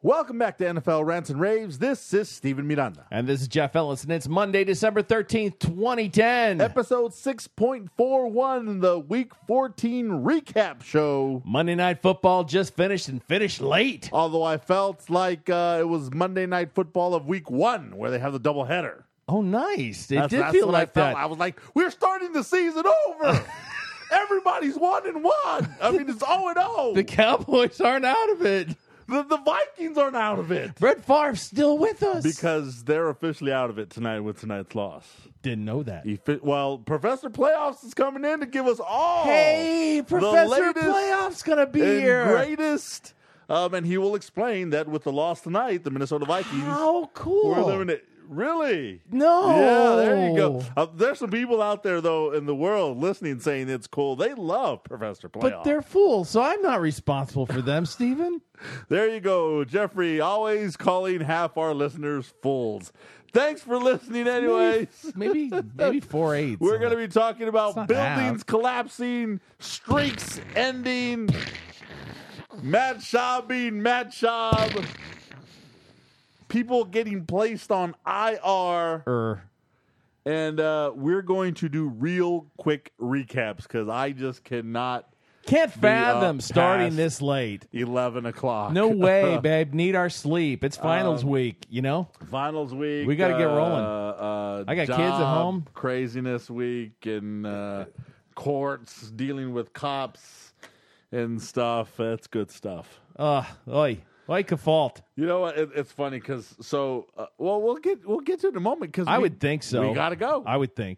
Welcome back to NFL Rants and Raves. This is Steven Miranda. And this is Jeff Ellis, and it's Monday, December 13th, 2010. Episode 6.41, the Week 14 recap show. Monday Night Football just finished and finished late. Although I felt like it was Monday Night Football of Week 1, where they have the doubleheader. Oh, nice. It That's did feel what like I felt. that. I was like, we're starting the season over. Everybody's 1-1. I mean, it's 0-0. The Cowboys aren't out of it. The Vikings aren't out of it. Brett Favre's still with us. Because they're officially out of it tonight with tonight's loss. Didn't know that. Well, Professor Playoffs is coming in to give us all Hey, Professor Playoffs going to be here. Greatest. And he will explain that with the loss tonight, the Minnesota Vikings. How cool. We're living it. Really? No. Yeah, there you go. There's some people out there, though, in the world listening saying it's cool. They love Professor Playoffs. But they're fools, so I'm not responsible for them, Steven. There you go. Jeffrey, always calling half our listeners fools. Thanks for listening anyways. Maybe 4/8. We're going to be talking about not buildings half. collapsing, streaks ending, Matt Schaub being Matt Schaub, people getting placed on IR. And we're going to do real quick recaps because I just Can't fathom starting past this late. 11 o'clock. No way, babe. Need our sleep. It's finals week, you know? Finals week. We gotta get rolling. I got kids at home. Craziness week and courts dealing with cops and stuff. That's good stuff. Oi, fault. You know what? It's funny because we'll get to it in a moment because I would think so. We gotta go. I would think.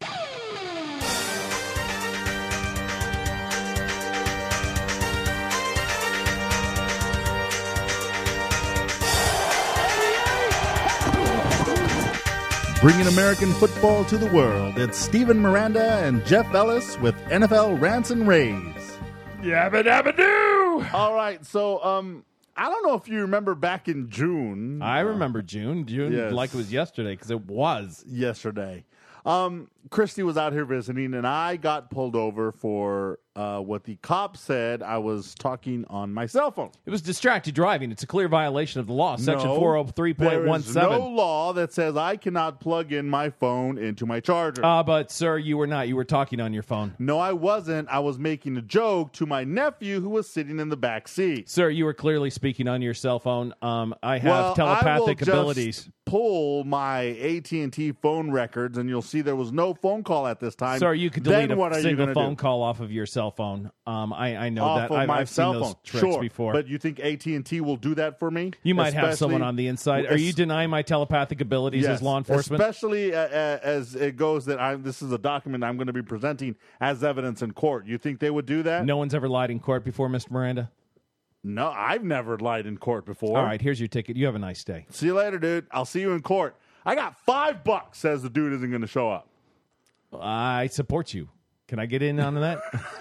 Bringing American football to the world, it's Steven Miranda and Jeff Ellis with NFL Rants and Raves. Yabba dabba doo! All right, so I don't know if you remember back in June. I remember June. Yes. Like it was yesterday because it was. Yesterday. Christy was out here visiting, and I got pulled over for what the cop said I was talking on my cell phone. It was distracted driving. It's a clear violation of the law. Section 403.17. There is no law that says I cannot plug in my phone into my charger. But, sir, you were not. You were talking on your phone. No, I wasn't. I was making a joke to my nephew who was sitting in the back seat. Sir, you were clearly speaking on your cell phone. I have telepathic abilities. Just pull my AT&T phone records, and you'll see there was no phone call at this time. Sir, you could delete Then what a are you single gonna phone do? call off of your cell phone. I know Off that. of my I've cell seen those phone. tricks Sure, before. but you think AT&T will do that for me? You might have someone Especially- on the inside. Are you denying my telepathic abilities as law enforcement? Especially as it goes that this is a document I'm going to be presenting as evidence in court. You think they would do that? No one's ever lied in court before, Mr. Miranda? No, I've never lied in court before. All right, here's your ticket. You have a nice day. See you later, dude. I'll see you in court. I got $5, says the dude isn't going to show up. I support you. Can I get in on that?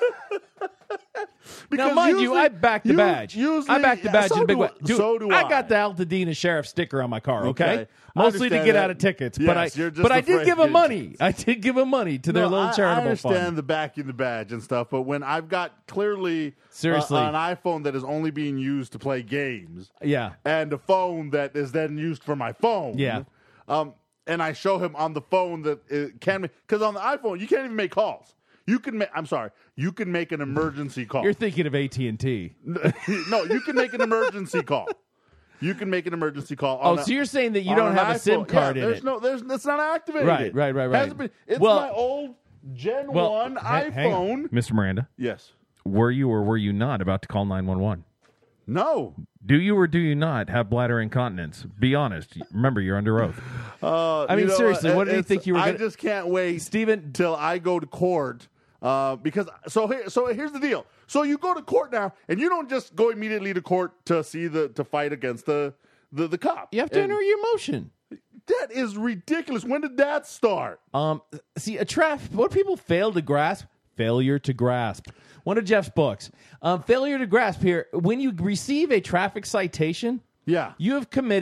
Because now, mind you, I backed the badge. Usually, I backed the badge in a big way. Dude, so do I got the Altadena sheriff sticker on my car, okay? I Mostly to understand get that. out of tickets. Yes, you're just but I afraid did give of them getting money. I did give them money to their little I charitable understand fund. the backing the badge and stuff, but when I've got clearly Seriously. an iPhone that is only being used to play games, Yeah. and a phone that is then used for my phone, Yeah. and I show him on the phone that it can, because on the iPhone you can't even make calls. You can make. I'm sorry. You can make an emergency call. You're thinking of AT&T. No, you can make an emergency call. You can make an emergency call. Oh, so you're saying that you don't have a SIM card in it. It's not activated. Right. Hasn't been, it's Well- my old Gen 1 hang on. iPhone. Mr. Miranda, Yes. were you or were you not about to call 911? No. Do you or do you not have bladder incontinence? Be honest. Remember, you're under oath. I mean, seriously, what do you think you were I going to... just can't wait, Steven, till I go to court. Because here's the deal. So you go to court now, and you don't just go immediately to court to see to fight against the cop. you have to enter your motion. That is ridiculous. When did that start? See, what people fail to grasp, failure to grasp. One of Jeff's books. Failure to grasp here. When you receive a traffic citation, Yeah. you have committed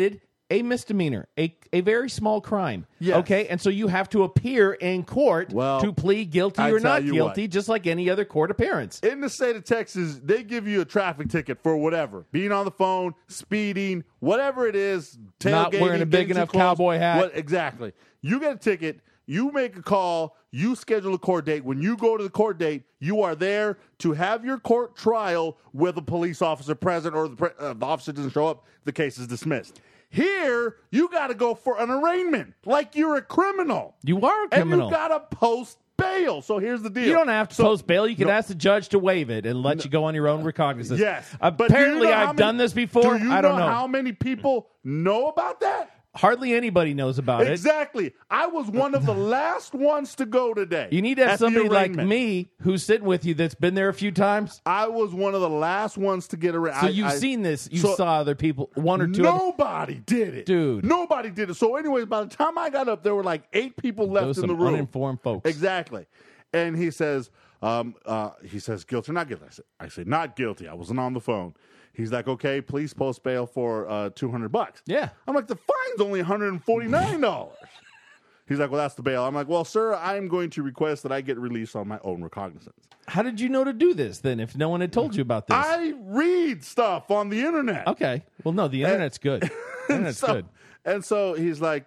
a misdemeanor, a very small crime. Yes. Okay, and so you have to appear in court to plead guilty or not guilty, just like any other court appearance. In the state of Texas, they give you a traffic ticket for whatever. Being on the phone, speeding, whatever it is, tailgating, not wearing a big enough cowboy hat. Exactly. You get a ticket, you make a call, you schedule a court date. When you go to the court date, you are there to have your court trial with a police officer present, or the officer doesn't show up, the case is dismissed. Here, you got to go for an arraignment like you're a criminal. You are a criminal. And you got to post bail. So here's the deal. You don't have to post bail. You can ask the judge to waive it and let you go on your own recognizance. Yes. Apparently, I've done this before. Do you I don't know how many people know about that? Hardly anybody knows about it. Exactly. I was one of the last ones to go today. You need to have somebody like me who's sitting with you that's been there a few times. I was one of the last ones to get around. So you've seen this. You saw other people, one or two. Nobody did it. Dude. Nobody did it. So anyways, by the time I got up, there were like 8 people left in the room. Uninformed folks. Exactly. And he says, guilty or not guilty? I say, not guilty. I wasn't on the phone. He's like, okay, please post bail for $200. Yeah. I'm like, the fine's only $149. He's like, well, that's the bail. I'm like, well, sir, I'm going to request that I get released on my own recognizance. How did you know to do this then if no one had told you about this? I read stuff on the internet. Okay. Well, no, the internet's good. The internet's good. And so he's like,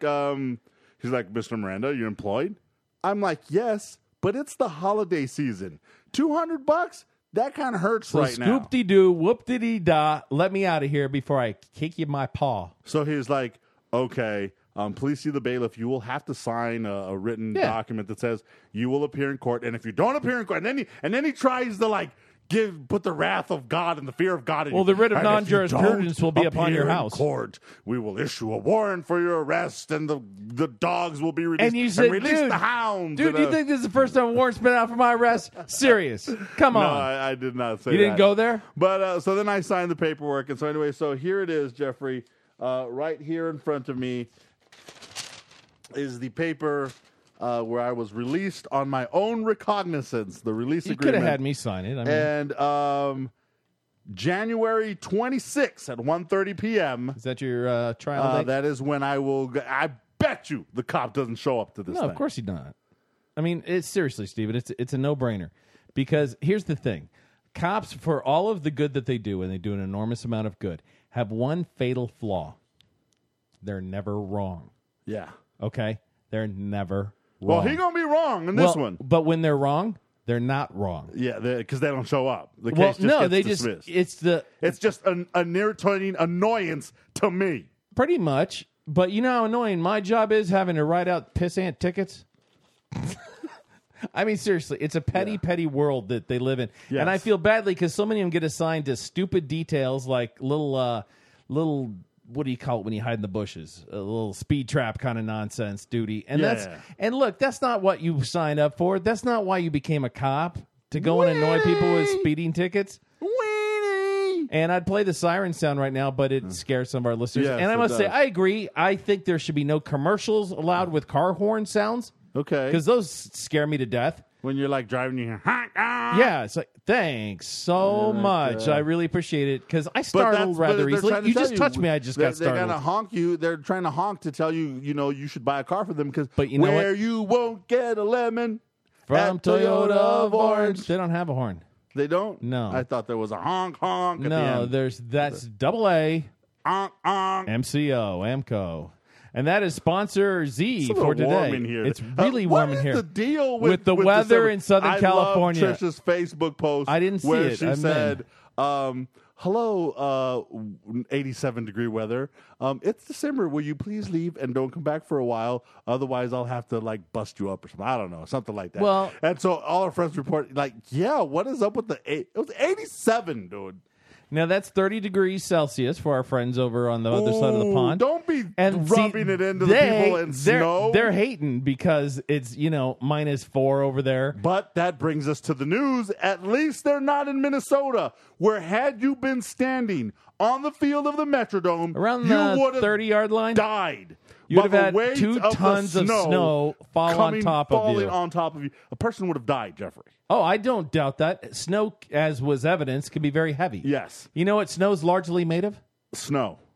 Mr. Miranda, you employed? I'm like, yes, but it's the holiday season. $200? That kind of hurts right now. Scoop-de-doo, whoop-de-dee-da, let me out of here before I kick you in my paw. So he's like, okay, please see the bailiff. You will have to sign a written document that says you will appear in court. And if you don't appear in court, and then he tries to put the wrath of God and the fear of God in you. Well, the writ of non-jurisprudence will be upon your house. In court, we will issue a warrant for your arrest, and the dogs will be released. And you said, release the hounds. Dude, you think this is the first time a warrant's been out for my arrest? Serious? Come on. No, I did not say that. You didn't go there? But so then I signed the paperwork, and so anyway, so here it is, Jeffrey. Right here in front of me is the paper where I was released on my own recognizance, the release agreement. You could have had me sign it. And January 26th at 1:30 p.m. Is that your trial date? That is when I will. I bet you the cop doesn't show up to this. No, thing. Of course he's not. I mean, it's seriously, Steven, it's a no-brainer. Because here's the thing. Cops, for all of the good that they do, and they do an enormous amount of good, have one fatal flaw. They're never wrong. Yeah. Okay? They're never wrong. Well, he's going to be wrong in this one. But when they're wrong, they're not wrong. Yeah, because they don't show up. The case gets dismissed. It's just an irritating annoyance to me. Pretty much. But you know how annoying my job is, having to write out pissant tickets? I mean, seriously, it's a petty world that they live in. Yes. And I feel badly because so many of them get assigned to stupid details like little, what do you call it when you hide in the bushes? A little speed trap kind of nonsense duty. And and look, that's not what you signed up for. That's not why you became a cop, to go and annoy people with speeding tickets. And I'd play the siren sound right now, but it scares some of our listeners. Yes, and I must say, I agree. I think there should be no commercials allowed with car horn sounds. Okay. Because those scare me to death. When you're like driving, you hear, yeah, it's like, thanks so much. I really appreciate it because I startled rather easily. You just touched me, I just got startled. They're going to honk you. They're trying to honk to tell you, you should buy a car for them because you won't get a lemon from Toyota of Orange. They don't have a horn. They don't? No. I thought there was a honk at the end. That's double A, honk. MCO, AMCO. And that is sponsor Z for today. Warm in here. It's really warm in here. What is the deal with the weather in Southern California? I love Trisha's Facebook post. I didn't see where it. She said, hello, 87-degree weather. It's December. Will you please leave and don't come back for a while? Otherwise, I'll have to bust you up or something. I don't know, something like that. Well, and so all our friends report what is up with it was 87, dude. Now, that's 30 degrees Celsius for our friends over on the other side of the pond. Don't be rubbing it into the people in snow. They're hating because it's, -4 over there. But that brings us to the news. At least they're not in Minnesota, where had you been standing on the field of the Metrodome, around the 30-yard line, died. You would have had 2 tons of snow falling on top of you. A person would have died, Jeffrey. Oh, I don't doubt that. Snow, as was evidence, can be very heavy. Yes. You know what snow's largely made of? Snow.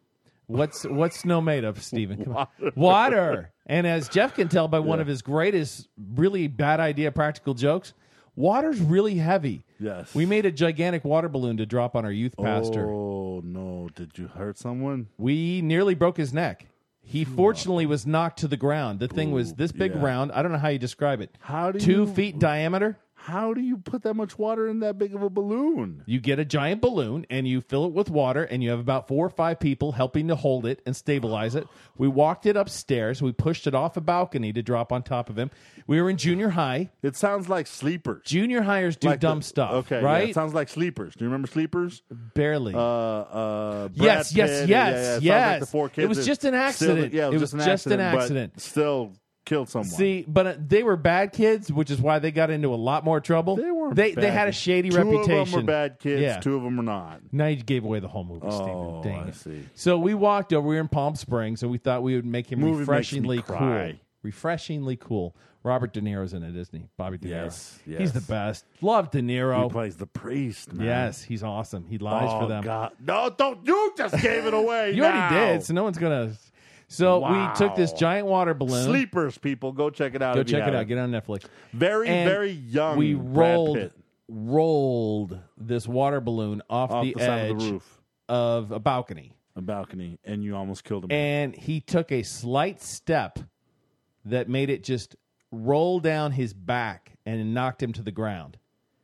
What's snow made of, Steven? Come on. Water. And as Jeff can tell by one of his greatest, really bad idea practical jokes, water's really heavy. Yes. We made a gigantic water balloon to drop on our youth pastor. Oh, no. Did you hurt someone? We nearly broke his neck. He fortunately was knocked to the ground. The thing was this big round. I don't know how you describe it. How do 2 feet diameter. How do you put that much water in that big of a balloon? You get a giant balloon and you fill it with water, and you have about 4 or 5 people helping to hold it and stabilize it. We walked it upstairs. We pushed it off a balcony to drop on top of him. We were in junior high. It sounds like Sleepers. Junior hires do dumb stuff. Okay, right? Yeah, it sounds like Sleepers. Do you remember Sleepers? Barely. Yes. Like the 4 kids. It was just an accident. It was just an accident. But still killed someone. See, but they were bad kids, which is why they got into a lot more trouble. They had a shady reputation. 2 of them were bad kids. 2 of them were not. Now you gave away the whole movie, Steven. Dang I it. see. So we walked over. We were in Palm Springs, and we thought we would make him refreshingly cool. Refreshingly cool. Robert De Niro's in it, isn't he? Bobby De Niro. Yes. He's the best. Love De Niro. He plays the priest, man. Yes, he's awesome. He lies for them. God. No, don't. You just gave it away. You already did, so no one's going to... So we took this giant water balloon. Sleepers, people. Go check it out. Go check it out. Get it on Netflix. Very young we Brad rolled this water balloon off the side edge of the roof of a balcony. And you almost killed him. And he took a slight step that made it just roll down his back and knocked him to the ground.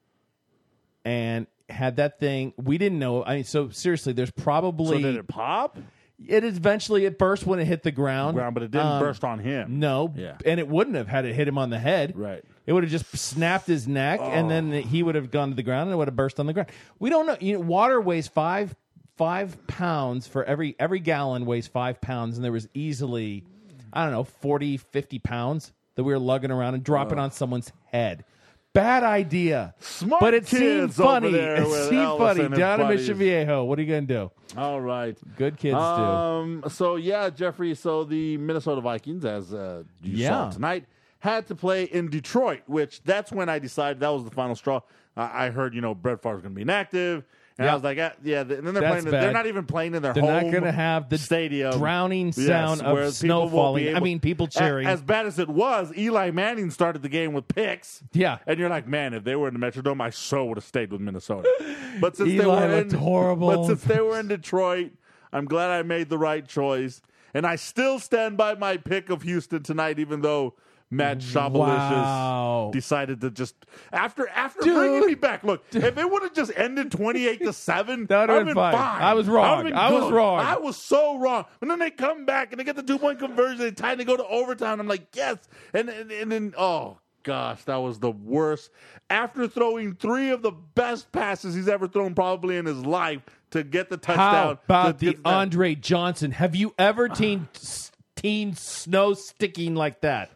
And had that thing, we didn't know. I mean, so seriously, there's probably... So did it pop? It burst when it hit the ground. But it didn't burst on him. No, and it wouldn't have had it hit him on the head. Right. It would have just snapped his neck, and then he would have gone to the ground, and it would have burst on the ground. We don't know. Water weighs 5 pounds for every gallon weighs 5 pounds, and there was easily, 40, 50 pounds that we were lugging around and dropping on someone's head. Bad idea. Smart but it kids seemed funny. over there It with seemed Elvis funny and his down in buddies. Mission Viejo. What are you going to do? All right. Good kids do. So, yeah, Jeffrey, so the Minnesota Vikings, as you saw tonight, had to play in Detroit, which that's when I decided that was the final straw. I heard, Brett Favre's going to be inactive. And I was like, and then they're playing. They're not even playing in their home They're not going to have the stadium drowning sound of snow falling. People cheering. As bad as it was, Eli Manning started the game with picks. Yeah, and you're like, man, if they were in the Metrodome, I so would have stayed with Minnesota. But since Eli looked horrible. But since they were in Detroit, I'm glad I made the right choice, and I still stand by my pick of Houston tonight, even though Matt Shabalicious decided to just after bringing me back. Look, if it would have just ended 28-7, that would have been fine. I was wrong. I was so wrong. And then they come back and they get the 2-point conversion. They tie to go to overtime. I'm like, yes. And then gosh, that was the worst. After throwing 3 of the best passes he's ever thrown probably in his life to get the touchdown. How about the Andre Johnson? Have you ever seen snow sticking like that?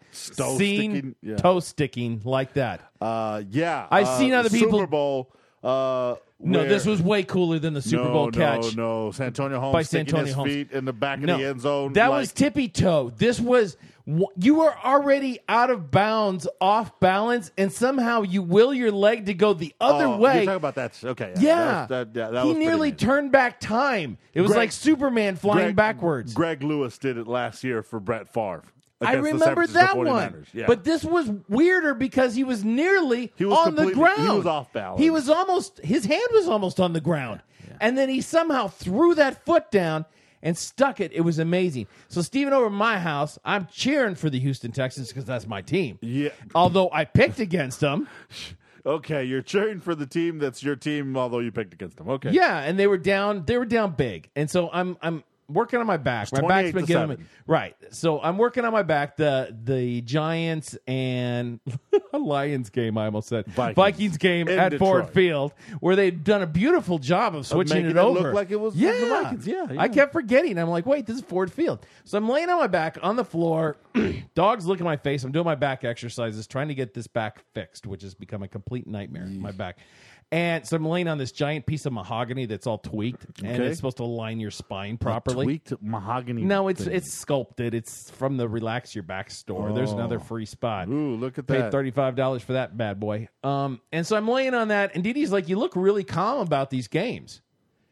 Toe sticking like that. Yeah. I've seen other people. Super Bowl. No, this was way cooler than the Super Bowl catch. No, Santonio Holmes sticking his feet in the back of the end zone. That was tippy toe. This was, you were already out of bounds, off balance, and somehow you will your leg to go the other way. You're talking about that. Okay. Yeah. That he was nearly turned back time. It was like Superman flying backwards. Greg Lewis did it last year for Brett Favre. I remember that one. Yeah. But this was weirder because he was nearly on the ground. He was off balance. He was his hand was almost on the ground. Yeah. And then he somehow threw that foot down and stuck it. It was amazing. So, Steven, over at my house, I'm cheering for the Houston Texans because that's my team. Yeah. Although I picked against them. Okay, you're cheering for the team that's your team, although you picked against them. Okay. Yeah, and they were down big. And so I'm working on my back. My back's been giving me right. So I'm working on my back. The Giants and Lions game, I almost said Vikings game at Detroit. Ford Field, where they'd done a beautiful job of switching it over. Look like it was the Vikings. Yeah. I kept forgetting. I'm like, wait, this is Ford Field. So I'm laying on my back on the floor. Dogs look at my face. I'm doing my back exercises, trying to get this back fixed, which has become a complete nightmare. My back. And so I'm laying on this giant piece of mahogany that's all tweaked, and it's supposed to align your spine properly. Tweaked mahogany? No, it's sculpted. It's from the Relax Your Back store. There's another free spot. Ooh, look at that. Paid $35 for that bad boy. And so I'm laying on that, and Dee Dee's like, you look really calm about these games.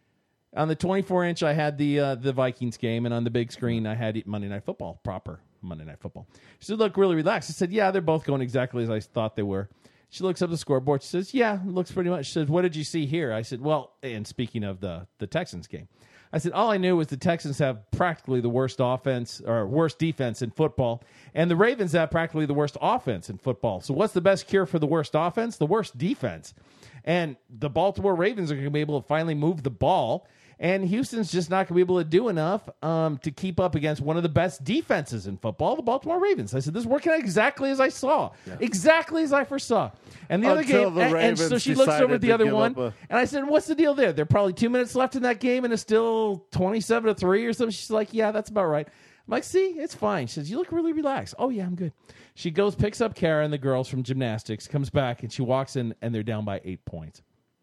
On the 24-inch, I had the Vikings game, and on the big screen, I had Monday Night Football, proper Monday Night Football. She said, look really relaxed. I said, yeah, they're both going exactly as I thought they were. She looks up the scoreboard. She says, yeah, it looks pretty much. She says, what did you see here? I said, well, and speaking of the Texans game, I said, all I knew was the Texans have practically the worst offense or worst defense in football, and the Ravens have practically the worst offense in football. So what's the best cure for the worst offense? The worst defense. And the Baltimore Ravens are going to be able to finally move the ball, and Houston's just not going to be able to do enough to keep up against one of the best defenses in football, the Baltimore Ravens. I said, this is working out exactly as I saw, exactly as I foresaw. And the other game, and so she looks over at the other one, and I said, what's the deal there? There are probably 2 minutes left in that game, and it's still 27-3 or something. She's like, yeah, that's about right. I'm like, see, it's fine. She says, you look really relaxed. Oh, yeah, I'm good. She goes, picks up Kara and the girls from gymnastics, comes back, and she walks in, and they're down by 8 points.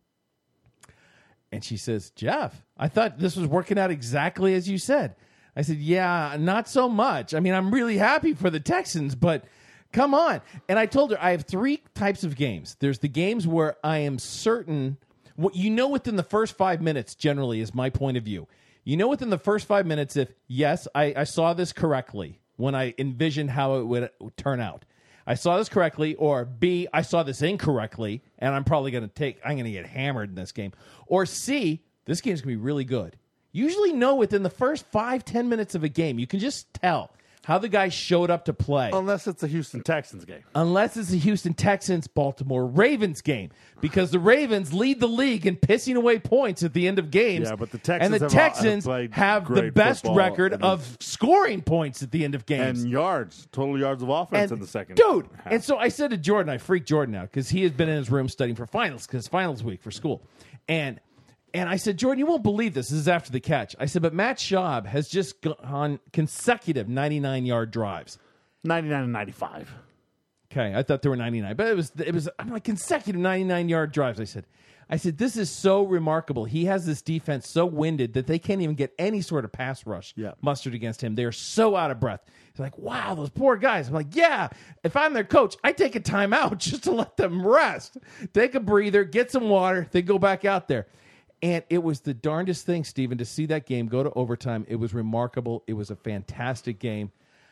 And she says, Jeff, I thought this was working out exactly as you said. I said, yeah, not so much. I mean, I'm really happy for the Texans, but come on. And I told her I have 3 types of games. There's the games where I am certain, within the first 5 minutes, generally, is my point of view. You know within the first 5 minutes if, yes, I saw this correctly when I envisioned how it would turn out. I saw this correctly, or B, I saw this incorrectly, and I'm probably going to get hammered in this game. Or C, this game's going to be really good. Usually know within the first 5-10 minutes of a game, you can just tell how the guy showed up to play. Unless it's a Houston Texans game. Unless it's a Houston Texans, Baltimore Ravens game. Because the Ravens lead the league in pissing away points at the end of games. Yeah, but the Texans have the best record of scoring points at the end of games. And total yards of offense in the second half. Dude, and so I said to Jordan, I freaked Jordan out because he has been in his room studying for finals, because finals week for school. And I said, Jordan, you won't believe this. This is after the catch. I said, but Matt Schaub has just gone consecutive 99-yard drives. 99 and 95. Okay, I thought there were 99. But it was I'm like consecutive 99-yard drives. I said, this is so remarkable. He has this defense so winded that they can't even get any sort of pass rush mustered against him. They're so out of breath. He's like, wow, those poor guys. I'm like, yeah, if I'm their coach, I take a timeout just to let them rest. Take a breather, get some water, then go back out there. And it was the darndest thing, Stephen, to see that game go to overtime. It was remarkable. It was a fantastic game.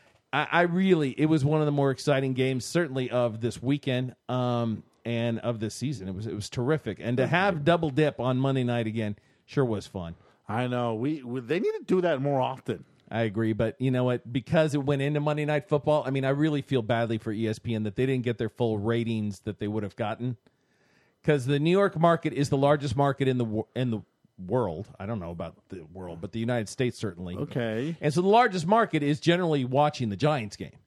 It was one of the more exciting games, certainly of this weekend and of this season. It was terrific. And to have double dip on Monday night again sure was fun. I know. They need to do that more often. I agree. But you know what? Because it went into Monday Night Football, I mean, I really feel badly for ESPN that they didn't get their full ratings that they would have gotten. Because the New York market is the largest market in the world. I don't know about the world, but the United States certainly. Okay. And so the largest market is generally watching the Giants game.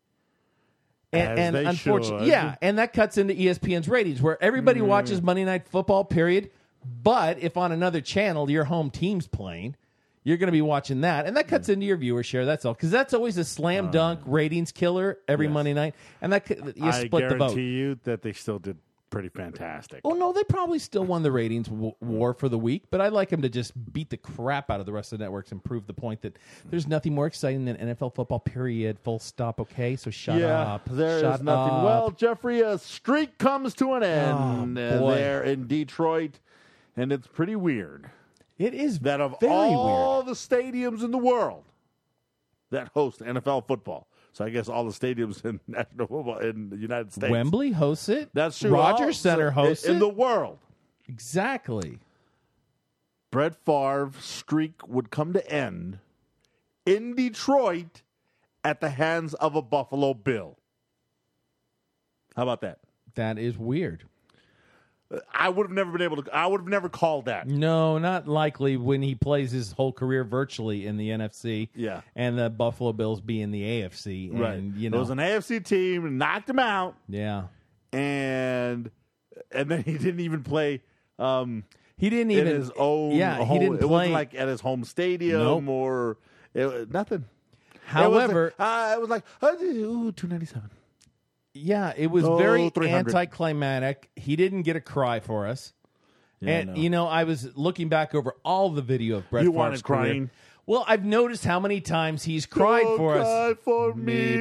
And they unfortunately, should. yeah, and that cuts into ESPN's ratings, where everybody watches Monday Night Football, period. But if on another channel your home team's playing, you're going to be watching that, and that cuts into your viewer share. That's all, because that's always a slam dunk ratings killer every Monday night, and that you split the vote. I guarantee you that they still did pretty fantastic. Oh, no, they probably still won the ratings war for the week, but I'd like them to just beat the crap out of the rest of the networks and prove the point that there's nothing more exciting than NFL football, period, full stop, okay? So shut up. There's nothing. Up. Well, Jeffrey, a streak comes to an end there in Detroit, and it's pretty weird. It is that of very all weird. The stadiums in the world that host NFL football. So I guess all the stadiums in national football in the United States. Wembley hosts it. That's true. Rogers Center hosts it. In the world. Exactly. Brett Favre's streak would come to end in Detroit at the hands of a Buffalo Bill. How about that? That is weird. I would have never been able to. I would have never called that. No, not likely when he plays his whole career virtually in the NFC. Yeah, and the Buffalo Bills be in the AFC. And, right. You know, it was an AFC team, knocked him out. Yeah, and then he didn't even play. He didn't even his own. Yeah, home, he didn't play. It wasn't like at his home stadium or nothing. However, it was like 297. Yeah, it was very anticlimactic. He didn't get a cry for us. Yeah, and, I was looking back over all the video of Brett Favre's career. Crying? Well, I've noticed how many times he's cried for us. Cry for me,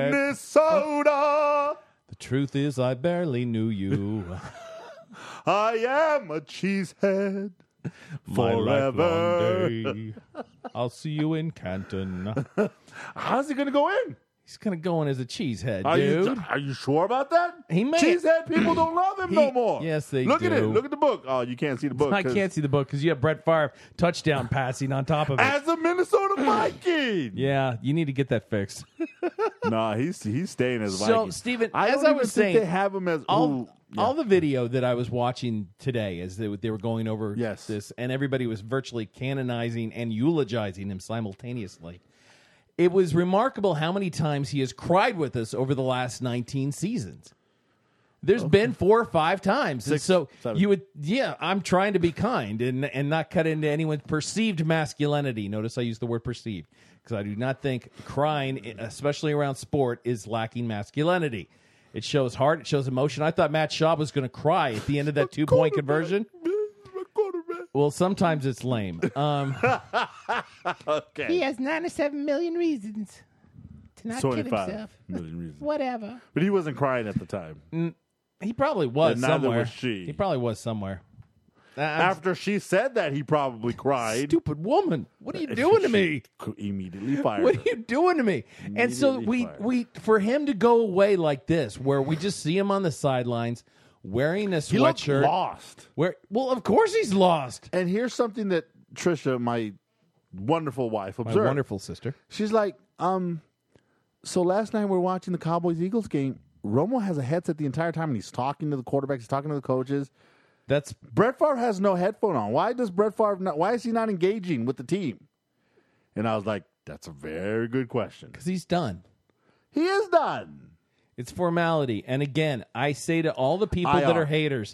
Minnesota. The truth is, I barely knew you. I am a cheesehead. My Forever. lifelong day. I'll see you in Canton. How's he going to go in? He's going to go in as a cheesehead, Are dude. you sure about that? He may. Cheesehead people don't love him no more. Yes, they Look do. at it. Look at the book. Oh, you can't see the book. I can't see the book because you have Brett Favre touchdown passing on top of it. As a Minnesota Viking. Yeah, you need to get that fixed. No, he's staying as a So, Viking. Steven, I as don't I even was think saying, they have him as all yeah. the video that I was watching today as they were going over Yes. this, and everybody was virtually canonizing and eulogizing him simultaneously. It was remarkable how many times he has cried with us over the last 19 seasons. There's been 4 or 5 times. And 6, so 7. you would, I'm trying to be kind and not cut into anyone's perceived masculinity. Notice I use the word perceived because I do not think crying, especially around sport, is lacking masculinity. It shows heart. It shows emotion. I thought Matt Schaub was going to cry at the end of that 2-point conversion. Well, sometimes it's lame. Okay. He has 97 million reasons to not kill 25 himself. million reasons. Whatever. But he wasn't crying at the time. He probably was And neither somewhere. was she. He probably was somewhere. After she said that, he probably cried. Stupid woman. What are you doing to me? Immediately fired. What are you doing to me? And so Immediately we for him to go away like this, where we just see him on the sidelines wearing a He looked sweatshirt. lost. Well, of course he's lost. And here's something that Trisha, my wonderful wife, My observed. wonderful sister. She's like, so last night we're watching the Cowboys-Eagles game. Romo has a headset the entire time, and he's talking to the quarterbacks, he's talking to the coaches. That's Brett Favre has no headphone on. Why does Brett Favre not? Why is he not engaging with the team? And I was like, that's a very good question. because he's done. He is done. It's formality. And again, I say to all the people IR. that are haters,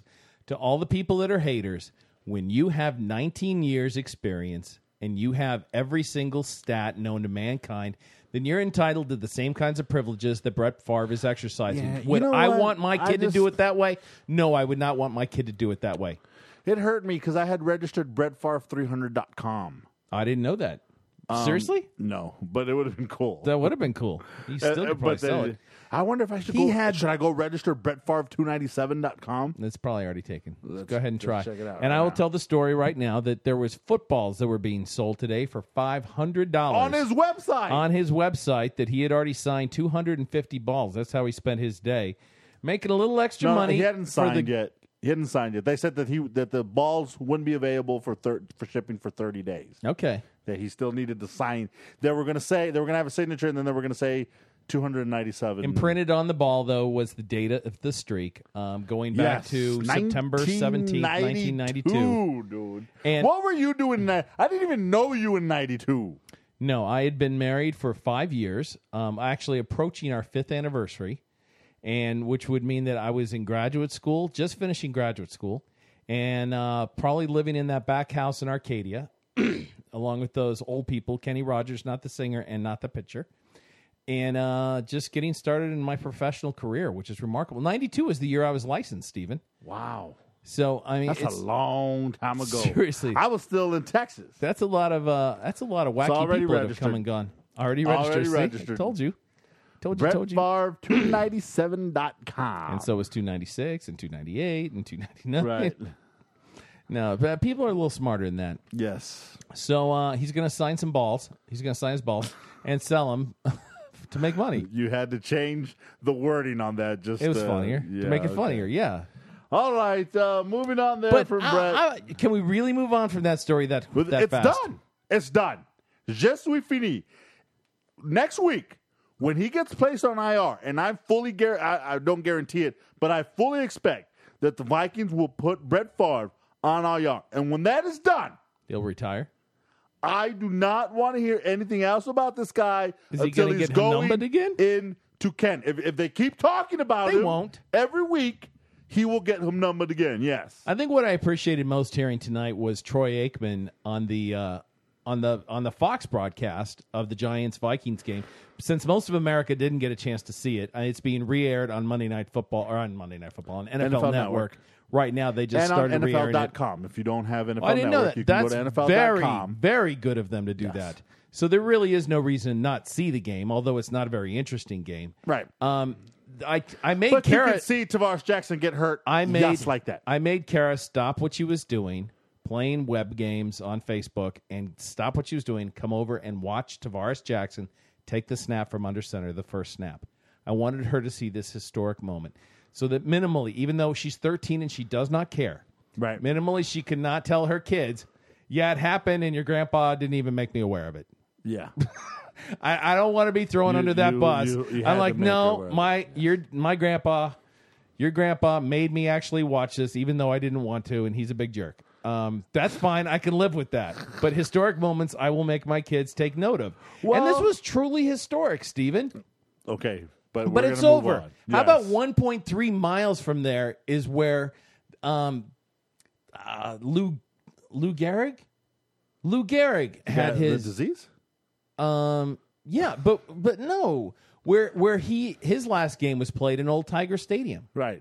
when you have 19 years experience and you have every single stat known to mankind, then you're entitled to the same kinds of privileges that Brett Favre is exercising. Yeah, you Would know I what? want my I kid to just- do it that way? No, I would not want my kid to do it that way. It hurt me because I had registered BrettFavre300.com. I didn't know that. Seriously? No, but it would have been cool. That would have been cool. You still could probably but sell it. I wonder if I should He go. had- should I go register BrettFavre297.com? That's probably already taken. Let's go ahead and let's try. check it out And right I will now. tell the story right now that there was footballs that were being sold today for $500 On his website. on his website that he had already signed 250 balls. That's how he spent his day, making a little extra No, money. he hadn't for signed the, yet. He hadn't signed yet. They said that that the balls wouldn't be available for shipping for 30 days. Okay. That he still needed to sign. They were going to have a signature, and then they were going to say 297. Imprinted on the ball, though, was the date of the streak, going back Yes. to September 17th, 1992. Dude. And- what were you doing in that? I didn't even know you in 92. No, I had been married for 5 years, actually approaching our 5th anniversary, and which would mean that I was in graduate school, just finishing graduate school, and probably living in that back house in Arcadia, along with those old people, Kenny Rogers, not the singer and not the pitcher, and just getting started in my professional career, which is remarkable. 92 is the year I was licensed, Stephen. Wow. So, I mean, That's it's, a long time ago. Seriously. I was still in Texas. that's a lot of wacky already people that have registered. come and gone. Already registered. Already See? registered. I told you. Told you. BrettFavre297.com. And so was 296 and 298 and 299. Right. No, but people are a little smarter than that. Yes. So he's going to sign some balls. He's going to sign his balls and sell them to make money. You had to change the wording on that. Just It was funnier yeah, to make it okay. funnier. Yeah. All right. Moving on there But from Brett. can we really move on from that story that It's fast? done. It's done. Je suis fini. Next week, when he gets placed on IR, and I don't guarantee it, but I fully expect that the Vikings will put Brett Favre on IR. And when that is done, He'll retire. I do not want to hear anything else about this guy Is he until gonna he's get going numbered again? into Kent. If they keep talking about They him won't. every week, he will get him numbered again. Yes. I think what I appreciated most hearing tonight was Troy Aikman on the Fox broadcast of the Giants-Vikings game. Since most of America didn't get a chance to see it, it's being re-aired on Monday Night Football on NFL Network. Right now, they just And on started re-airing it. NFL.com. If you don't have NFL I didn't know Network, that. you can That's go to NFL.com. very, very good of them to do that. So there really is no reason to not see the game, although it's not a very interesting game. Right. I made But you Kara. can see Tavares Jackson get hurt just like that. I made Kara stop what she was doing, playing web games on Facebook and stop what she was doing, come over and watch Tavares Jackson take the snap from under center, the first snap. I wanted her to see this historic moment. So that minimally, even though she's 13 and she does not care, Right. minimally she could not tell her kids, yeah, it happened and your grandpa didn't even make me aware of it. Yeah. I don't want to be thrown under that bus. you I'm had like, to make no, her my grandpa, your grandpa made me actually watch this, even though I didn't want to, and he's a big jerk. That's fine. I can live with that. But historic moments, I will make my kids take note of. And this was truly historic, Steven. Okay. But It's gonna move over. on. How about Yes. 1.3 miles from there is where Lou Gehrig had the his disease? yeah, but no, where his last game was played in Old Tiger Stadium. Right.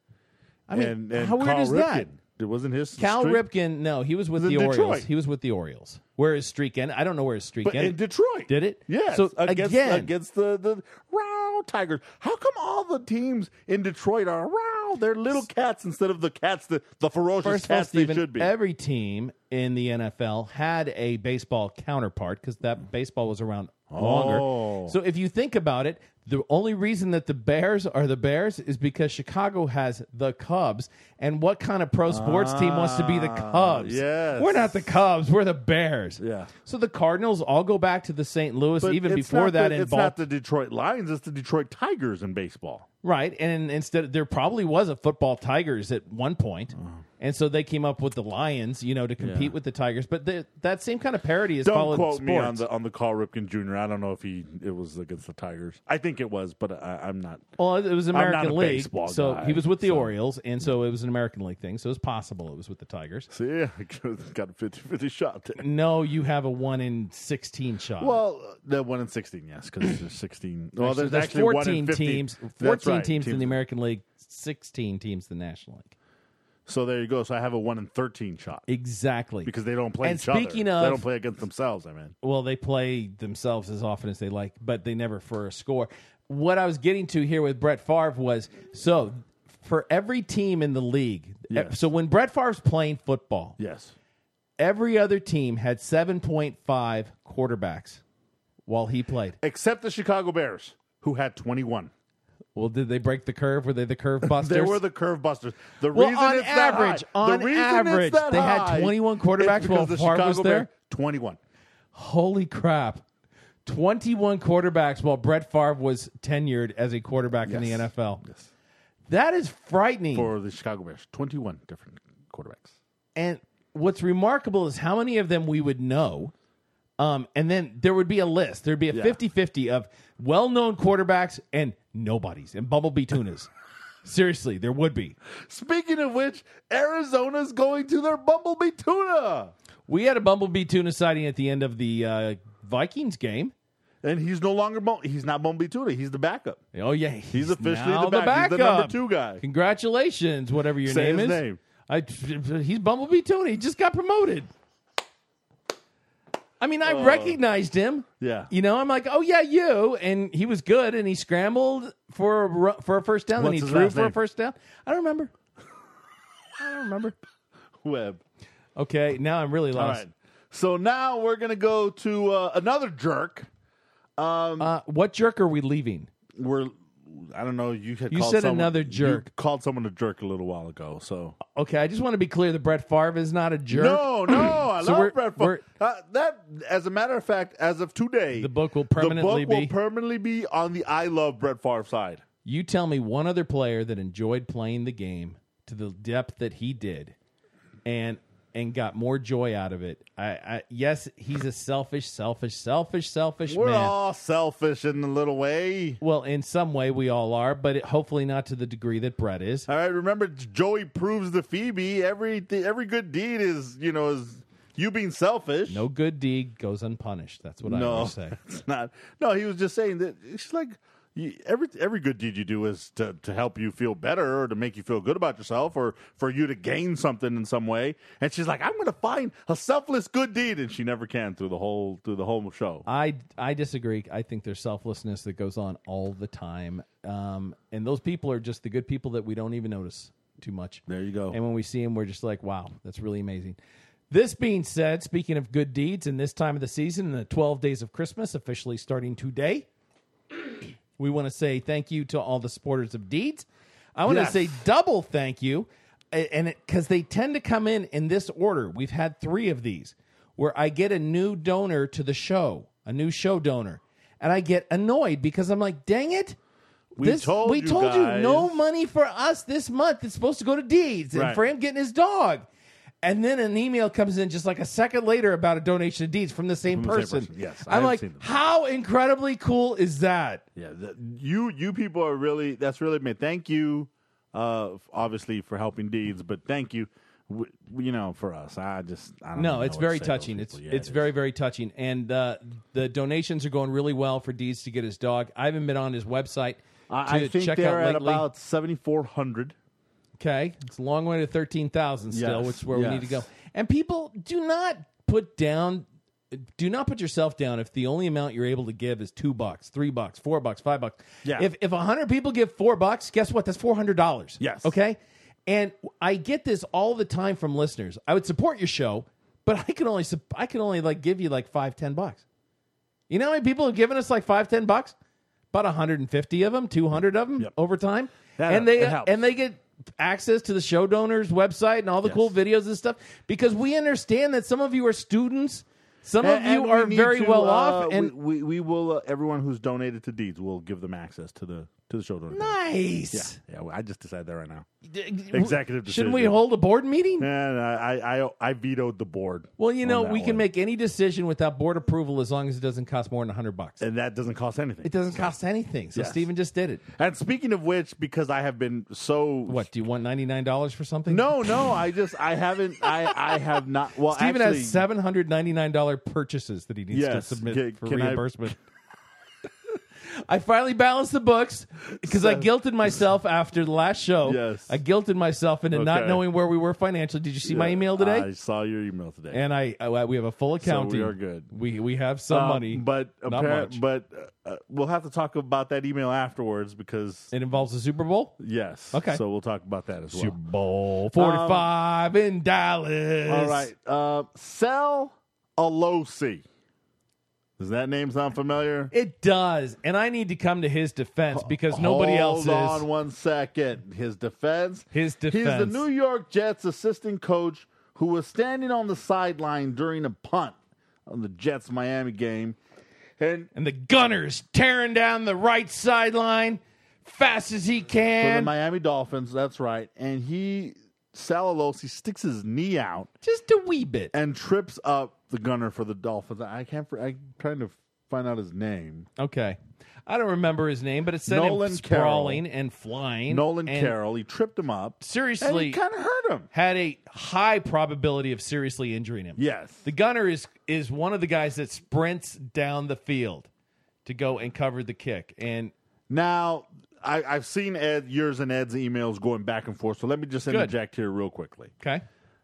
I mean, and how weird Carl is that? Ripken. It wasn't his Cal streak? Ripken, no, he was with Was the in Orioles. Detroit. He was with the Orioles. Where his streak ended? I don't know where his streak But ended. in Detroit. Did it? Yes. So against the Row Tigers. How come all the teams in Detroit are Row? They're little cats instead of the cats, the ferocious First of all, cats they Steven, should be. every team in the NFL had a baseball counterpart because that baseball was around longer. Oh. So if you think about it, the only reason that the Bears are the Bears is because Chicago has the Cubs. And what kind of pro sports team wants to be the Cubs? yes. We're not the Cubs. We're the Bears. Yeah. So the Cardinals all go back to the St. Louis, But even it's before not that. it's not the Detroit Lions. It's the Detroit Tigers in baseball. Right, and instead there probably was a football Tigers at one point, and so they came up with the Lions, to compete with the Tigers. But that same kind of parody is Don't followed quote sports. me on the Carl Ripken Jr. I don't know if it was against the Tigers. I think it was, but I'm not. Well, it was not American a League, baseball so guy, he was with the so- Orioles, and so it was an American League thing. So it was possible it was with the Tigers. See, I got a 50-50 shot there. No, you have a 1 in 16 shot. Well, the 1 in 16, yes, because there's 16. Well, there's actually 1 in 14 15. teams. That's 14 right, teams in the American League, 16 teams in the National League. So there you go. So I have a 1 in 13 shot Exactly. because they don't play And each other. speaking They of- don't play against themselves. I mean, Well, they play themselves as often as they like, but they never for a score. What I was getting to here with Brett Favre was, so for every team in the league, Yes. so when Brett Favre's playing football, yes. every other team had 7.5 quarterbacks while he played. Except the Chicago Bears, who had 21. Well, did they break the curve? Were they the curve busters? They were the curve busters. The Well, reason on it's that average, high, on the reason average, it's that they had high 21 is quarterbacks because while the Favre was Chicago there? Bears, 21. Holy crap. 21 quarterbacks while Brett Favre was tenured as a quarterback in the Yes. NFL. Yes. That is frightening. For the Chicago Bears, 21 different quarterbacks. And what's remarkable is how many of them we would know. And then there would be a list. There'd be a 50-50 of well-known quarterbacks and nobodies and Bumblebee Tunas. Seriously, there would be. Speaking of which, Arizona's going to their Bumblebee Tuna. We had a Bumblebee Tuna sighting at the end of the Vikings game. And he's no longer he's not Bumblebee Tuna. He's the backup. Oh, yeah. He's officially now the backup. He's the number 2 guy. Congratulations, whatever your Say name his is. name. He's Bumblebee Tuna. He just got promoted. I mean, I recognized him. Yeah. I'm like, oh, yeah, you. And he was good, and he scrambled for a first down, What's and he his threw last for a name? first down. I don't remember. Webb. Okay, now I'm really All lost. right. So now we're going to go to another jerk. What jerk are we leaving? I don't know. You said someone, another jerk. You called someone a jerk a little while ago. So Okay, I just want to be clear that Brett Favre is not a jerk. no, I So love Brett Favre. That, as a matter of fact, as of today, The book will permanently be. permanently be on the I love Brett Favre side. You tell me one other player that enjoyed playing the game to the depth that he did, and got more joy out of it. Yes, he's a selfish We're man. all selfish in a little way. Well, in some way we all are, but hopefully not to the degree that Brett is. All right, remember Joey proves to Phoebe every good deed is you being selfish. No good deed goes unpunished. That's what I always say. It's not. No, he was just saying that it's like every good deed you do is to help you feel better or to make you feel good about yourself or for you to gain something in some way. And she's like, I'm going to find a selfless good deed, and she never can through the whole show. I disagree. I think there's selflessness that goes on all the time, and those people are just the good people that we don't even notice too much. There you go. And when we see them, we're just like, wow, that's really amazing. This being said, speaking of good deeds in this time of the season, in the 12 days of Christmas, officially starting today, we want to say thank you to all the supporters of Deeds. I want to say double thank you, and because they tend to come in this order. We've had 3 of these where I get a new donor to the show, a new show donor, and I get annoyed because I'm like, dang it. We told you no money for us this month. It's supposed to go to Deeds and for him getting his dog. And then an email comes in just like a second later about a donation to Deeds from the same person. Yes, I'm like, how incredibly cool is that? Yeah, you people are really, that's really me. Thank you, obviously, for helping Deeds, but thank you, for us. I don't know. It's very touching. It's very, very touching. And the donations are going really well for Deeds to get his dog. I haven't been on his website I think check they're out at about 7,400. Okay, it's a long way to 13,000 still, which is where we need to go. And people, do not put yourself down if the only amount you're able to give is $2, $3, $4, $5. Yeah. If 100 people give $4, guess what? That's $400. Yes. Okay. And I get this all the time from listeners. I would support your show, but I can only like give you like $5, $10. You know how many people have given us like $5, $10? About 150 of them, 200 of them over time, and they get access to the show donors website and all the cool videos and stuff, because we understand that some of you are students, some of you are very well off, and we will everyone who's donated to Deeds, will give them access to the show donors. Nice. Yeah, I just decided that right now. Executive decision. Shouldn't we hold a board meeting? And I vetoed the board. Well, we can make any decision without board approval as long as it doesn't cost more than $100. And that doesn't cost anything. It doesn't cost anything. So Steven just did it. And speaking of which, because I have been so... What, do you want $99 for something? No, I have not... Well, Steven actually, has $799 purchases that he needs to submit for reimbursement. I finally balanced the books because I guilted myself after the last show. Yes. I guilted myself into not knowing where we were financially. Did you see my email today? I saw your email today. And we have a full accounting. So we are good. We have some money, but not much. But we'll have to talk about that email afterwards because it involves the Super Bowl? Yes. Okay. So we'll talk about that as well. Super Bowl 45 in Dallas. All right. Sal Alosi. Does that name sound familiar? It does, and I need to come to his defense because nobody else is. Hold on 1 second. His defense? His defense. He's the New York Jets assistant coach who was standing on the sideline during a punt on the Jets-Miami game. And the gunner's tearing down the right sideline fast as he can. For the Miami Dolphins, that's right. And Sal Alosi sticks his knee out. Just a wee bit. And trips up the gunner for the Dolphins. I'm trying to find out his name. Okay. I don't remember his name, but it said him sprawling and flying. Nolan Carroll. He tripped him up. Seriously. And he kind of hurt him. Had a high probability of seriously injuring him. Yes. The gunner is one of the guys that sprints down the field to go and cover the kick. And now, I've seen yours and Ed's emails going back and forth, so let me just interject here real quickly. Okay.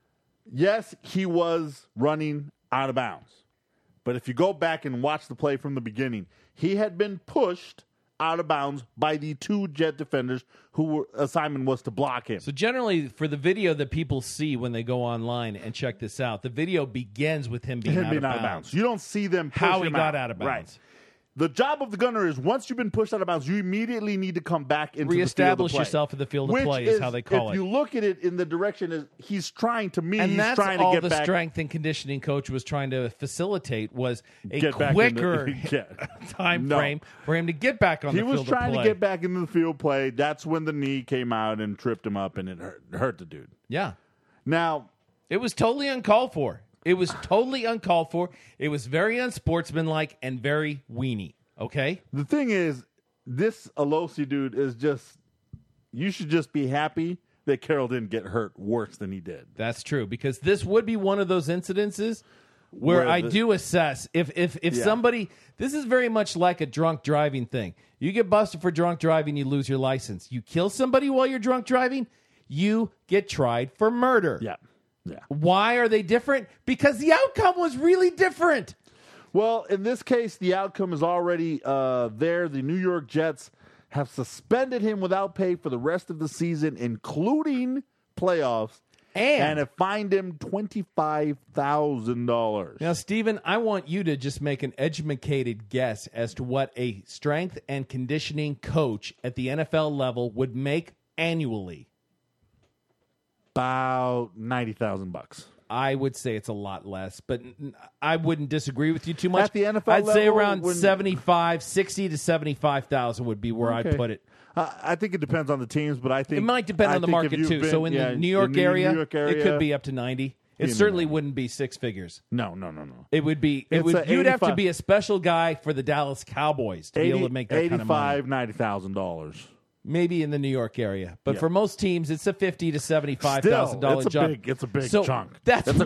Yes, he was running out of bounds. But if you go back and watch the play from the beginning, he had been pushed out of bounds by the 2 Jet defenders who assignment was to block him. So generally, for the video that people see when they go online and check this out, the video begins with him being out of bounds. You don't see them push how he him got out of bounds. Right. The job of the gunner is once you've been pushed out of bounds, you immediately need to come back into the field of play. Reestablish yourself in the field of play is how they call it. If you look at it in the direction is he's trying to and he's trying to get back. And that's all the strength and conditioning coach was trying to facilitate was a quicker time frame for him to get back on the field of play. He was trying to get back into the field play. That's when the knee came out and tripped him up, and it hurt the dude. Yeah. Now, it was totally uncalled for. It was totally uncalled for. It was very unsportsmanlike and very weenie. Okay? The thing is, this Alosi dude is just, you should just be happy that Carroll didn't get hurt worse than he did. That's true, because this would be one of those incidences where I do assess if somebody, this is very much like a drunk driving thing. You get busted for drunk driving, you lose your license. You kill somebody while you're drunk driving, you get tried for murder. Yeah. Why are they different? Because the outcome was really different. Well, in this case, the outcome is already there. The New York Jets have suspended him without pay for the rest of the season, including playoffs, and it fined him $25,000. Now, Steven, I want you to just make an educated guess as to what a strength and conditioning coach at the NFL level would make annually. About $90,000. I would say it's a lot less, but I wouldn't disagree with you too much. At the NFL I'd say level, around 60 to 75,000 would be where I'd put it. I think it depends on the teams, but I think It might depend on the market too. So in the New York area, it could be up to 90. It certainly wouldn't be six figures. No. It would be. You'd have to be a special guy for the Dallas Cowboys to be able to make that kind of money. $90,000. Maybe in the New York area, but for most teams, it's a $50,000 to $75,000 jump. It's a big so chunk. That's a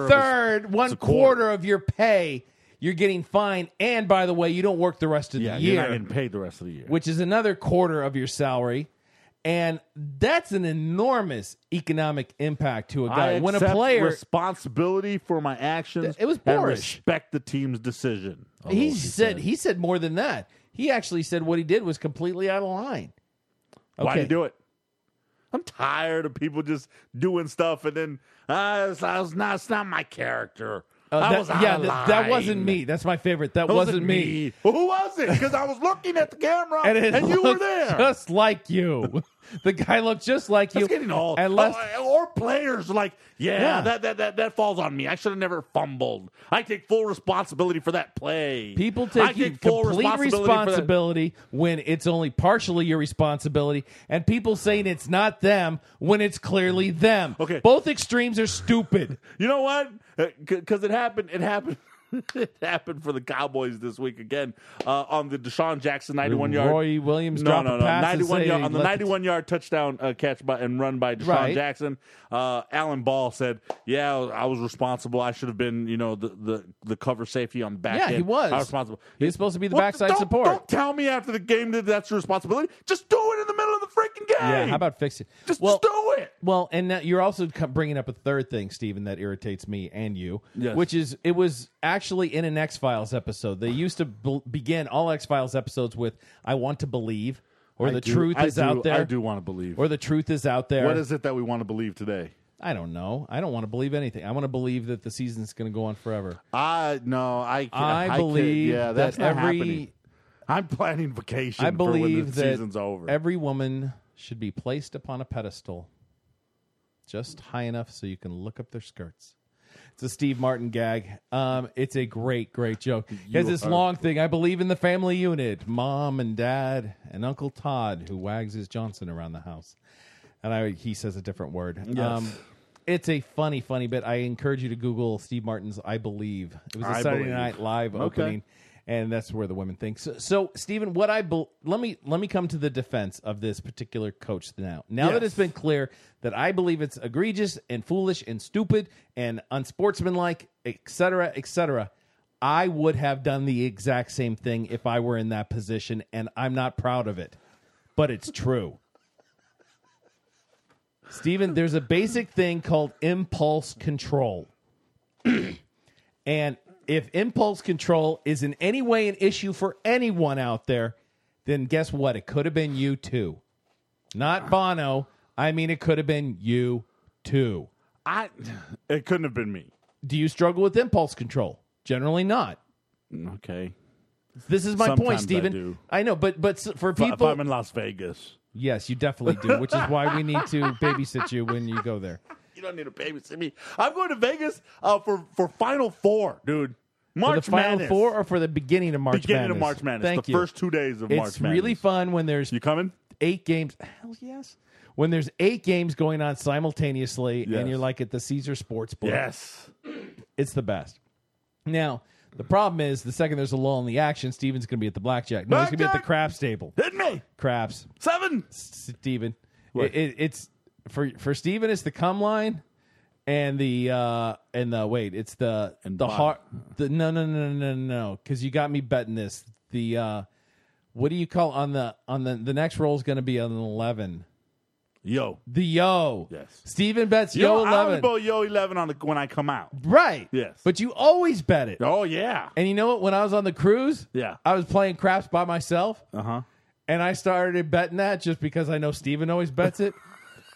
one quarter of your pay. You're getting fined, and by the way, you don't work the rest of the year. You're not getting paid the rest of the year, which is another quarter of your salary, and that's an enormous economic impact to a guy. When a player responsibility for my actions, it was and Boris. Respect the team's decision. He said more than that. He actually said what he did was completely out of line. Okay. Why do you do it? I'm tired of people just doing stuff and then it's not my character. That wasn't me. That's my favorite. That wasn't me. Well, who was it? Because I was looking at the camera and you were there. Just like you. The guy looked just like you. That's getting old. Or players like, that falls on me. I should have never fumbled. I take full responsibility for that play. People take complete responsibility when it's only partially your responsibility, and people saying it's not them when it's clearly them. Okay. Both extremes are stupid. You know what? Because it happened. It happened for the Cowboys this week again on the Deshaun Jackson 91-yard. Roy Williams dropped a pass 91-yard touchdown catch and run by Deshaun Jackson. Alan Ball said, I was responsible. I should have been, the cover safety on the back end. Yeah, he was. I was responsible. He's supposed to be the backside support. Don't tell me after the game that that's your responsibility. Just do it in the middle of the freaking game. Yeah, how about fix it? Just do it. Well, and now you're also bringing up a third thing, Stephen, that irritates me and you, which is it was actually in an X-Files episode. They used to begin all X-Files episodes with, I want to believe, or the truth is out there. I do want to believe. Or the truth is out there. What is it that we want to believe today? I don't know. I don't want to believe anything. I want to believe that the season's going to go on forever. I believe that's that not happening. I'm planning vacation for when the season's over. Every woman should be placed upon a pedestal just high enough so you can look up their skirts. It's a Steve Martin gag. It's a great, great joke. He has this long thing. I believe in the family unit. Mom and Dad and Uncle Todd, who wags his Johnson around the house. And he says a different word. Yes. It's a funny bit. I encourage you to Google Steve Martin's I Believe. It was a Saturday Night Live opening. And that's where the women think. So Stephen, let me come to the defense of this particular coach now. Now that it's been clear that I believe it's egregious and foolish and stupid and unsportsmanlike, et cetera, I would have done the exact same thing if I were in that position, and I'm not proud of it. But it's true. Stephen, there's a basic thing called impulse control. And if impulse control is in any way an issue for anyone out there, then guess what? It could have been you too. Not Bono. I mean, it could have been you too. It couldn't have been me. Do you struggle with impulse control? Generally not. Okay. This is my Sometimes point, Stephen. I do. I know, but for people... If I'm in Las Vegas. Yes, you definitely do, which is why we need to babysit you when you go there. You don't need to babysit me. I'm going to Vegas for Final Four, dude. March for the Madness. Final Four or for the beginning of March Madness? Beginning of March Madness. Thank you. First 2 days of March Madness. It's really fun when there's... You coming? 8 games. Hell yes. When there's 8 games going on simultaneously and you're like at the Caesar Sportsbook. Yes. It's the best. Now, the problem is the second there's a lull in the action, Steven's going to be at the blackjack. No, he's going to be at the craps table. Hit me. Craps. 7. Steven. It's for Steven, it's the cum line and the it's the heart. No, because you got me betting this. The what do you call on the next roll is going to be on an 11. Yo. The yo. Yes. Steven bets yo 11. I only bet yo 11 when I come out. Right. Yes. But you always bet it. Oh, yeah. And you know what? When I was on the cruise, I was playing craps by myself. Uh-huh. And I started betting that just because I know Steven always bets it.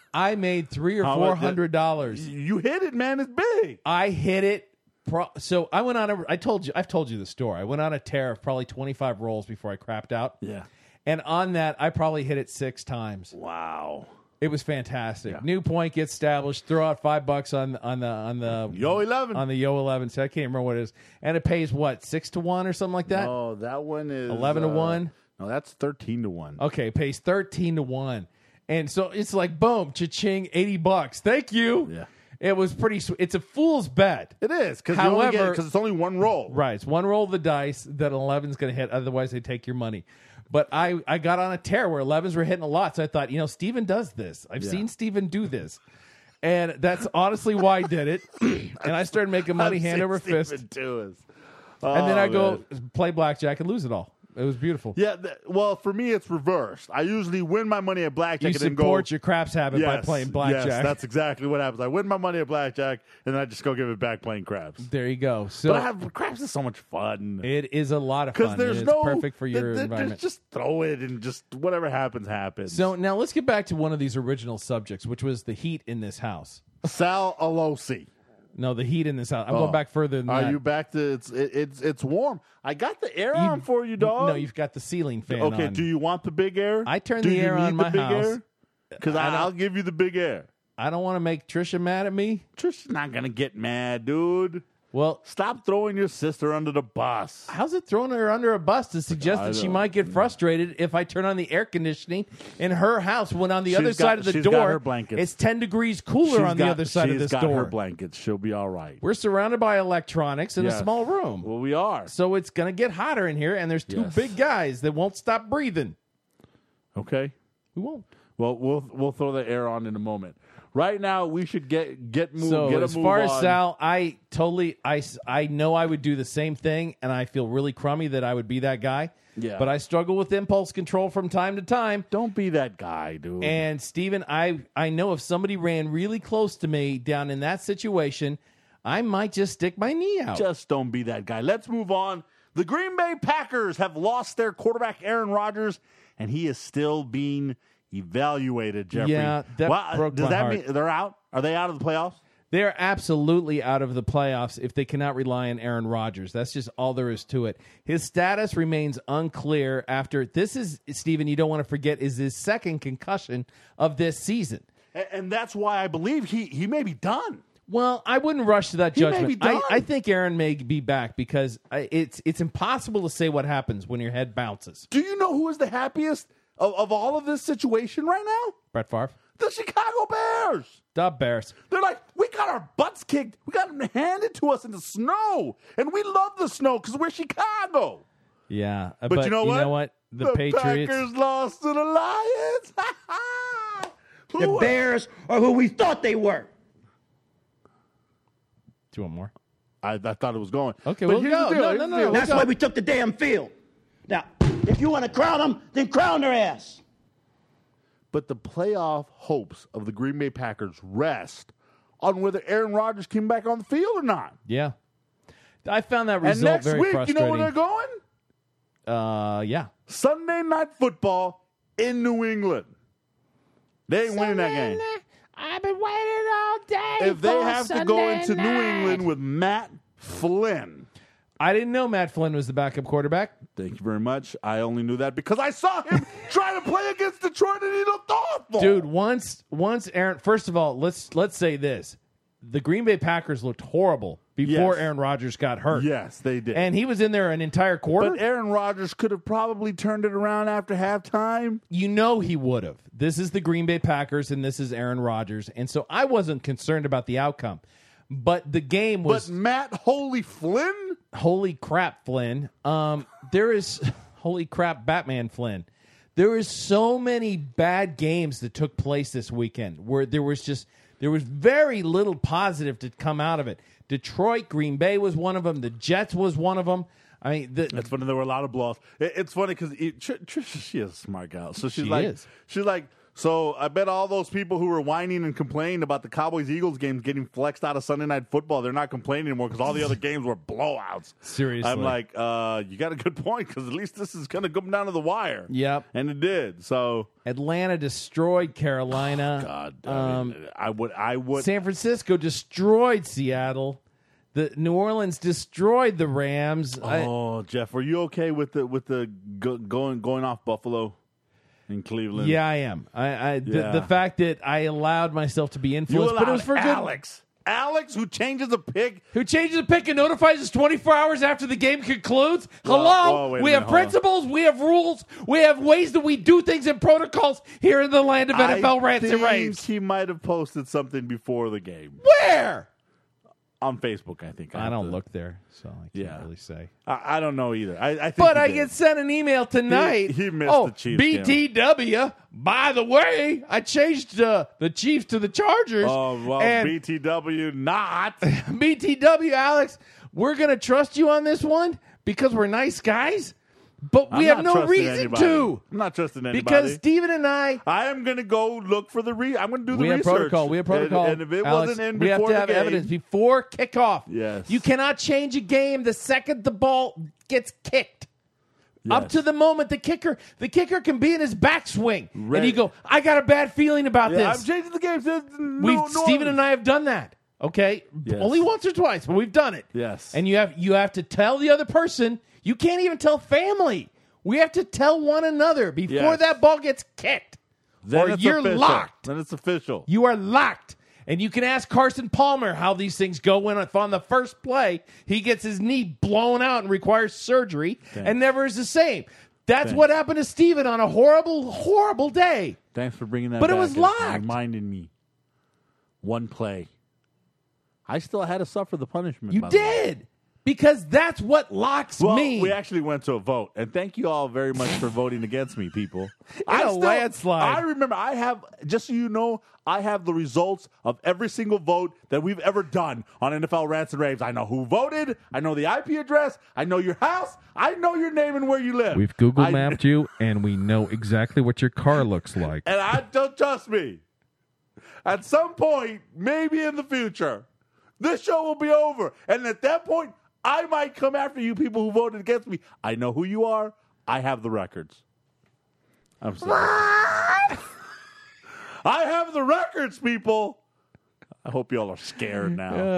I made $300 or $400. You hit it, man. It's big. I hit it. So I went on I've told you the story. I went on a tear of probably 25 rolls before I crapped out. Yeah. And on that, I probably hit it 6 times. Wow. It was fantastic. Yeah. New point gets established. Throw out $5 on the Yo 11 on the Yo 11. So I can't remember what it is, and it pays what 6-1 or something like that. Oh, that one is 11-1. No, that's 13-1. Okay, it pays 13-1, and so it's like boom, cha-ching, $80. Thank you. Yeah. It was pretty. It's a fool's bet. It is However, because it's only one roll. Right, it's one roll of the dice that 11's going to hit. Otherwise, they take your money. But I got on a tear where 11s were hitting a lot, so I thought, Steven does this. I've seen Steven do this, and that's honestly why I did it. And I started making money hand over fist. And Then I go play blackjack and lose it all. It was beautiful. Yeah, well, for me, it's reversed. I usually win my money at blackjack You and then go. support your craps habit by Yes, playing blackjack. Yes, that's exactly what happens. I win my money at blackjack, and then I just go give it back playing craps. There you go. So Craps is so much fun. It is a lot of fun. Because there's it's no perfect for your environment. Just throw it and just whatever happens. So now let's get back to one of these original subjects, which was the heat in this house. Sal Alosi. No, the heat in this house. I'm going back further than that. Are you back to it's warm? I got the air on for you, dog. No, you've got the ceiling fan on. Okay, do you want the big air? I turned the air on my house. Because I'll give you the big air. I don't want to make Trisha mad at me. Trisha's not going to get mad, dude. Well, stop throwing your sister under the bus. How's it throwing her under a bus to suggest that she might get frustrated if I turn on the air conditioning in her house when on the other side of the door, got her blankets. It's 10 degrees cooler on the other side of this door. She's got her blankets. She'll be all right. We're surrounded by electronics in a small room. Well, we are. So it's going to get hotter in here, and there's two big guys that won't stop breathing. Okay. We won't. Well, we'll throw the air on in a moment. Right now, we should get moved. So get a as move far on. as Sal, I know I would do the same thing, and I feel really crummy that I would be that guy. Yeah. But I struggle with impulse control from time to time. Don't be that guy, dude. And Steven, I know if somebody ran really close to me down in that situation, I might just stick my knee out. Just don't be that guy. Let's move on. The Green Bay Packers have lost their quarterback, Aaron Rodgers, and he is still being evaluated, Jeffrey. Yeah, that broke does my that heart. mean they're out? Are they out of the playoffs? They're absolutely out of the playoffs if they cannot rely on Aaron Rodgers. That's just all there is to it. His status remains unclear after this is, Steven, you don't want to forget, is his second concussion of this season. And that's why I believe he may be done. Well, I wouldn't rush to that He may judgment. be done. I think Aaron may be back because it's impossible to say what happens when your head bounces. Do you know who is the happiest of all of this situation right now? Brett Favre? The Chicago Bears. The Bears. They're like, we got our butts kicked. We got them handed to us in the snow. And we love the snow because we're Chicago. Yeah. But you know what? The Patriots. Packers lost to the Lions. The Bears are who we thought they were. Do you want more? I thought it was going. Okay, But we'll here's go. the deal. No, Here's no, the no, deal. we'll That's why we took the damn field. Now, if you want to crown them, then crown their ass. But the playoff hopes of the Green Bay Packers rest on whether Aaron Rodgers came back on the field or not. Yeah. I found that And result next very week, you frustrating. know where they're going? Yeah. Sunday Night Football in New England. They ain't winning that game. I've been waiting all day. If they for have to go Sunday into New night. England with Matt Flynn. I didn't know Matt Flynn was the backup quarterback. Thank you very much. I only knew that because I saw him trying to play against Detroit and he looked awful. Dude, once Aaron, first of all, let's say this. The Green Bay Packers looked horrible before Yes. Aaron Rodgers got hurt. Yes, they did. And he was in there an entire quarter. But Aaron Rodgers could have probably turned it around after halftime. You know he would have. This is the Green Bay Packers, and this is Aaron Rodgers. And so I wasn't concerned about the outcome. But the game was... But Matt Holy Flynn? Holy crap, Flynn. There is... Holy crap, Batman Flynn. There is so many bad games that took place this weekend where there was very little positive to come out of it. Detroit, Green Bay was one of them. The Jets was one of them. I mean, It's funny. There were a lot of blowouts. It's funny because Trisha, she is a smart gal. So she's She like, is. she's like, So I bet all those people who were whining and complaining about the Cowboys-Eagles games getting flexed out of Sunday Night Football, they're not complaining anymore because all the other games were blowouts. Seriously. I'm like, you got a good point because at least this is going to come down to the wire. Yep. And it did. So Atlanta destroyed Carolina. God, I would. San Francisco destroyed Seattle. The New Orleans destroyed the Rams. Jeff, were you okay with the going off Buffalo in Cleveland? Yeah, I am. The fact that I allowed myself to be influenced, but it was for Alex, who changes a pick. Who changes a pick and notifies us 24 hours after the game concludes? Hello? We have principles. We have rules. We have ways that we do things and protocols here in the land of NFL rants and raves. He might have posted something before the game. Where? On Facebook, I think. I don't look there, so I can't really say. I don't know either. I think but I get sent an email tonight. He missed the Chiefs BTW. game. By the way, I changed the Chiefs to the Chargers. Oh, well, BTW not. BTW, Alex, we're going to trust you on this one because we're nice guys. But we have no reason to. I'm not trusting anybody. Because Steven and I am going to go look for the I'm going to do the research. We have protocol. And if it Alex, wasn't in we have before to have the game, evidence before kickoff. Yes. You cannot change a game the second the ball gets kicked. Yes. Up to the moment the kicker can be in his backswing. And you go, I got a bad feeling about this. I'm changing the game. Steven and I have done that. Okay? Yes. Only once or twice, but we've done it. Yes. And you have to tell the other person. You can't even tell family. We have to tell one another before that ball gets kicked. Then or you're official. locked. Then it's official. You are locked. And you can ask Carson Palmer how these things go when on the first play, he gets his knee blown out and requires surgery and never is the same. That's what happened to Steven on a horrible, horrible day. Thanks for bringing that back. But it was locked. Reminding me. One play. I still had to suffer the punishment. You did. Because that's what locks me. We actually went to a vote, and thank you all very much for voting against me, people. Landslide. I remember, just so you know, I have the results of every single vote that we've ever done on NFL Rants and Raves. I know who voted. I know the IP address. I know your house. I know your name and where you live. We've Google mapped you, and we know exactly what your car looks like. And I don't trust me. At some point, maybe in the future, this show will be over, and at that point, I might come after you people who voted against me. I know who you are. I have the records. I'm sorry. What? I have the records, people. I hope y'all are scared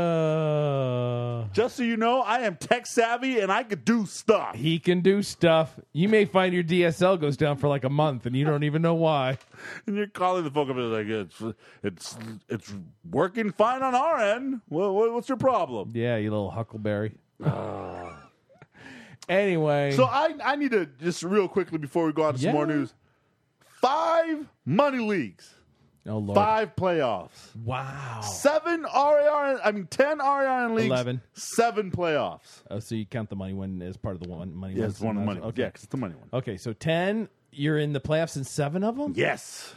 now. Just so you know, I am tech savvy and I could do stuff. He can do stuff. You may find your DSL goes down for like a month and you don't even know why. And you're calling the folk up and like, it's working fine on our end. What's your problem? Yeah, you little huckleberry. Anyway. So I need to just real quickly before we go on to some more news. 5 money leagues. Oh, Lord. 5 playoffs. Wow. 10 RAR leagues. 11. 7 playoffs. Oh, so you count the money one as part of the money one? Yes, it's one of the money. Okay. Yeah, because it's the money one. Okay, so 10, you're in the playoffs in 7 of them? Yes.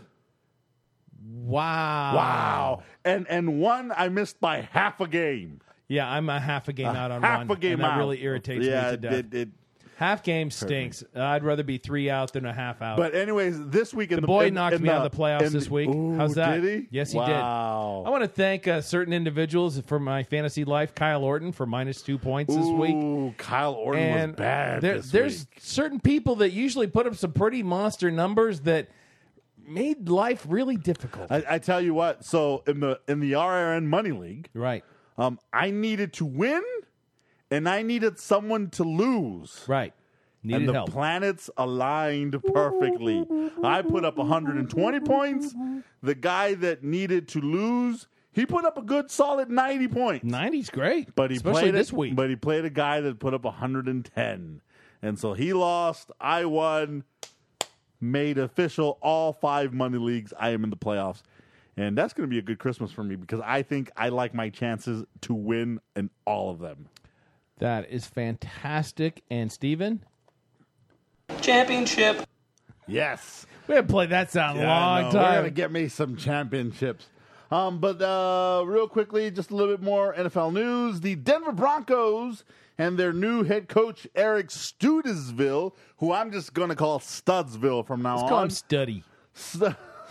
Wow. And one I missed by half a game. Yeah, I'm a half a game out on half one. A game and that really irritates me to death. Half game stinks. I'd rather be 3 out than a half out. But anyways, this week the boy knocked me out of the playoffs this week. Ooh, how's that? Did he? Yes, he did. I want to thank certain individuals for my fantasy life. Kyle Orton for -2 points this week. Ooh, Kyle Orton was bad. There's certain people that usually put up some pretty monster numbers that made life really difficult. I tell you what. So in the RRN Money League, right? I needed to win, and I needed someone to lose. Right. And the planets aligned perfectly. I put up 120 points. The guy that needed to lose, he put up a good solid 90 points. 90's great, but he especially played this week. But he played a guy that put up 110, and so he lost. I won. Made official all 5 money leagues. I am in the playoffs. And that's going to be a good Christmas for me because I think I like my chances to win in all of them. That is fantastic. And Steven? Championship. Yes. We haven't played that sound a long time. We're going to get me some championships. But real quickly, just a little bit more NFL news. The Denver Broncos and their new head coach, Eric Studesville, who I'm just going to call Studsville from now on. Let's call him Studdy.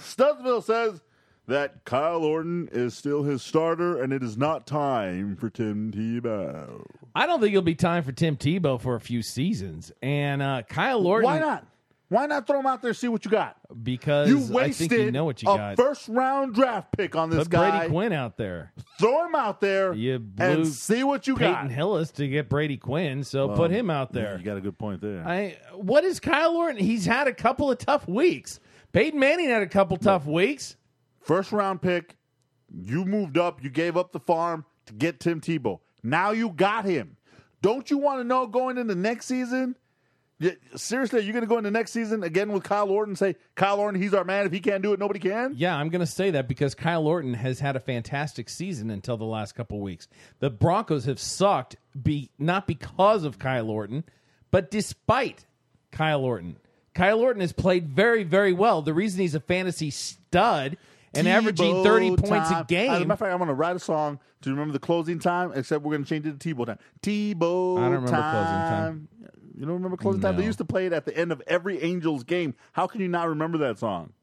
Studsville says that Kyle Orton is still his starter, and it is not time for Tim Tebow. I don't think it'll be time for Tim Tebow for a few seasons. And Kyle Orton... Why not? Why not throw him out there, see what you got? Because you I think you know what you got. A first-round draft pick on this Put guy. Brady Quinn out there. Throw him out there You blew and see what you Peyton got. Hillis to get Brady Quinn, so put him out there. Yeah, you got a good point there. What is Kyle Orton? He's had a couple of tough weeks. Peyton Manning had a couple tough weeks. First-round pick. You moved up. You gave up the farm to get Tim Tebow. Now you got him. Don't you want to know going into next season? Seriously, are you going to go into next season again with Kyle Orton and say, Kyle Orton, he's our man. If he can't do it, nobody can? Yeah, I'm going to say that because Kyle Orton has had a fantastic season until the last couple of weeks. The Broncos have sucked, not because of Kyle Orton, but despite Kyle Orton. Kyle Orton has played very, very well. The reason he's a fantasy stud and averaging 30 points a game. As a matter of fact, I'm going to write a song to remember the closing time, except we're going to change it to Tebow time. Tebow time. I don't remember closing time. You don't remember closing time? They used to play it at the end of every Angels game. How can you not remember that song?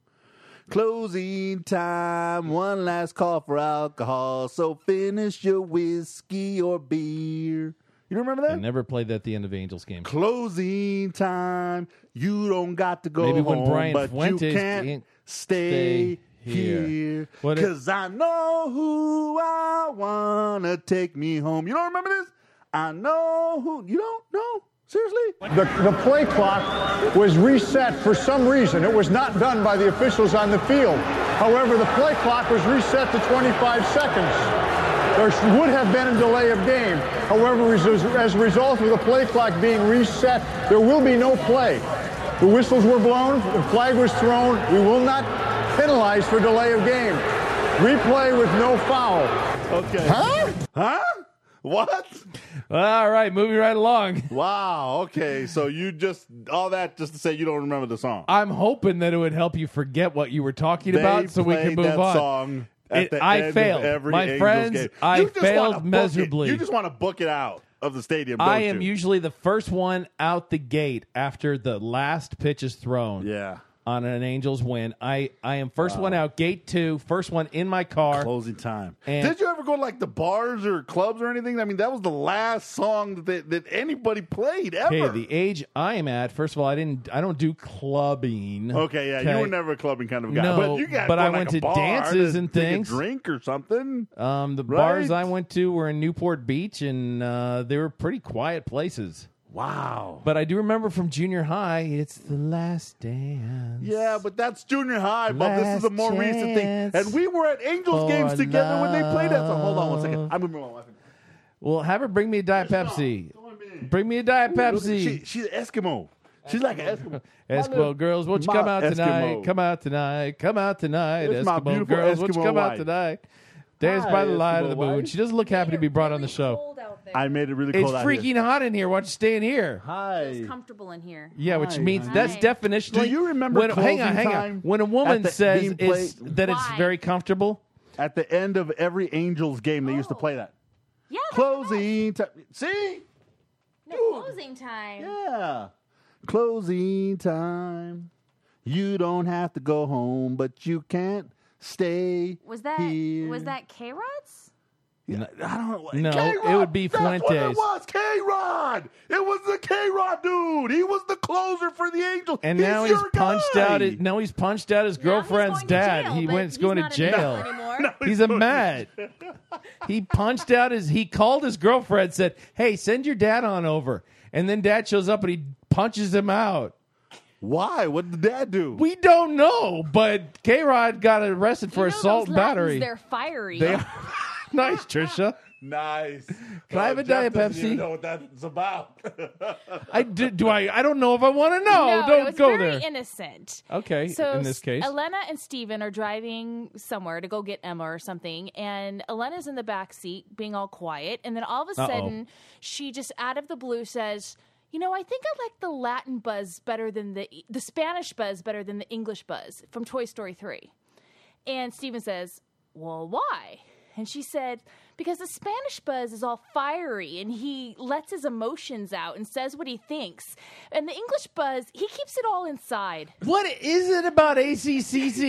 Closing time, one last call for alcohol, so finish your whiskey or beer. You don't remember that? I never played that at the end of Angels games. Closing time, you don't got to go Maybe home, when Brian but Fuentes you can't stay here. Because I know who I want to take me home. You don't remember this? I know who. You don't know? Seriously? The play clock was reset for some reason. It was not done by the officials on the field. However, the play clock was reset to 25 seconds. There would have been a delay of game. However, as a result of the play clock being reset, there will be no play. The whistles were blown, the flag was thrown. We will not penalize for delay of game. Replay with no foul. Okay. Huh? What? All right, moving right along. Wow. Okay. So you all that just to say you don't remember the song. I'm hoping that it would help you forget what you were talking about so we can move that on. Song at the end failed. Of every My Angels friends, game. I You just failed wanna book miserably. it. You just want to book it out of the stadium, don't I am you? usually the first one out the gate after the last pitch is thrown. Yeah. On an Angels win. I am first one out, gate 2, first one in my car. Closing time. And did you ever go to like the bars or clubs or anything? I mean, that was the last song that anybody played ever. Okay, the age I am at, first of all, I don't do clubbing. Okay, yeah, you were never a clubbing kind of guy. No, but you got but go I like went a to bar dances to and take things. A drink or something. The right? bars I went to were in Newport Beach, and they were pretty quiet places. Wow. But I do remember from junior high, it's the last dance. Yeah, but that's junior high, but this is a more recent thing. And we were at Angels games for together when they played that song. Hold on one second. I'm going to bring my wife in. Well, have her bring me a Diet Pepsi. Bring me a Diet Pepsi. She's an Eskimo. She's like an Eskimo. Eskimo girls, won't you come out tonight? Come out tonight. Come out tonight. It's my Eskimo beautiful girls, won't you Eskimo come out wife. tonight? Dance by the light of the Eskimo moon. wife. She doesn't look happy to be brought on the show. I made it really It's cold out here. freaking hot in here. Why don't you stay in here? Hi. It's comfortable in here. Yeah, which Hi, means hi. that's definitionally. Do you remember when, hang on, closing hang on. time When a woman at the says being it's, played- that it's Why? very comfortable, At the end of every Angels game, they used to play that. Yeah. Closing time. See? Closing time. Yeah. Closing time. You don't have to go home, but you can't stay Was that here. K-Rod's? I don't know. No, K-Rod. it would be That's what Fuentes. it was. K-Rod. It was the K-Rod dude. He was the closer for the Angels. and now he's your punched guy. out. Now he's punched out his girlfriend's dad. Jail, He but went he's going to not in jail. anymore. He's a mad. He punched out his. He called his girlfriend, said, "Hey, send your dad on over." And then dad shows up and he punches him out. Why? What did the dad do? We don't know, but K-Rod got arrested for You know assault those and Latins, battery. They're fiery. They are nice, Trisha. Nice. Can I have a Diet Jeff doesn't Pepsi? even know what that's about. I don't know if I want to know. No, Don't it's go very there. innocent. Okay, So in this case. Elena and Steven are driving somewhere to go get Emma or something, and Elena's in the back seat being all quiet, and then all of a sudden she just out of the blue says, "You know, I think I like the Latin buzz better than the Spanish buzz better than the English buzz from Toy Story 3." And Steven says, "Well, why?" And she said, "Because the Spanish buzz is all fiery and he lets his emotions out and says what he thinks. And the English buzz, he keeps it all inside." What is it about ACCC?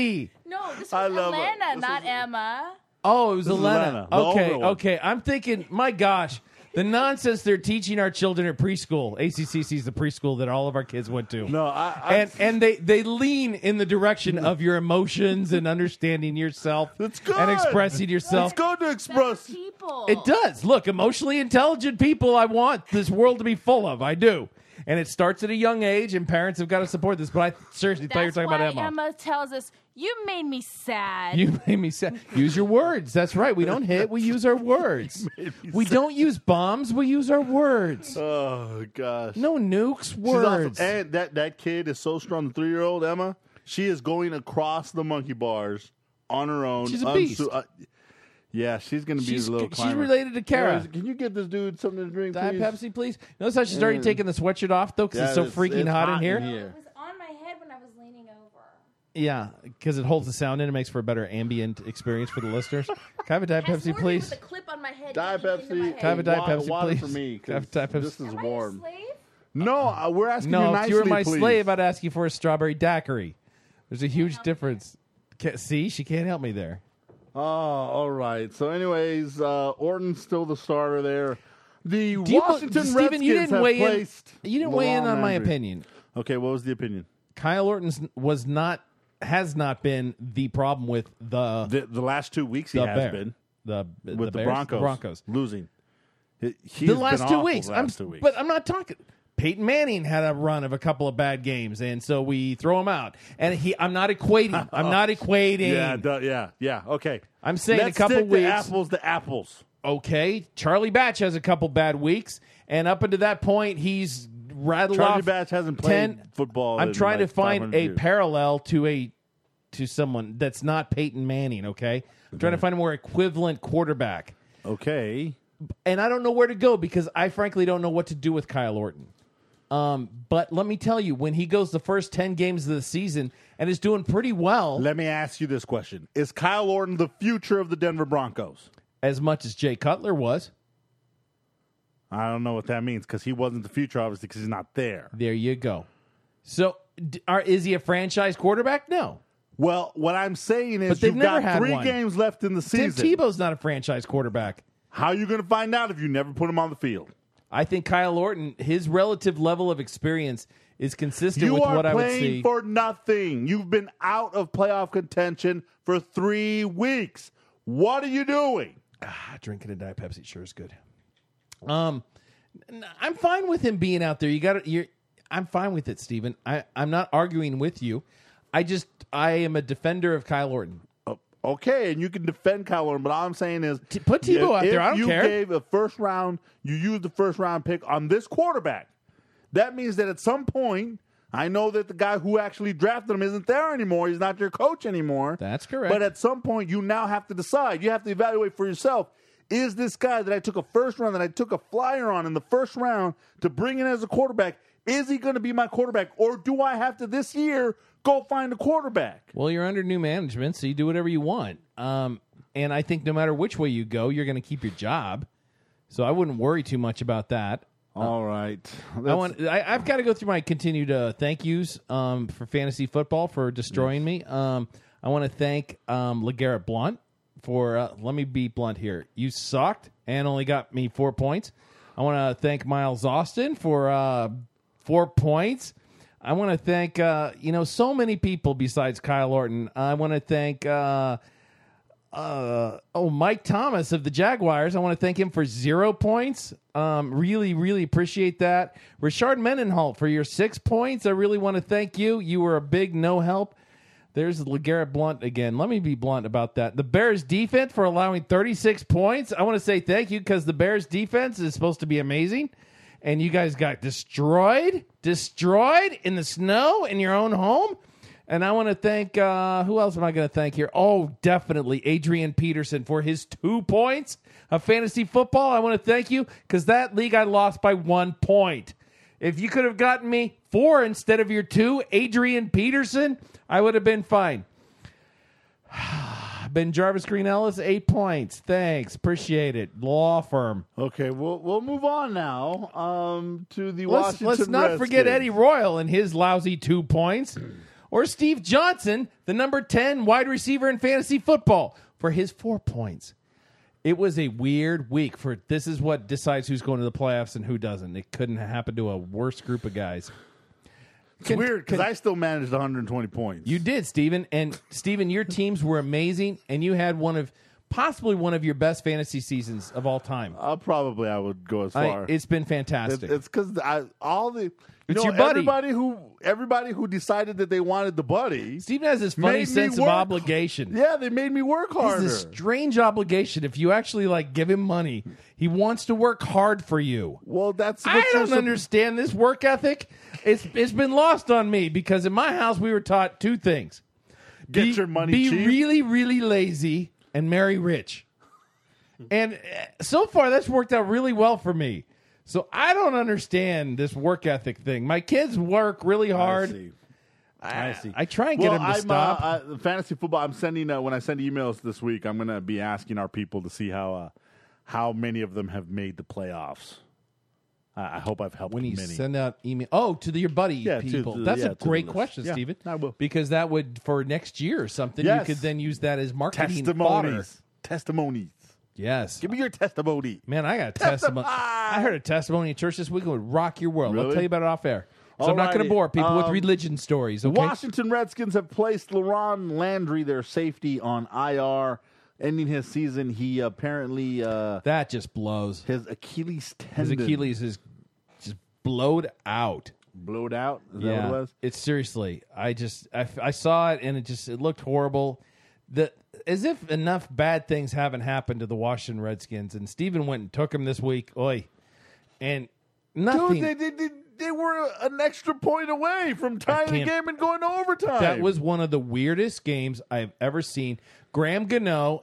No, this I was love it. Elena, This not is- Emma. Oh, it was This is Elena. Elena, the older one. Okay. I'm thinking, my gosh, the nonsense they're teaching our children at preschool. ACCC is the preschool that all of our kids went to. No, and they lean in the direction of your emotions and understanding yourself. That's good. And expressing yourself. It's good to express. People. It does. Look, emotionally intelligent people I want this world to be full of. I do. And it starts at a young age, and parents have got to support this. But I seriously thought you were That's talking why about Emma. Emma tells us, you made me sad. You made me sad. Use your words. That's right. We don't hit. We use our words. We don't use bombs. We use our words. Oh, gosh. No nukes. She's Words. awesome. And that kid is so strong. The 3-year-old, Emma, she is going across the monkey bars on her own. She's a beast. Yeah, she's going to be She's a little climber. related to Kara. Can you get this dude something to drink, Diet please? Pepsi, please. Notice how she's already taking the sweatshirt off, though, because it's so freaking hot in here. It was on my head when I was leaning over. Yeah, because it holds the sound in. It makes for a better ambient experience for the listeners. Can I have a Diet Pepsi, please? With a clip on my head. Diet digging into my Pepsi. head. Can I have a Diet Pepsi, water please? for me, Can I have 'cause Diet Pepsi? this is Am I a warm. slave? No, we're asking you No, nicely, if you were my please. slave, I'd ask you for a strawberry daiquiri. There's a huge difference. See, she can't help me there. Oh, all right. So, anyways, Orton's still the starter there. The Do you- Washington Steven, Redskins you didn't have weigh in. placed. You didn't the weigh in wrong on my Landry. opinion. Okay, what was the opinion? Kyle Orton has not been the problem with The last 2 weeks he the has Bear. been the with the Bears? Broncos losing. The last 2 weeks. The last 2 weeks. But I'm not talking. Peyton Manning had a run of a couple of bad games, and so we throw him out. And I'm not equating. I'm not equating. Yeah. Okay. I'm saying Let's a couple stick weeks. The apples to apples. Okay, Charlie Batch has a couple bad weeks, and up until that point, he's rattled Charlie off Batch hasn't played 10 football. I'm in trying like to find 500 a years. parallel to someone that's not Peyton Manning. Okay, I'm trying to find a more equivalent quarterback, Okay. and I don't know where to go because I frankly don't know what to do with Kyle Orton. But let me tell you, when he goes the first 10 games of the season and is doing pretty well, Let me ask you this question: is Kyle Orton the future of the Denver Broncos? as much as Jay Cutler was, I don't know what that means because he wasn't the future, obviously, because he's not there. there you go. So, is he a franchise quarterback? No. Well, what I'm saying is But they've you've never got had 3 one. games left in the Tim season. Tebow's not a franchise quarterback. How are you going to find out if you never put him on the field? I think Kyle Orton, his relative level of experience is consistent You with are what I would playing see. for nothing. You've been out of playoff contention for 3 weeks. What are you doing? Drinking a Diet Pepsi sure is good. I'm fine with him being out there. I'm fine with it, Steven. I'm not arguing with you. I am a defender of Kyle Orton. Okay, and you can defend Kyle Orton, but all I'm saying is Put Tebow out there. I don't If care. you gave a first round, you used the first round pick on this quarterback. That means that at some point, I know that the guy who actually drafted him isn't there anymore. He's not your coach anymore. That's correct. But at some point, you now have to decide. You have to evaluate for yourself. Is this guy that I took a first round, that I took a flyer on in the first round to bring in as a quarterback, is he going to be my quarterback? Or do I have to this year go find a quarterback? Well, you're under new management, so you do whatever you want. And I think no matter which way you go, you're going to keep your job. So I wouldn't worry too much about that. All right. I've got to go through my continued thank yous for fantasy football for destroying me. I want to thank LeGarrette Blount for, let me be blunt here. You sucked and only got me 4 points. I want to thank Miles Austin for 4 points. I want to thank, so many people besides Kyle Orton. I want to thank Mike Thomas of the Jaguars. I want to thank him for 0 points. Really, really appreciate that. Rashard Mendenhall for your 6 points. I really want to thank you. You were a big no help. There's LeGarrette Blount again. Let me be blunt about that. The Bears defense for allowing 36 points. I want to say thank you because the Bears defense is supposed to be amazing. And you guys got destroyed in the snow in your own home. And I want to thank, who else am I going to thank here? Oh, definitely Adrian Peterson for his 2 points of fantasy football. I want to thank you because that league I lost by 1 point. If you could have gotten me 4 instead of your 2, Adrian Peterson, I would have been fine. Ben Jarvis Green Ellis, 8 points. Thanks. Appreciate it. Law firm. Okay, we'll move on now to the Washington Let's not forget Redskins. Eddie Royal and his lousy 2 points. Or Steve Johnson, the number 10 wide receiver in fantasy football, for his 4 points. It was a weird week for this is what decides who's going to the playoffs and who doesn't. It couldn't happen to a worse group of guys. It's weird because I still managed 120 points. You did, Steven. And, Steven, your teams were amazing, and you had possibly one of your best fantasy seasons of all time. I would go as far. It's been fantastic. It's because your buddy. Everybody who decided that they wanted the buddy. Steven has this funny sense of obligation. Yeah, they made me work harder. It's a strange obligation. If you actually give him money, he wants to work hard for you. Well, I don't understand this work ethic. It's been lost on me because in my house we were taught 2 things: get your money be cheap. really, really lazy, and marry rich. And so far, that's worked out really well for me. So I don't understand this work ethic thing. My kids work really hard. I see. I try and get them to stop. Fantasy football. I'm sending when I send emails this week. I'm going to be asking our people to see how many of them have made the playoffs. I hope I've helped when you many. Send out email. Oh, to your buddy people. That's a great question, Steven. I will. Because that would, for next year or something, you could then use that as marketing fodder. Testimonies. Yes. Give me your testimony. Man, I got a testimony. I heard a testimony in church this week. It would rock your world. Really? I'll tell you about it off air. So I'm not going to bore people with religion stories. Okay? The Washington Redskins have placed LaRon Landry, their safety, on IR. Ending his season, he apparently... that just blows. His Achilles tendon. His Achilles is just blowed out. Blowed out? Is that what it was? It's seriously. I saw it, and it looked horrible. As if enough bad things haven't happened to the Washington Redskins. And Steven went and took him this week. Oy. And nothing. Dude, they were an extra point away from tying the game and going to overtime. That was one of the weirdest games I've ever seen. Graham Gano.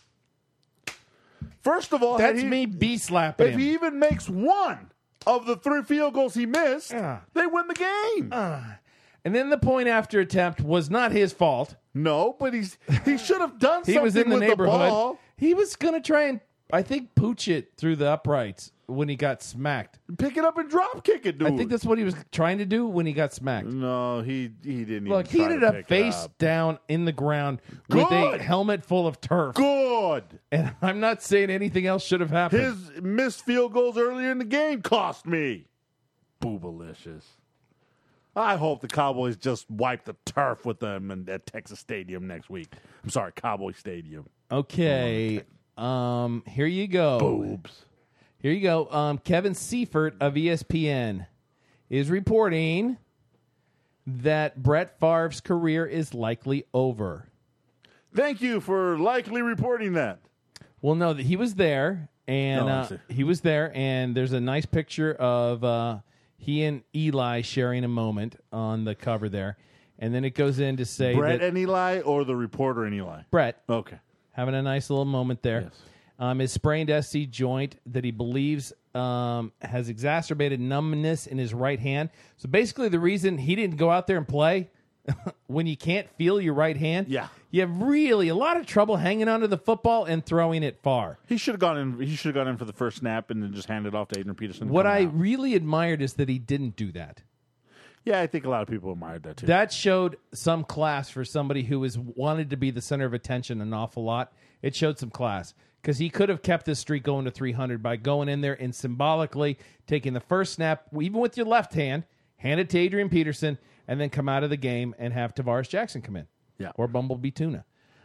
First of all, that's me B-slapping him. If he even makes one of the 3 field goals he missed, they win the game. And then the point after attempt was not his fault. No, but he should have done something. He was in the neighborhood. The ball. He was going to try and, I think, pooch it through the uprights when he got smacked. Pick it up and drop kick it, dude. I think that's what he was trying to do when he got smacked. No, he didn't. Look, he ended up face down in the ground with a helmet full of turf. Good. And I'm not saying anything else should have happened. His missed field goals earlier in the game cost me. Boobalicious. I hope the Cowboys just wipe the turf with them at Texas Stadium next week. I'm sorry, Cowboy Stadium. Okay. Here you go. Boobs. Here you go. Kevin Seifert of ESPN is reporting that Brett Favre's career is likely over. Thank you for likely reporting that. Well, no, he was there, and there's a nice picture of he and Eli sharing a moment on the cover there, and then it goes in to say Brett and Eli, or the reporter and Eli? Brett. Okay. Having a nice little moment there. Yes. His sprained SC joint that he believes has exacerbated numbness in his right hand. So basically the reason he didn't go out there and play, when you can't feel your right hand, you have really a lot of trouble hanging onto the football and throwing it far. He should have gone in. He should have gone in for the first snap and then just handed it off to Adrian Peterson. What I really admired is that he didn't do that. Yeah, I think a lot of people admired that too. That showed some class for somebody who was wanted to be the center of attention an awful lot. It showed some class because he could have kept this streak going to 300 by going in there and symbolically taking the first snap, even with your left hand, hand it to Adrian Peterson, and then come out of the game and have Tavares Jackson come in. Yeah. Or Bumblebee Tuna.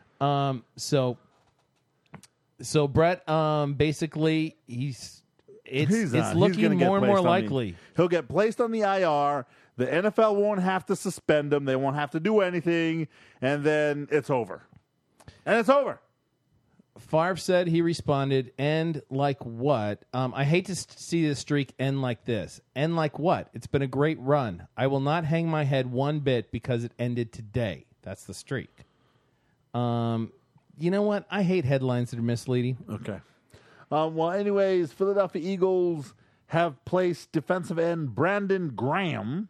So Brett, basically, it's looking more and more likely. He'll get placed on the IR. The NFL won't have to suspend him. They won't have to do anything. And then it's over. And it's over. Favre said he responded, end like what? I hate to see this streak end like this. End like what? It's been a great run. I will not hang my head one bit because it ended today. That's the streak. You know what? I hate headlines that are misleading. Okay. Well, anyways, Philadelphia Eagles have placed defensive end Brandon Graham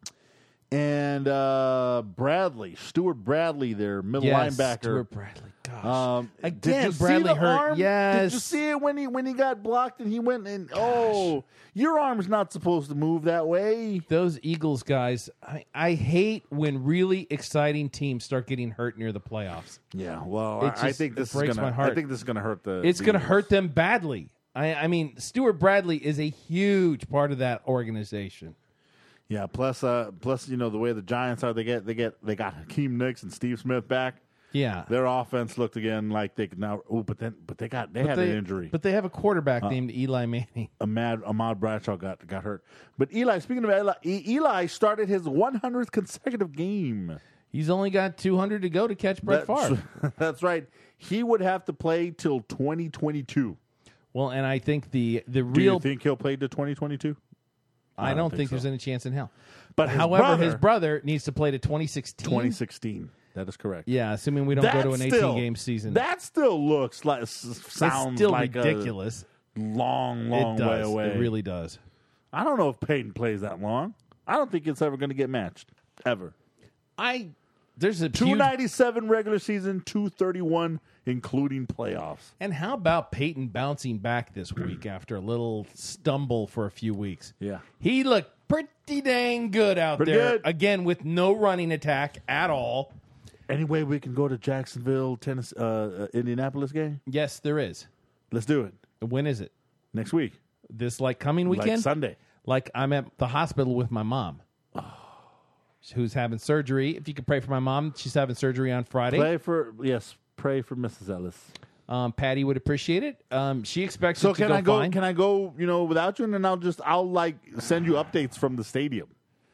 and Stuart Bradley, their middle linebacker. Stuart Bradley. God, Again, did you see Bradley the Hurt. arm? Yes. Did you see it when he got blocked and he went and your arm's not supposed to move that way. Those Eagles guys, I hate when really exciting teams start getting hurt near the playoffs. Yeah, well, I think this breaks is gonna. my heart. I think this is gonna hurt the. It's going to Eagles. hurt them badly. I mean, Stuart Bradley is a huge part of that organization. Yeah. Plus, you know the way the Giants are, they got Hakeem Nicks and Steve Smith back. Yeah, Their offense looked again like they could now. Oh, but they had an injury. But they have a quarterback named Eli Manning. Ahmad Bradshaw got hurt. But Eli, speaking of Eli started his 100th consecutive game. He's only got 200 to go to catch Brett Favre. That's right. He would have to play till 2022. Well, and I think the Do real. you think he'll play to 2022? I don't think there's any chance in hell. But his brother needs to play to 2016. 2016. That is correct. Yeah, assuming we don't go to an 18-game season. That still looks like sounds it's still like ridiculous. A long It way does. away. It really does. I don't know if Peyton plays that long. I don't think it's ever going to get matched ever. There's a 297 regular season, 231 including playoffs. And how about Peyton bouncing back this week after a little stumble for a few weeks? Yeah. He looked pretty dang good out Pretty there. good. Again, with no running attack at all. Anyway, we can go to Jacksonville, Tennessee, Indianapolis game? Yes, there is. Let's do it. When is it? Next week. This coming weekend? Like Sunday. Like I'm at the hospital with my mom. Who's having surgery. If you could pray for my mom, she's having surgery on Friday. Pray for Mrs. Ellis. Patty would appreciate it. She expects So it to can go I go? fine. Can I go? Without you, and then I'll like send you updates from the stadium.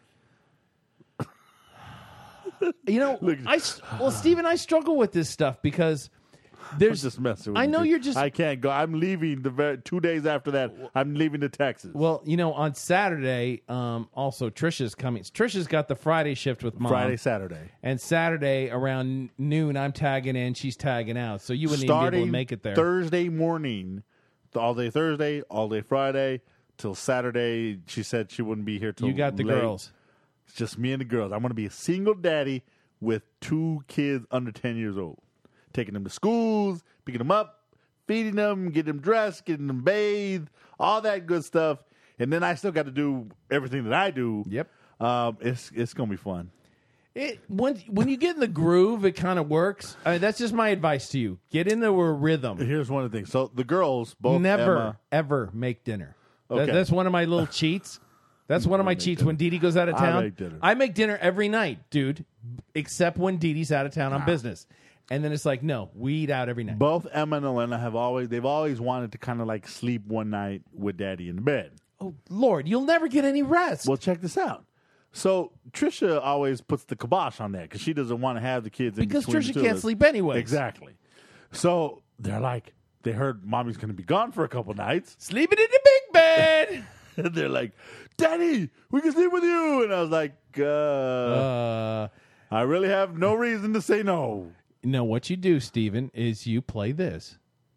Steven, I struggle with this stuff because there's I'm just messing with I you, know dude. you're just. I can't go. I'm leaving 2 days after that. I'm leaving to Texas. Well, on Saturday, also Trisha's coming. Trisha's got the Friday shift with Mom. Friday, Saturday, and Saturday around noon, I'm tagging in. She's tagging out, so you wouldn't even be able to make it there. Thursday morning, all day Thursday, all day Friday, till Saturday. She said she wouldn't be here till you got the late. girls. It's just me and the girls. I'm going to be a single daddy with 2 kids under 10 years old. Taking them to schools, picking them up, feeding them, getting them dressed, getting them bathed, all that good stuff. And then I still got to do everything that I do. Yep. It's going to be fun. When you get in the groove, it kind of works. I mean, that's just my advice to you. Get into a rhythm. Here's one of the things. So the girls, both Never, Emma, ever make dinner. Okay. That's one of my little cheats. That's one of my cheats when Dee Dee goes out of town. I make dinner every night, dude, except when Dee Dee's out of town on business. And then it's like, no, we eat out every night. Both Emma and Elena they've always wanted to kind of like sleep one night with Daddy in the bed. Oh, Lord, you'll never get any rest. Well, check this out. So Trisha always puts the kibosh on that because she doesn't want to have the kids in because between Trisha the two can't of us. sleep anyway. Exactly. So they heard Mommy's going to be gone for a couple nights. Sleeping in the big bed. And they're like, Daddy, we can sleep with you. And I was like, I really have no reason to say no. No, what you do, Steven, is you play this.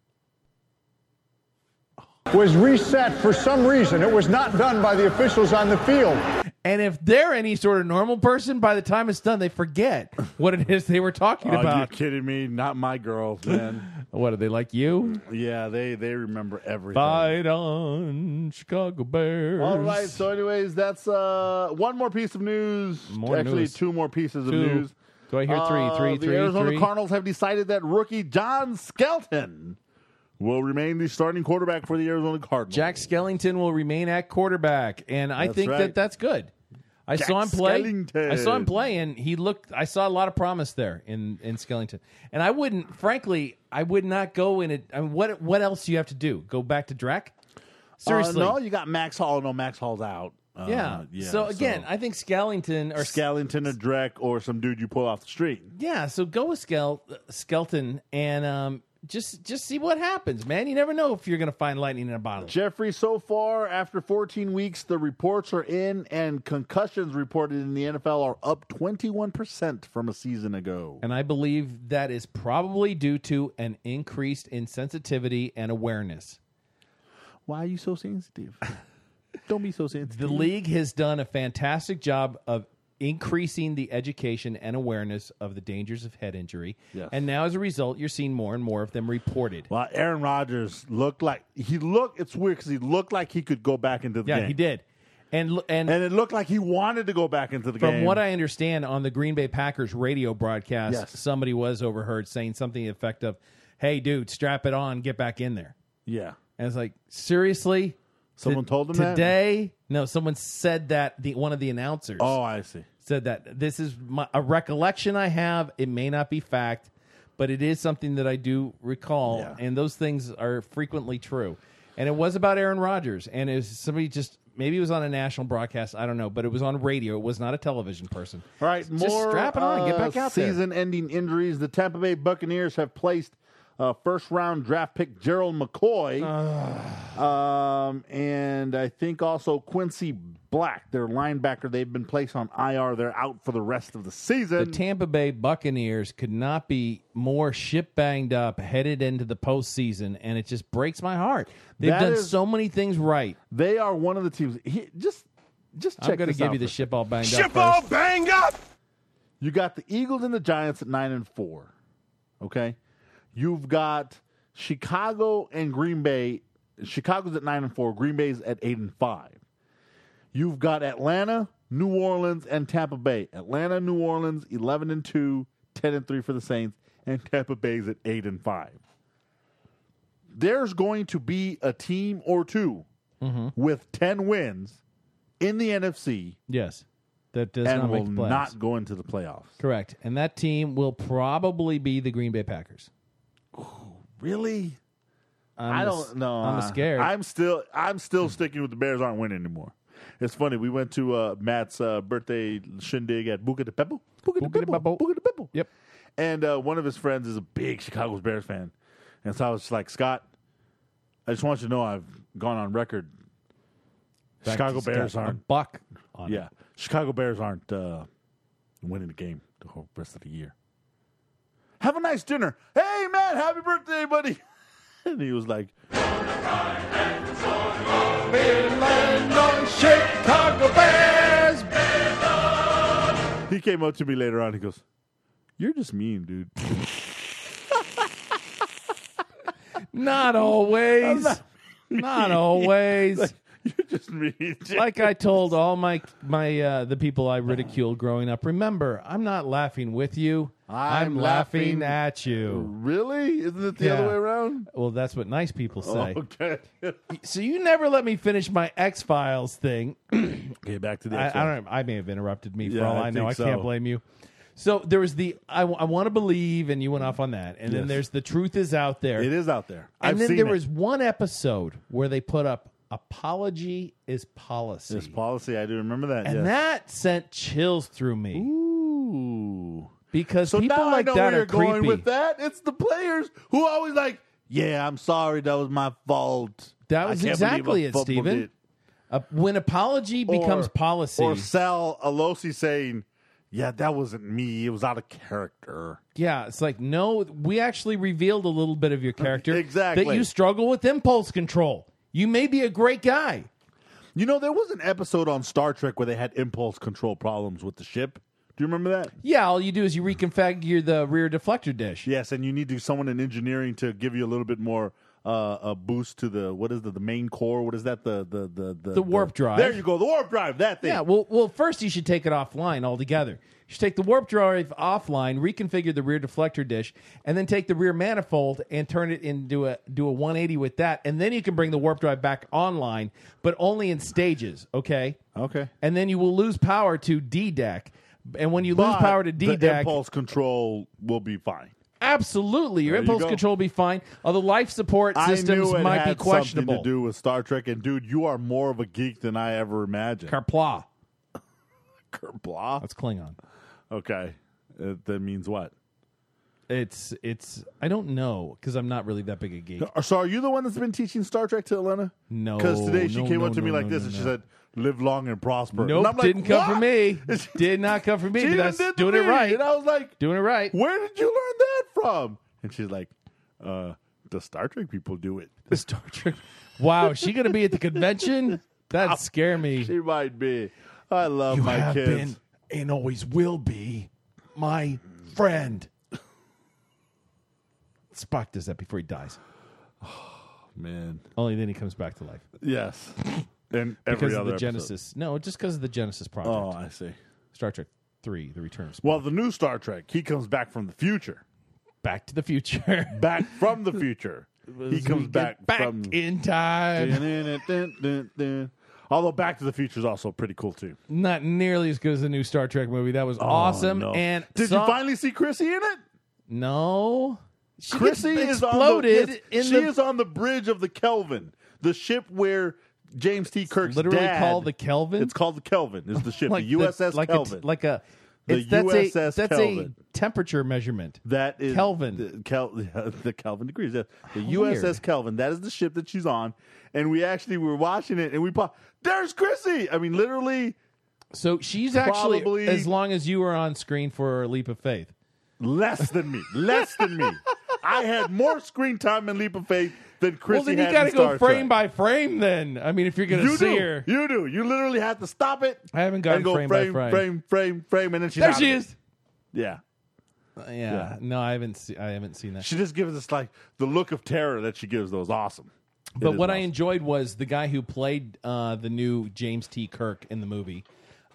Was reset for some reason. It was not done by the officials on the field. And if they're any sort of normal person, by the time it's done, they forget what it is they were talking about. Are you kidding me? Not my girls, man. What, are they like you? Yeah, they remember everything. Fight on, Chicago Bears. All right, so anyways, that's one more piece of news. Actually, news. 2 more pieces of news. Do I hear three? The Arizona Cardinals have decided that rookie John Skelton will remain the starting quarterback for the Arizona Cardinals. Jack Skellington will remain at quarterback, and I think right. that's good. I saw him play, and he looked. I saw a lot of promise there in Skellington, and I would not go in it. I mean, what else do you have to do? Go back to Drek? Seriously, no, you got Max Hall. No, Max Hall's out. Yeah. So again, I think Skellington or Drek or some dude you pull off the street. Yeah. So go with Skelton and just see what happens, man. You never know if you're going to find lightning in a bottle. Jeffrey, so far after 14 weeks, the reports are in, and concussions reported in the NFL are up 21% from a season ago. And I believe that is probably due to an increased insensitivity and awareness. Why are you so sensitive? Don't be so sensitive. The league has done a fantastic job of increasing the education and awareness of the dangers of head injury. Yes. And now, as a result, you're seeing more and more of them reported. Well, Aaron Rodgers looked like it's weird because he looked like he could go back into the game. Yeah, he did. And it looked like he wanted to go back into the game. From what I understand, on the Green Bay Packers radio broadcast, Yes. somebody was overheard saying something to the effect of, "Hey, dude, strap it on, get back in there." Yeah. And it's like, seriously? Someone told him that? Today? No, someone said that. One of the announcers Oh, I see. said that. This is a recollection I have. It may not be fact, but it is something that I do recall. Yeah. And those things are frequently true. And it was about Aaron Rodgers. And it was somebody just... Maybe it was on a national broadcast. I don't know. But it was on radio. It was not a television person. All right, Just more strap it on. Get back out there. season-ending injuries. The Tampa Bay Buccaneers have placed first-round draft pick Gerald McCoy, and I think also Quincy Black, their linebacker. They've been placed on IR. They're out for the rest of the season. The Tampa Bay Buccaneers could not be more ship-banged up headed into the postseason, and it just breaks my heart. They've done so many things right. They are one of the teams. Just check I'm going to this give out you the for- ship all banged up Ship all first. banged up! You got the Eagles and the Giants at 9-4. Okay, you've got Chicago and Green Bay. Chicago's at 9-4. Green Bay's at 8-5. You've got Atlanta, New Orleans, and Tampa Bay. Atlanta, New Orleans, 11-2, 10-3 for the Saints, and Tampa Bay's at 8-5. There's going to be a team or two with 10 wins in the NFC. Yes. That does And not will make the playoffs. not go into the playoffs. Correct. And that team will probably be the Green Bay Packers. Really? I I'm don't know. I'm scared. I'm still sticking with the Bears aren't winning anymore. It's funny. We went to Matt's birthday shindig at Buca de Beppo. Buca de Beppo. Yep. And one of his friends is a big Chicago Bears fan. And so I was just like, Scott, I just want you to know I've gone on record. Chicago Bears a aren't. buck on it. Yeah. Chicago Bears aren't winning the game the whole rest of the year. Have a nice dinner. Hey, Matt, happy birthday, buddy. And he was like, Chicago Bears. He came up to me later on. He goes, "You're just mean, dude." Not always. Not always. You're just mean. Like I told all my the people I ridiculed growing up, remember, I'm not laughing with you. I'm laughing at you. Really? Isn't it the other way around? Well, that's what nice people say. Okay. So you never let me finish my X-Files thing. Okay, back to the I don't know. I may have interrupted me for Yeah, all I I know. think I can't so. blame you. So there was the I want to believe, and you went off on that. And then Yes. there's the truth is out there. It is out there. And I've then seen there it. was one episode where they put up apology is policy. This policy. I do remember that. And yes. that sent chills through me. Ooh. Because So people now like I know that where are you're going creepy. with that. It's the players who always like, yeah, I'm sorry, that was my fault. That I was can't exactly believe I it, fumbled Stephen. it." When apology becomes Or- policy. Or Sal Alosi saying, yeah, that wasn't me. It was out of character. Yeah, it's like, no, we actually revealed a little bit of your character. Exactly. That you struggle with impulse control. You may be a great guy. You know, there was an episode on Star Trek where they had impulse control problems with the ship. Do you remember that? Yeah, all you do is you reconfigure the rear deflector dish. Yes, and you need someone in engineering to give you a little bit more a boost to the main core. What is that? The warp drive. There you go, the warp drive. That thing. Yeah, well, first you should take it offline altogether. You should take the warp drive offline, reconfigure the rear deflector dish, and then take the rear manifold and turn it into do a 180 with that, and then you can bring the warp drive back online, but only in stages. Okay. Okay. And then you will lose power to D-Deck. And when you lose But power to the D-Deck, impulse control will be fine. absolutely, your There you impulse go. control will be fine. Although life support systems I knew it might be had questionable. something to do with Star Trek, and dude, you are more of a geek than I ever imagined. Carpla. Kerblah? That's Klingon. Okay, that means what? It's I don't know because I'm not really that big a geek. So are you the one that's been teaching Star Trek to Elena? No, Because today she no, came no, up to me no, like no, this, no, and she no. said, "Live long and prosper." Nope, and I'm like, didn't come "What?" from me. Did not come from me. She But even that's did to doing it me, right. and I was like, Doing it right. "Where did you learn that from?" And she's like, "The Star Trek people do it." The Star Trek. Wow, is she going to be at the convention? That'd scare me. She might be. I love You my have kids. been and always will be my friend. Spock does that before he dies. Man. Only then he comes back to life. Yes. And every Because of other the episode. Genesis. No, just because of the Genesis project. Oh, I see. Star Trek 3, The Return of Spock. Well, the new Star Trek, he comes back from the future. Back to the Future. Back from the future. He comes back from in time. Although Back to the Future is also pretty cool too. Not nearly as good as the new Star Trek movie. That was awesome. No. And Did you finally see Chrissy in it? No. She Chrissy gets is exploded she is on the bridge of the Kelvin, the ship where James T. Kirk's literally dad. called the Kelvin. It's called the Kelvin. Is the ship like the USS Kelvin? The USS that's Kelvin. a temperature measurement. That is Kelvin. The Kelvin degrees. The Weird. USS Kelvin. That is the ship that she's on. And we were watching it, and we there's Chrissy. I mean, literally. So she's Probably- actually as long as you were on screen for Leap of Faith. Less than me. Less than me. I had more screen time in Leap of Faith than Chrissy Well, then you had got to in go Star frame Trek. by frame. Then I mean, if you're going to see her, You do. You literally have to stop it. I haven't gotten and go frame by frame. frame, and then she's there out she of it. is. Yeah. Yeah. No, I haven't seen that. She just gives us like the look of terror that she gives. Those awesome. But It is what I awesome. enjoyed was the guy who played the new James T. Kirk in the movie.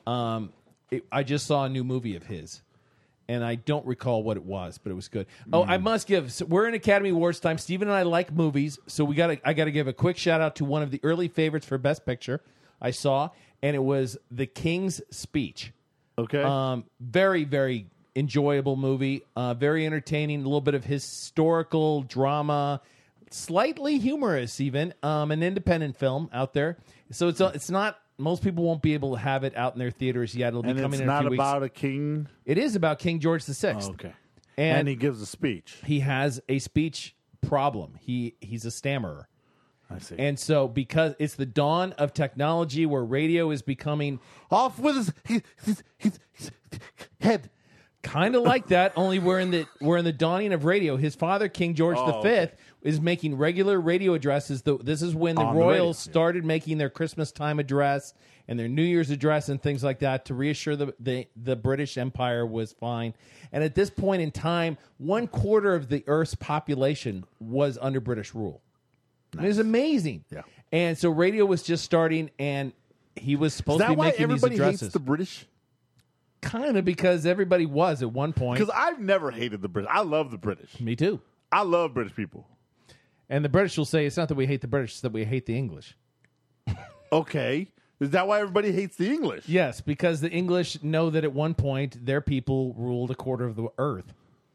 I just saw a new movie of his, and I don't recall what it was, but it was good. Oh, I must give. So we're in Academy Awards time. Steven and I like movies, so I got to give a quick shout out to one of the early favorites for Best Picture I saw, and it was The King's Speech. Okay. Very, very enjoyable movie. Very entertaining. A little bit of historical drama, slightly humorous, even. An independent film out there. So it's not. Most people won't be able to have it out in their theaters yet. It'll be and coming it's in a not few weeks. about a king. It is about King George VI. Oh, okay. And he gives a speech. he has a speech problem. He's a stammerer. I see. And so because it's the dawn of technology where radio is becoming Off with his head. kind of like that, only we're in the dawning of radio. His father, King George V, okay. is making regular radio addresses. This is when the On the royals radio, started making their Christmas time address and their New Year's address and things like that to reassure the British Empire was fine. And at this point in time, 1/4 of the Earth's population was under British rule. Nice. It was amazing. Yeah. And so radio was just starting, and he was Is supposed to that be why making these everybody addresses. hates the British? Kind of because everybody was at one point. Because I've never hated the British. I love the British. Me too. I love British people. And the British will say it's not that we hate the British, it's that we hate the English. Okay. Is that why everybody hates the English? Yes, because the English know that at one point their people ruled 1/4 of the earth.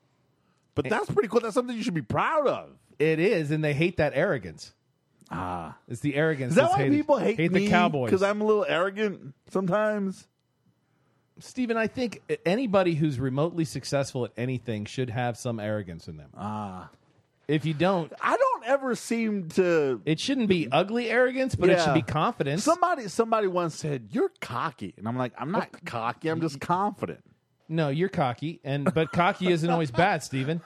But that's pretty cool. That's something you should be proud of. It is, and they hate that arrogance. Ah. It's the arrogance. Is that that's why hated. people hate me? the Cowboys? Because I'm a little arrogant sometimes. Stephen, I think anybody who's remotely successful at anything should have some arrogance in them. Ah. If you don't, I don't ever seem to. it shouldn't be ugly arrogance, but it should be confidence. Somebody once said, "You're cocky," and I'm like, "I'm not cocky. I'm just confident." No, you're cocky, but cocky isn't always bad, Stephen.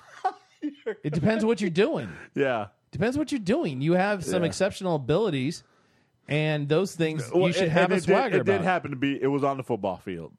It depends what you're doing. Yeah. Depends what you're doing. You have some exceptional abilities, and those things you should have a swagger It about. did happen to be. It was on the football field,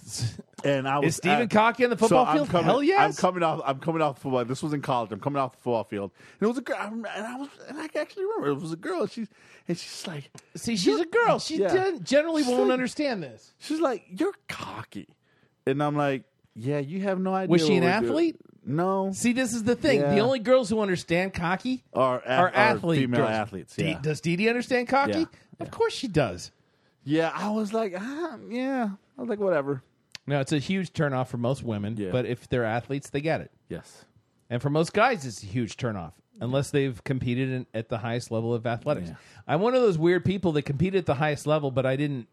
and I was. Is Stephen cocky on the football field? Hell yes. I'm coming off the football. This was in college. I'm coming off the football field, and it was a girl. And I actually remember it was a girl. And she's like, see, she's a girl. She generally won't understand this. She's like, "You're cocky," and I'm like, "Yeah, you have no idea." Was she what an we're athlete? doing." No. See, this is the thing. Yeah. The only girls who understand cocky Are athlete female girls. athletes. Yeah. Does Dee Dee understand cocky? Yeah. Of course she does. Yeah, I was like, yeah. I was like, whatever. No, it's a huge turnoff for most women, Yeah. but if they're athletes, they get it. Yes. And for most guys, it's a huge turnoff unless they've competed at the highest level of athletics. Yeah. I'm one of those weird people that competed at the highest level, but I didn't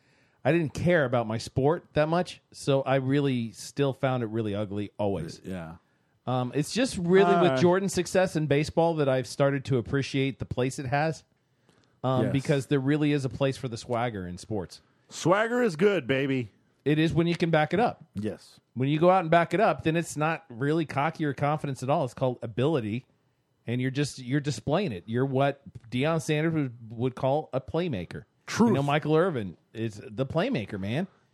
care about my sport that much, so I really still found it really ugly always. Yeah. It's just really with Jordan's success in baseball that I've started to appreciate the place it has, Yes. because there really is a place for the swagger in sports. Swagger is good, baby. It is when you can back it up. Yes. When you go out and back it up, then it's not really cocky or confidence at all. It's called ability, and you're displaying it. You're what Deion Sanders would call a playmaker. Truth. You know, Michael Irvin is the playmaker, man.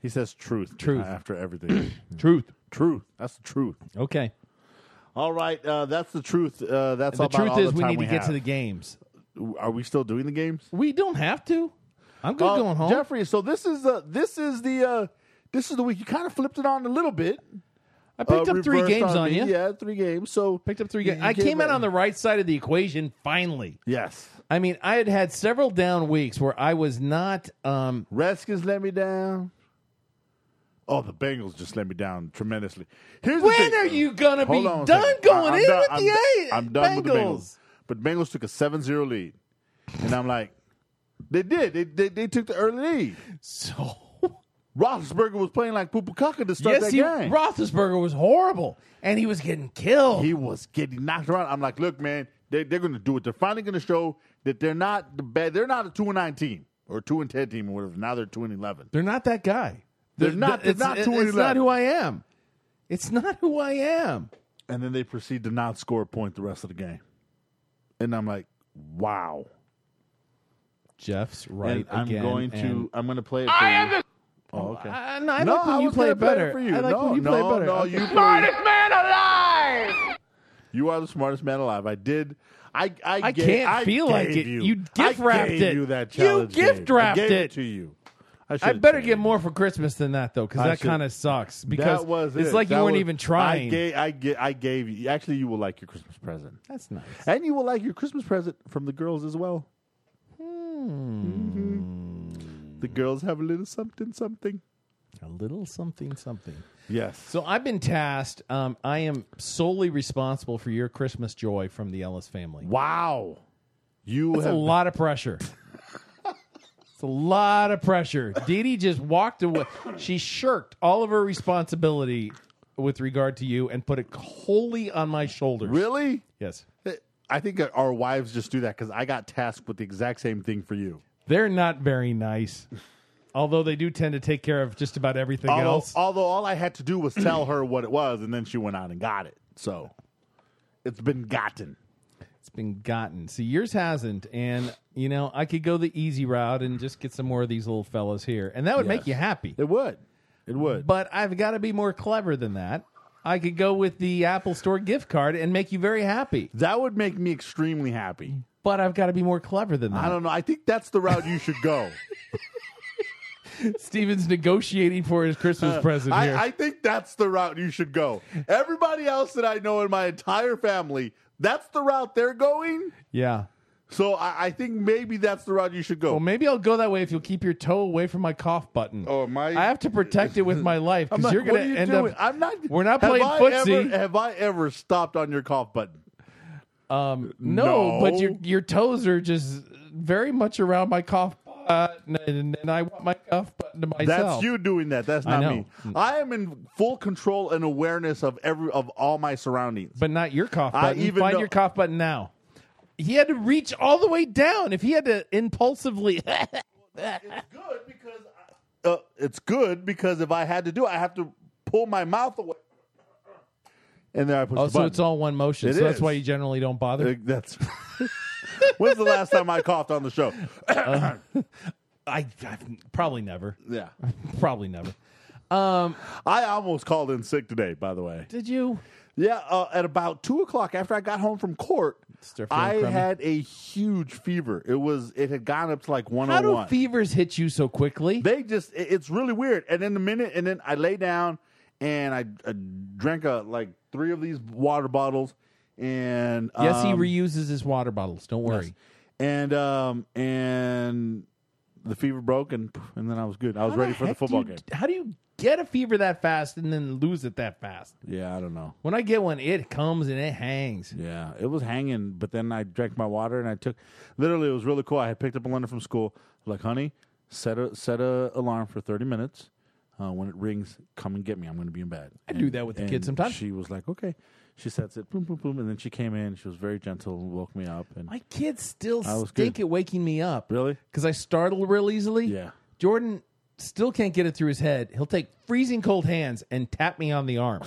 He says truth. Truth. After everything. Truth. Truth. That's the truth. Okay. All right. That's the truth. That's The about truth all is the we time need to get have. to the games. Are we still doing the games? We don't have to. I'm good going home. Jeffrey, so this is the week you kind of flipped it on a little bit. I picked up 3 reversed games on me. you. Yeah, 3 games. So Picked up 3 games. you I came gave out on the right side of the equation finally. Yes. I mean, I had several down weeks where I was not. Redskins let me down. Oh, the Bengals just let me down tremendously. Here's When the thing. are you gonna be Hold on a done second. going I'm in done- with I'm the done- I'm done Bengals? with the Bengals. But Bengals took a 7-0 lead. And I'm like, they did. They took the early lead. So Roethlisberger was playing like Poopa Kaka to start that game. Roethlisberger was horrible, and he was getting killed. He was getting knocked around. I'm like, look, man, they're going to do it. They're finally going to show that they're not the bad. They're not a 2-9 team or 2-10 team or whatever. Now they're 2-11. They're not that guy. They're not 2-11. It's not who I am. It's not who I am. And then they proceed to not score a point the rest of the game. And I'm like, wow. Jeff's right And again. I'm going to play it for you. Oh, okay. No, I like when you play it better. For you. I like when you play it better. No, you smartest man alive. You are the smartest man alive. I did. I can't feel like it. You gift wrapped gave it. You that You challenge gift game. wrapped I gave it. it to you. I better get more for Christmas than that, though, because I that should- kind of sucks. Because that was it's it. like you That weren't was- even trying. I gave you. Actually, you will like your Christmas present, That's nice. and you will like your Christmas present from the girls as well. The girls have a little something. A little something, something. Yes. So I've been tasked. I am solely responsible for your Christmas joy from the Ellis family. Wow. You That's have a lot of pressure. It's a lot of pressure. Dee Dee just walked away. She shirked all of her responsibility with regard to you and put it wholly on my shoulders. Really? Yes. I think our wives just do that because I got tasked with the exact same thing for you. They're not very nice. Although they do tend to take care of just about everything else. Although all I had to do was tell her what it was, and then she went out and got it. So it's been gotten. It's been gotten. See, yours hasn't. And, you know, I could go the easy route and just get some more of these little fellas here. And that would make you happy. It would. It would. But I've got to be more clever than that. I could go with the Apple Store gift card and make you very happy. That would make me extremely happy. But I've got to be more clever than that. I don't know. I think that's the route you should go. Steven's negotiating for his Christmas present here. I think that's the route you should go. Everybody else that I know in my entire family, that's the route they're going. Yeah. So I think maybe that's the route you should go. Well, maybe I'll go that way if you'll keep your toe away from my cough button. Oh, I have to protect it with my life because you're going to end doing? up. I'm not. We're not playing footsie. Have I ever stopped on your cough button? No, but your toes are just very much around my cough button, and I want my cough button to myself. That's you doing that. That's not me. I am in full control and awareness of all my surroundings. But not your cough button. even Find know- your cough button now. He had to reach all the way down. If he had to impulsively. It's good because if I had to do it, I have to pull my mouth away. And then I push the So button. it's all one motion. It So that's is. why you generally don't bother. That's. When's the last time I coughed on the show? I've probably never. Yeah. Probably never. I almost called in sick today, by the way. Did you? Yeah, at about 2:00 after I got home from court, Still feeling I crummy? had a huge fever. It had gone up to like 101. How do fevers hit you so quickly? It's really weird. And in a minute, and then I lay down and I drank like 3 of these water bottles. And yes, he reuses his water bottles. Don't worry. Yes. And the fever broke, and then I was good. I was ready for the football game. How do you get a fever that fast and then lose it that fast? Yeah, I don't know. When I get one, it comes and it hangs. Yeah, it was hanging, but then I drank my water and I took. Literally, it was really cool. I had picked up Melinda from school. Like, honey, set a alarm for 30 minutes. When it rings, come and get me. I'm going to be in bed. I do that with the kids sometimes. She was like, okay. She sets it, boom, boom, boom, and then she came in. She was very gentle and woke me up. And My kids still I was stink good. at waking me up. Really? Because I startle real easily. Yeah. Jordan still can't get it through his head. He'll take freezing cold hands and tap me on the arm.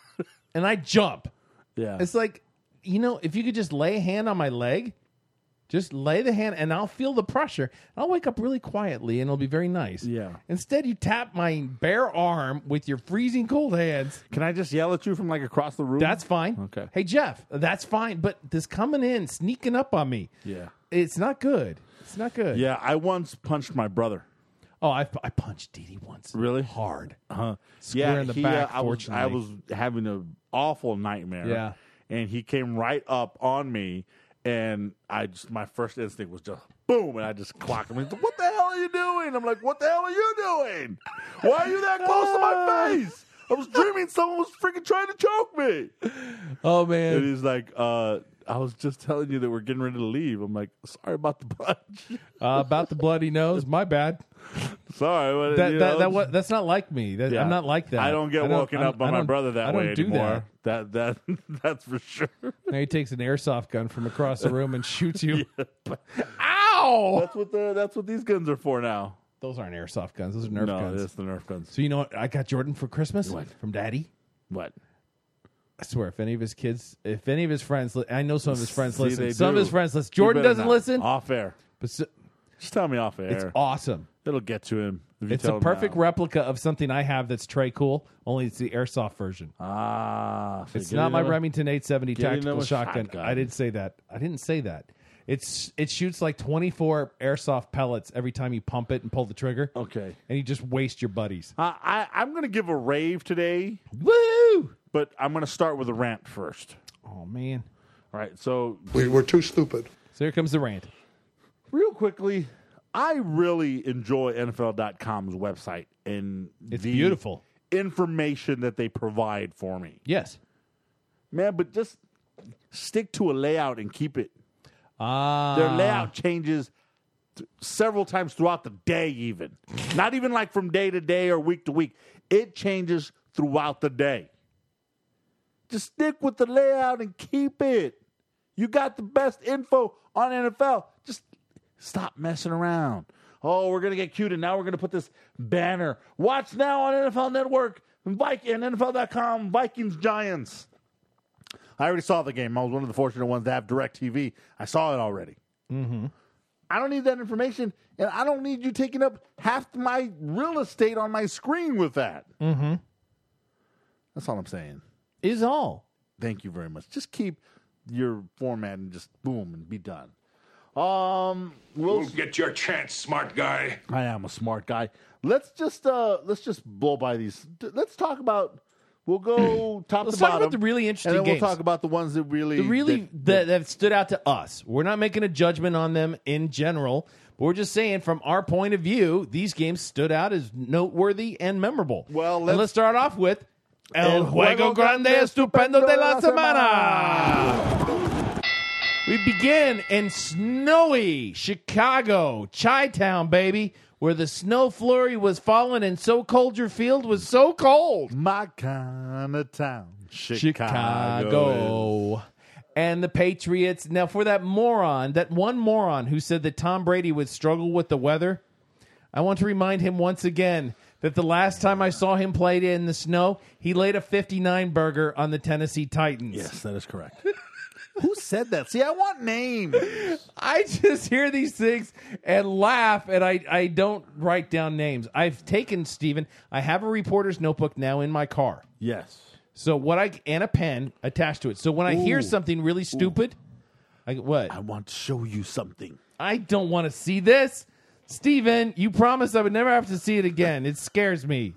and I jump. Yeah. It's like, if you could just lay a hand on my leg, Just lay the hand, and I'll feel the pressure. I'll wake up really quietly, and it'll be very nice. Yeah. Instead, you tap my bare arm with your freezing cold hands. Can I just yell at you from like across the room? That's fine. Okay. Hey, Jeff, that's fine. But this coming in, sneaking up on me, Yeah. it's not good. It's not good. Yeah, I once punched my brother. Oh, I punched Didi once. Really? Hard. Yeah, in the back, I was fortunately. having an awful nightmare. Yeah. And he came right up on me, and my first instinct was just boom, and I just clocked him. He's like, what the hell are you doing? I'm like, what the hell are you doing? Why are you that close to my face? I was dreaming someone was freaking trying to choke me. Oh, And man. he's like, I was just telling you that we're getting ready to leave. I'm like, sorry about the punch. About the bloody nose. My bad. Sorry. But, That's not like me. yeah. I'm not like that. I don't get woken up by my brother that way anymore. That. That's for sure. Now he takes an airsoft gun from across the room and shoots you. Ow! That's what these guns are for now. Those aren't airsoft guns. Those are Nerf No, guns. it's the Nerf guns. So you know what I got Jordan for Christmas? What? From Daddy? What? I swear, if any of his friends, I know some of his friends See, listen. they Some of do. his friends listen. You Jordan better doesn't not. listen. Off air. But Just tell me off air. it's awesome. It'll get to him. If you It's tell a him perfect now. replica of something I have that's Trey cool, only it's the airsoft version. So It's get not my another- Remington 870 get tactical another shotgun. shotgun. I didn't say that. I didn't say that. It shoots like 24 airsoft pellets every time you pump it and pull the trigger. Okay. And you just waste your buddies. I'm going to give a rave today, Woo! but I'm going to start with a rant first. Oh, man. All right. So We're too stupid. So here comes the rant. real quickly, I really enjoy NFL.com's website and It's the beautiful. information that they provide for me. Yes. Man, but just stick to a layout and keep it. Ah. Their layout changes several times throughout the day, even. Not even like from day to day or week to week. It changes throughout the day. Just stick with the layout and keep it. You got the best info on NFL. Just stop messing around. Oh, we're going to get cute, and now we're going to put this banner. Watch now on NFL Network and NFL.com, Vikings Giants. I already saw the game. I was one of the fortunate ones to have DirecTV. I saw it already. Mm-hmm. I don't need that information, and I don't need you taking up half my real estate on my screen with that. Mm-hmm. That's all I'm saying. Is all. Thank you very much. Just keep your format and just boom and be done. We'll get your chance, smart guy. I am a smart guy. Let's just blow by these. Let's talk about. We'll go top Let's to talk bottom. about the really interesting and then games. we'll talk about the ones that really that stood out to us. We're not making a judgment on them in general, but we're just saying from our point of view, these games stood out as noteworthy and memorable. Well, let's start off with El Juego Grande Estupendo de la Semana. We begin in snowy Chicago, Chi-Town, baby, where the snow flurry was falling and so cold your field was so cold. My kind of town, Chicago. And the Patriots. Now, for that one moron who said that Tom Brady would struggle with the weather, I want to remind him once again that the last time I saw him play in the snow, he laid a 59 burger on the Tennessee Titans. Yes, that is correct. Who said that? See, I want names. I just hear these things and laugh, and I don't write down names. I've taken, Steven, I have a reporter's notebook now in my car. Yes. So and a pen attached to it. So when I hear something really stupid, what? I want to show you something. I don't want to see this. Steven, you promised I would never have to see it again. It scares me.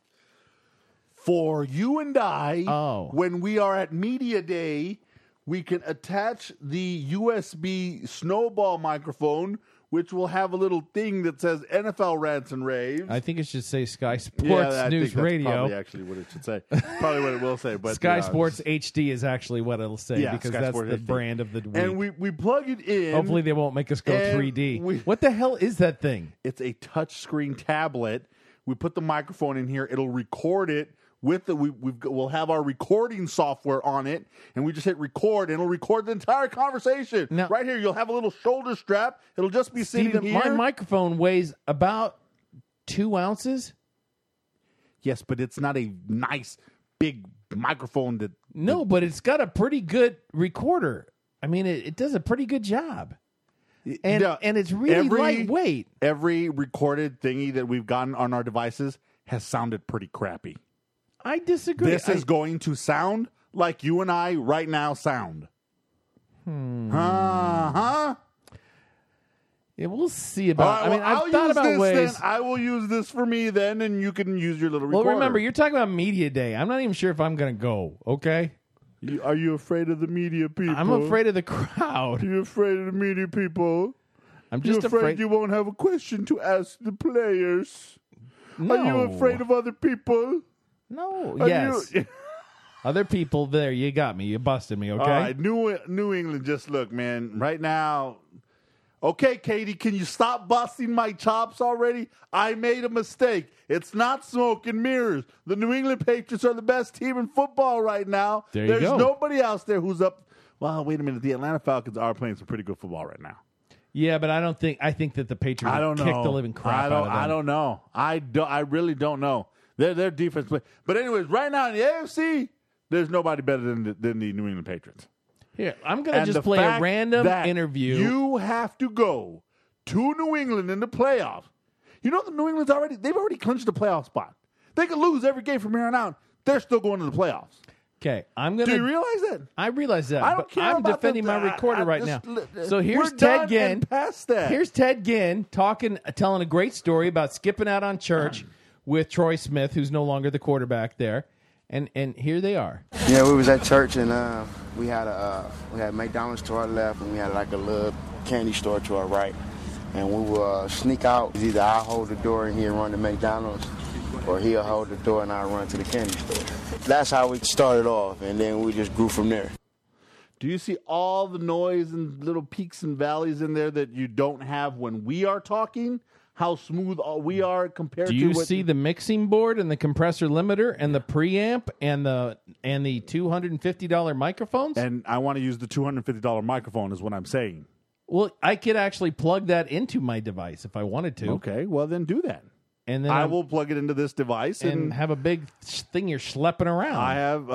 For you and I, Oh. when we are at Media Day, we can attach the USB snowball microphone, which will have a little thing that says NFL Rants and Raves. I think it should say Sky Sports I News think that's Radio. probably actually what it should say. Probably what it will say. But Sky Sports HD is actually what it'll say because Sky that's Sports the HD. brand of the week. And we plug it in. Hopefully they won't make us go and 3D. we- What the hell is that thing? It's a touchscreen tablet. We put the microphone in here. It'll record it with the. We'll have our recording software on it, and we just hit record, and it'll record the entire conversation. Now- right here, you'll have a little shoulder strap. It'll just be sitting Steven, here. my microphone weighs about 2 ounces. Yes, but it's not a nice big microphone that. No, but it's got a pretty good recorder. I mean, it does a pretty good job. and it's really lightweight. Every recorded thingy that we've gotten on our devices has sounded pretty crappy. I disagree. This is going to sound like you and I right now sound. Yeah, we'll see about. Right, I've thought about ways. Then. I will use this for me then, and you can use your little Well, recorder. remember, you're talking about media day. I'm not even sure if I'm going to go. Okay. Are you afraid of the media people? I'm afraid of the crowd. You're afraid of the media people. I'm just You're afraid you won't have a question to ask the players. No. Are you afraid of other people? No. Are Yes. you- Other people there. You got me. You busted me. Okay. All right, New England. Just look, man. Right now. Okay, Katie, can you stop busting my chops already? I made a mistake. It's not smoke and mirrors. The New England Patriots are the best team in football right now. There's nobody else there who's up. Well, wait a minute. The Atlanta Falcons are playing some pretty good football right now. Yeah, but I think that the Patriots kick the living crap out of them. I don't know. I really don't know. Their defense play. But anyways, right now in the AFC, there's nobody better than the New England Patriots. Here, I'm going to just play a random interview. You have to go to New England in the playoffs. You know the New England's they've already clinched the playoff spot. They could lose every game from here on out. They're still going to the playoffs. Okay, I'm going to. Do you realize that? I realize that. I don't care I'm about defending my recorder right now. So here's we're Ted done Ginn. and past that. Here's Ted Ginn telling a great story about skipping out on church with Troy Smith, who's no longer the quarterback there. And here they are. Yeah, we was at church and we had McDonald's to our left and we had like a little candy store to our right. And we will sneak out. Either I'll hold the door and he'll run to McDonald's, or he'll hold the door and I'll run to the candy store. That's how we started off, and then we just grew from there. Do you see all the noise and little peaks and valleys in there that you don't have when we are talking? How smooth we are compared to Do you see the mixing board and the compressor limiter and the preamp and the $250 microphones? And I want to use the $250 microphone is what I'm saying. Well, I could actually plug that into my device if I wanted to. Okay, well then do that. And then I will plug it into this device and have a big thing you're schlepping around. I have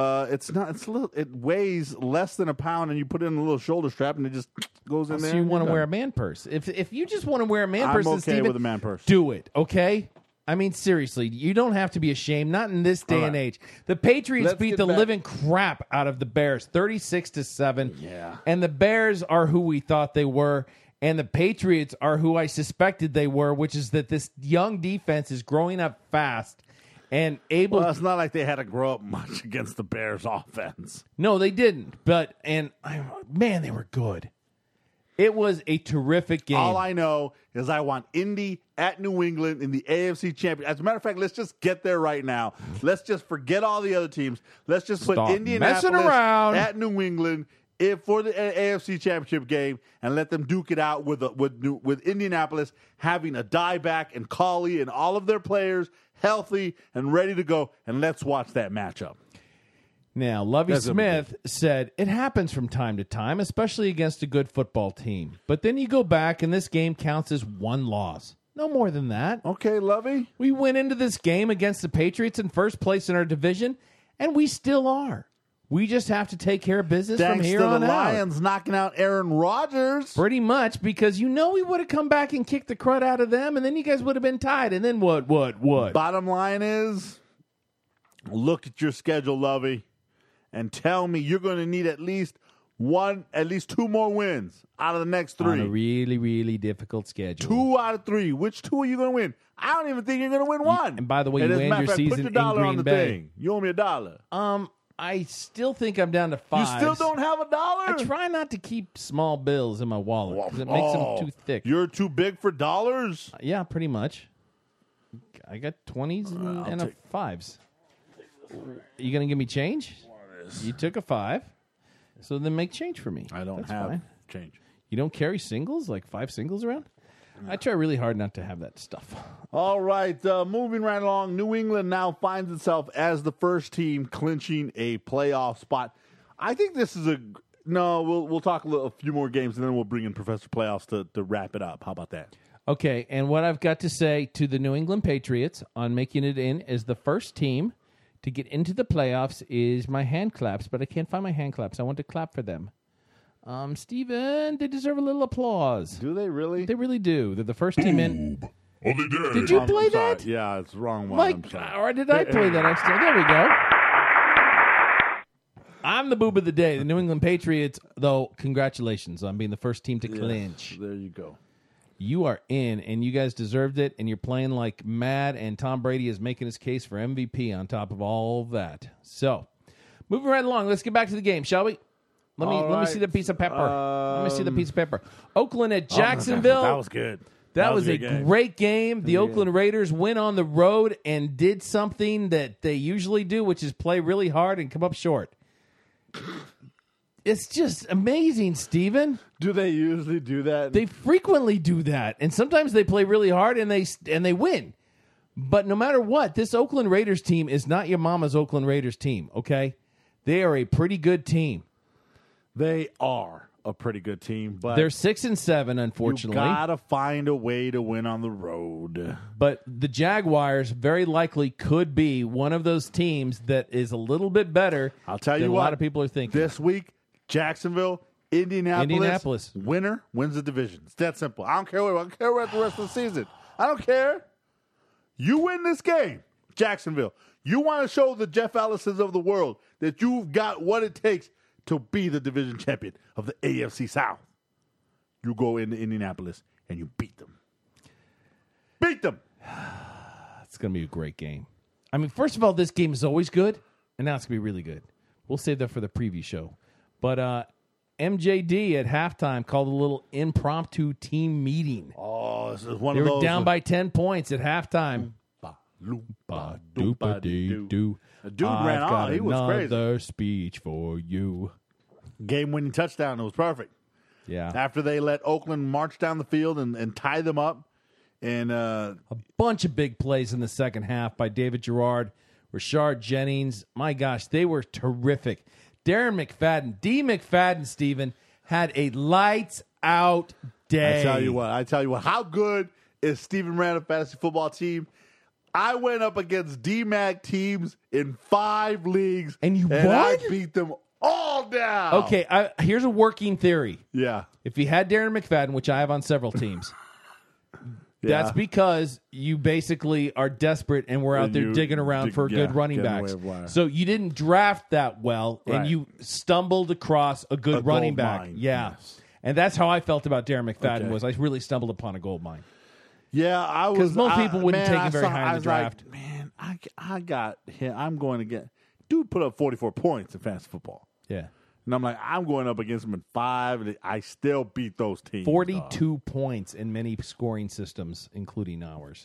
it weighs less than a pound, and you put it in a little shoulder strap, and it just goes in there. So you want to wear a man purse? If you just want to wear a man purse, I'm okay Steven, with a man purse. Do it, okay? I mean, seriously, you don't have to be ashamed. Not in this day and age. The Patriots beat the living crap out of the Bears, 36-7. Yeah, and the Bears are who we thought they were. And the Patriots are who I suspected they were, which is that this young defense is growing up fast and able. Well, it's not like they had to grow up much against the Bears' offense. No, they didn't. But man, they were good. It was a terrific game. All I know is I want Indy at New England in the AFC Championship. As a matter of fact, let's just get there right now. Let's just forget all the other teams. Let's just put Indianapolis at New England for the AFC Championship game and let them duke it out with Indianapolis having a dieback and Colley and all of their players healthy and ready to go. And let's watch that matchup. Now, Lovie Smith said, it happens from time to time, especially against a good football team. But then you go back and this game counts as one loss. No more than that. Okay, Lovie. We went into this game against the Patriots in first place in our division, and we still are. We just have to take care of business from here on out. Thanks to the Lions knocking out Aaron Rodgers. Pretty much, because we would have come back and kicked the crud out of them, and then you guys would have been tied. And then what? Bottom line is, look at your schedule, Lovie, and tell me you're going to need at least two more wins out of the next three. On a really, really difficult schedule. 2 out of 3. Which 2 are you going to win? I don't even think you're going to win one. And by the way, you end your season in Green Bay. Thing. You owe me $1. I still think I'm down to 5. You still don't have $1? I try not to keep small bills in my wallet because it makes them too thick. You're too big for dollars? Yeah, pretty much. I got 20s and 5s. You going to give me change? You took a 5. So then make change for me. I don't have change. You don't carry singles, like 5 singles around? I try really hard not to have that stuff. All right, moving right along. New England now finds itself as the first team clinching a playoff spot. I think this is we'll talk a few more games, and then we'll bring in Professor Playoffs to wrap it up. How about that? Okay, and what I've got to say to the New England Patriots on making it in as the first team to get into the playoffs is my hand claps, but I can't find my hand claps. I want to clap for them. Steven, they deserve a little applause. Do they really? They really do. They're the first team in. Oh, they did. Did you play sorry. that? Yeah, it's the wrong one. Mike, or did I play that? There we go. I'm the boob of the day. The New England Patriots, though, congratulations on being the first team to clinch. There you go. You are in, and you guys deserved it, and you're playing like mad, and Tom Brady is making his case for MVP on top of all of that. So, moving right along, let's get back to the game, shall we? Let me see the piece of pepper. Let me see the piece of pepper. Oakland at Jacksonville. That was good. That was a great game. The Oakland Raiders went on the road and did something that they usually do, which is play really hard and come up short. It's just amazing, Steven. Do they usually do that? They frequently do that, and sometimes they play really hard and they win. But no matter what, this Oakland Raiders team is not your mama's Oakland Raiders team, okay? They are a pretty good team. They are a pretty good team, but they're 6-7, unfortunately. You gotta find a way to win on the road. But the Jaguars very likely could be one of those teams that is a little bit better. I'll tell you than what, a lot of people are thinking. This week, Jacksonville, Indianapolis winner wins the division. It's that simple. I don't care what the rest of the season. I don't care. You win this game, Jacksonville. You want to show the Jeff Ellisons of the world that you've got what it takes to be the division champion of the AFC South. You go into Indianapolis and you beat them. Beat them. It's going to be a great game. I mean, first of all, this game is always good, and now it's going to be really good. We'll save that for the preview show. But MJD at halftime called a little impromptu team meeting. Oh, this is one they of those. They were down by 10 points at halftime. Loompa, doop-a-dee-doo. The dude ran on. He was crazy. Another speech for you. Game-winning touchdown. It was perfect. Yeah. After they let Oakland march down the field and tie them up. And a bunch of big plays in the second half by David Gerard, Rashard Jennings. My gosh, they were terrific. Darren McFadden, D. McFadden, Stephen, had a lights-out day. I tell you what. How good is Stephen Randall Fantasy Football Team? I went up against DMAC teams in 5 leagues. And you won? I beat them all down. Okay, here's a working theory. Yeah. If you had Darren McFadden, which I have on several teams, that's because you basically are desperate and we're out there digging around for good running backs. So you didn't draft that well, and you stumbled across a good running back. Mine. Yeah. Yes. And that's how I felt about Darren McFadden was I really stumbled upon a gold mine. Yeah, I was. Because most people wouldn't take him very high in the draft. Like, man, I got him. I'm going to get. Dude put up 44 points in fantasy football. Yeah. And I'm like, I'm going up against him in 5, and I still beat those teams. 42 points in many scoring systems, including ours.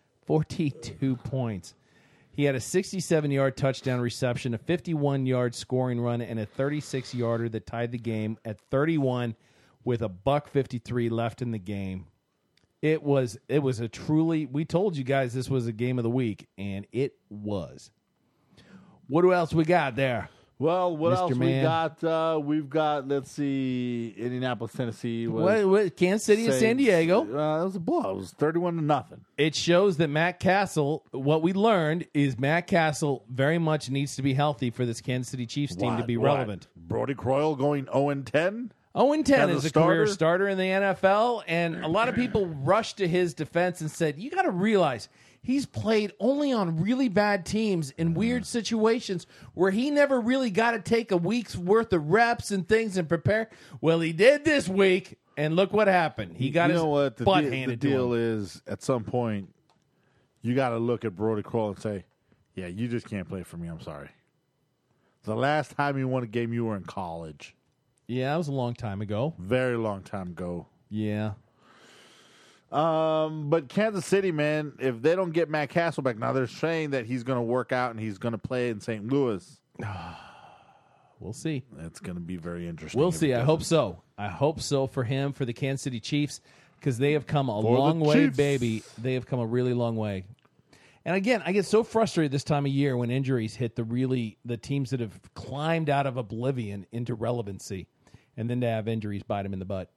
42 points. He had a 67-yard touchdown reception, a 51-yard scoring run, and a 36-yarder that tied the game at 31 with $1:53 left in the game. It was a truly, we told you guys this was a game of the week, and it was. What else we got there? Well, what Mr. else Man. we got? We've got, let's see, Indianapolis, Tennessee. What, Kansas City and San Diego. It was a blow. It was 31-0. It shows that Matt Castle, what we learned is Matt Castle very much needs to be healthy for this Kansas City Chiefs team to be relevant. Brody Croyle going 0-10? 0-10 is a career starter in the NFL, and a lot of people rushed to his defense and said, you got to realize he's played only on really bad teams in weird situations where he never really got to take a week's worth of reps and things and prepare. Well, he did this week, and look what happened. He got his butt handed to him. The deal is, at some point, you got to look at Brody Croyle and say, yeah, you just can't play for me. I'm sorry. The last time you won a game, you were in college. Yeah, that was a long time ago. Very long time ago. Yeah. But Kansas City, man, if they don't get Matt Castle back, now they're saying that he's going to work out and he's going to play in St. Louis. We'll see. It's going to be very interesting. We'll see. I hope so. I hope so for him, for the Kansas City Chiefs, because they have come a long way, baby. They have come a really long way. And again, I get so frustrated this time of year when injuries hit the teams that have climbed out of oblivion into relevancy, and then to have injuries bite them in the butt.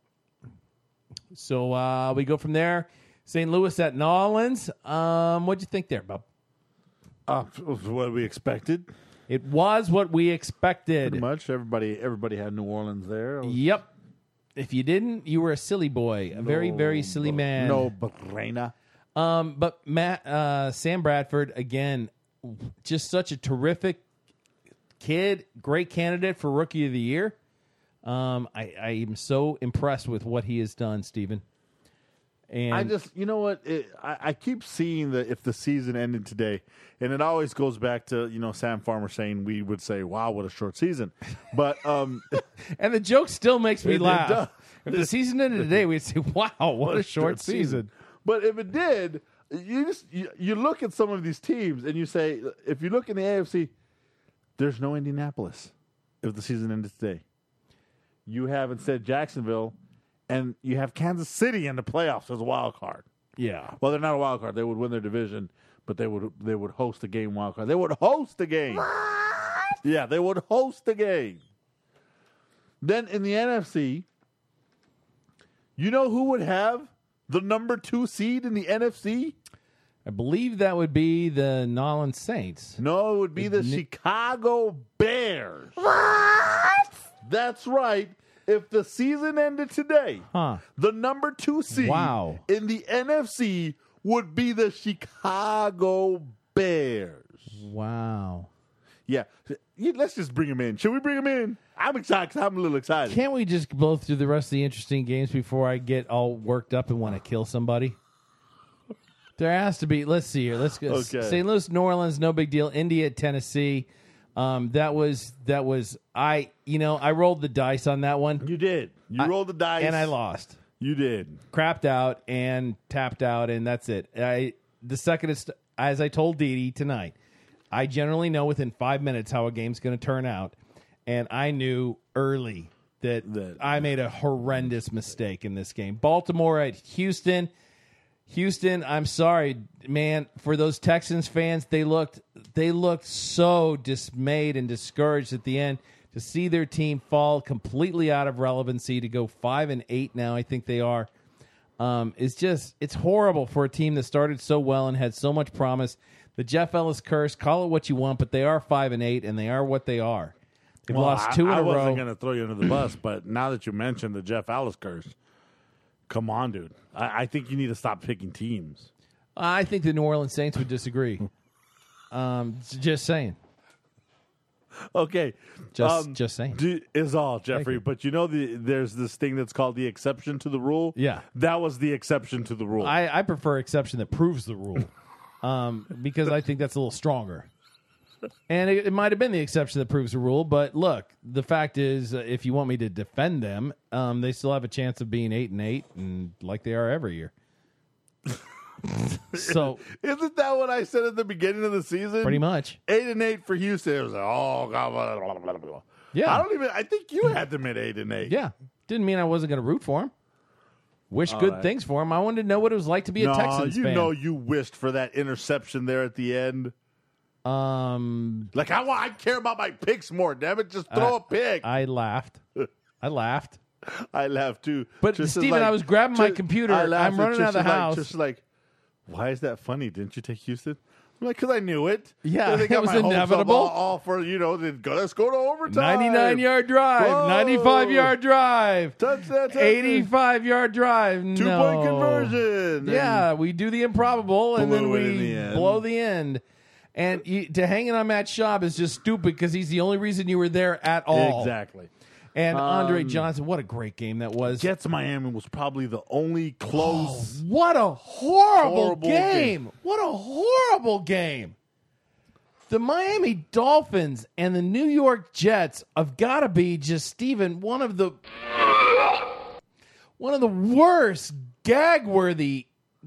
So we go from there. St. Louis at New Orleans. What'd you think there, Bob? What we expected. It was what we expected. Pretty much. Everybody had New Orleans there. Yep. If you didn't, you were a silly boy. A very, very silly man. No brainer. But Sam Bradford, again, just such a terrific kid. Great candidate for Rookie of the Year. I am so impressed with what he has done, Stephen. And I just, you know what? I keep seeing that if the season ended today, and it always goes back to, Sam Farmer saying we would say, wow, what a short season. But, and the joke still makes me laugh. If the season ended today, we'd say, wow, what a short season. But if it did, you look at some of these teams and you say, if you look in the AFC, there's no Indianapolis if the season ended today. You have instead Jacksonville. And you have Kansas City in the playoffs as a wild card. Yeah. Well, they're not a wild card. They would win their division, but they would host a game wild card. They would host a game. What? Yeah, they would host a game. Then in the NFC, you know who would have the number 2 seed in the NFC? I believe that would be the New Orleans Saints. No, it would be the Chicago Bears. What? That's right. If the season ended today, the number 2 seed in the NFC would be the Chicago Bears. Wow. Yeah. Let's just bring them in. Should we bring them in? I'm excited because I'm a little excited. Can't we just blow through the rest of the interesting games before I get all worked up and want to kill somebody? There has to be. Let's see here. Let's go. Okay. St. Louis, New Orleans, no big deal. India at Tennessee. That was I rolled the dice on that one. You did. You rolled the dice. And I lost. You did. Crapped out and tapped out, and that's it. The second, as I told Dee Dee tonight, I generally know within 5 minutes how a game's going to turn out, and I knew early that I made a horrendous mistake in this game. Baltimore at Houston. Houston, I'm sorry, man, for those Texans fans, they looked so dismayed and discouraged at the end to see their team fall completely out of relevancy to go 5-8 now. I think they are. It's horrible for a team that started so well and had so much promise. The Jeff Ellis curse, call it what you want, but they are 5-8 and they are what they are. They've lost 2 in a row. I wasn't going to throw you under the bus, but now that you mentioned the Jeff Ellis curse, come on, dude. I think you need to stop picking teams. I think the New Orleans Saints would disagree. Just saying. Okay. Just saying. Is all, Jeffrey. But there's this thing that's called the exception to the rule. Yeah. That was the exception to the rule. I prefer exception that proves the rule because I think that's a little stronger. And it might have been the exception that proves the rule, but look, the fact is, if you want me to defend them, they still have a chance of being 8-8, and like they are every year. So, isn't that what I said at the beginning of the season? Pretty much 8-8 for Houston. It was like, oh god, blah, blah, blah, blah. Yeah. I think you had them at 8-8. Yeah, didn't mean I wasn't going to root for him. Wish good things for him. I wanted to know what it was like to be a Texans fan. You wished for that interception there at the end. I care about my picks more. Damn it, just throw a pick. I laughed. I laughed too. But Steven, I was grabbing my computer. I'm running out of the house. Just like, why is that funny? Didn't you take Houston? I'm like, because I knew it. Yeah, they got it was my hopes up inevitable. All for let's go to overtime. 99-yard drive, 95-yard drive, touchdown, 85-yard drive, 2-point conversion. Yeah, we do the improbable and then we blow the end. And to hang it on Matt Schaub is just stupid because he's the only reason you were there at all. Exactly. And Andre Johnson, what a great game that was. Jets Miami was probably the only close. What a horrible game. What a horrible game. The Miami Dolphins and the New York Jets have got to be just, Steven, one of the worst gag-worthy.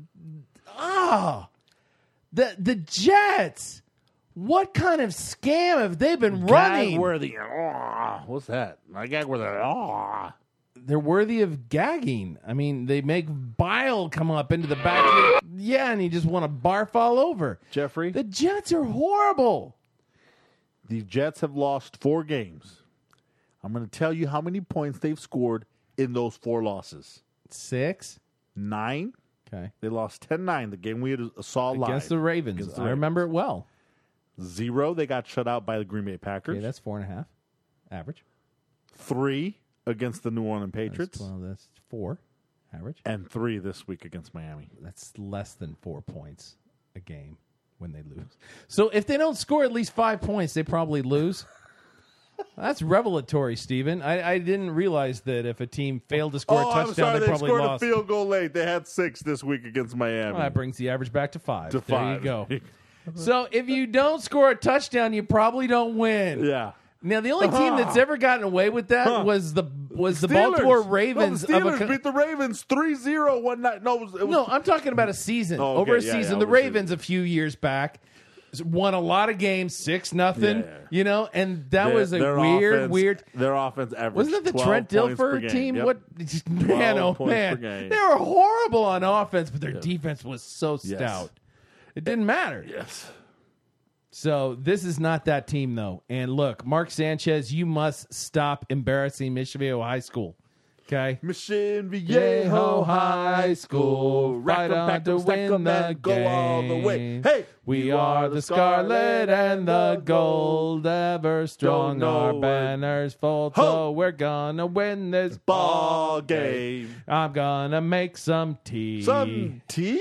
The Jets, what kind of scam have they been running? Gag-worthy. What's that? My gag-worthy. They're worthy of gagging. I mean, they make bile come up into the back. Yeah, and you just want to barf all over. Jeffrey? The Jets are horrible. The Jets have lost 4 games. I'm going to tell you how many points they've scored in those 4 losses. 6? 9. Okay. They lost 10-9, the game we saw live. Against the Ravens. I remember it well. 0. They got shut out by the Green Bay Packers. Okay, that's 4.5 average. 3 against the New Orleans Patriots. That's 12. That's 4 average. And 3 this week against Miami. That's less than 4 points a game when they lose. So if they don't score at least 5 points, they probably lose. That's revelatory, Steven. I didn't realize that if a team failed to score a touchdown, I'm sorry, they probably scored lost. a field goal late. They had 6 this week against Miami. Well, that brings the average back to 5. To there 5. you go. So if you don't score a touchdown, you probably don't win. Yeah. Now the only team that's ever gotten away with that was the Baltimore Ravens. No, the Steelers beat the Ravens 3-0 one night. No, I'm talking about a season. Oh, okay. Over a Yeah, season. yeah, The over a Ravens a few years back won a lot of games, 6-0. Yeah. You know, and that was a their weird. Their offense averaged Wasn't that the 12 Trent points per Dilfer game. team? Yep. What man? Oh 12 points man, per game. they were horrible on offense, but their defense was so stout. It didn't matter. Yes. So this is not that team, though. And look, Mark Sanchez, you must stop embarrassing Mission Viejo High School. Okay? Mission Viejo High School. Right on to win the go game. all the way. Hey, We are the scarlet and the gold, ever strong. Don't Our know banners fold, Ho! so we're gonna win this ball game. I'm gonna make some tea. Some tea?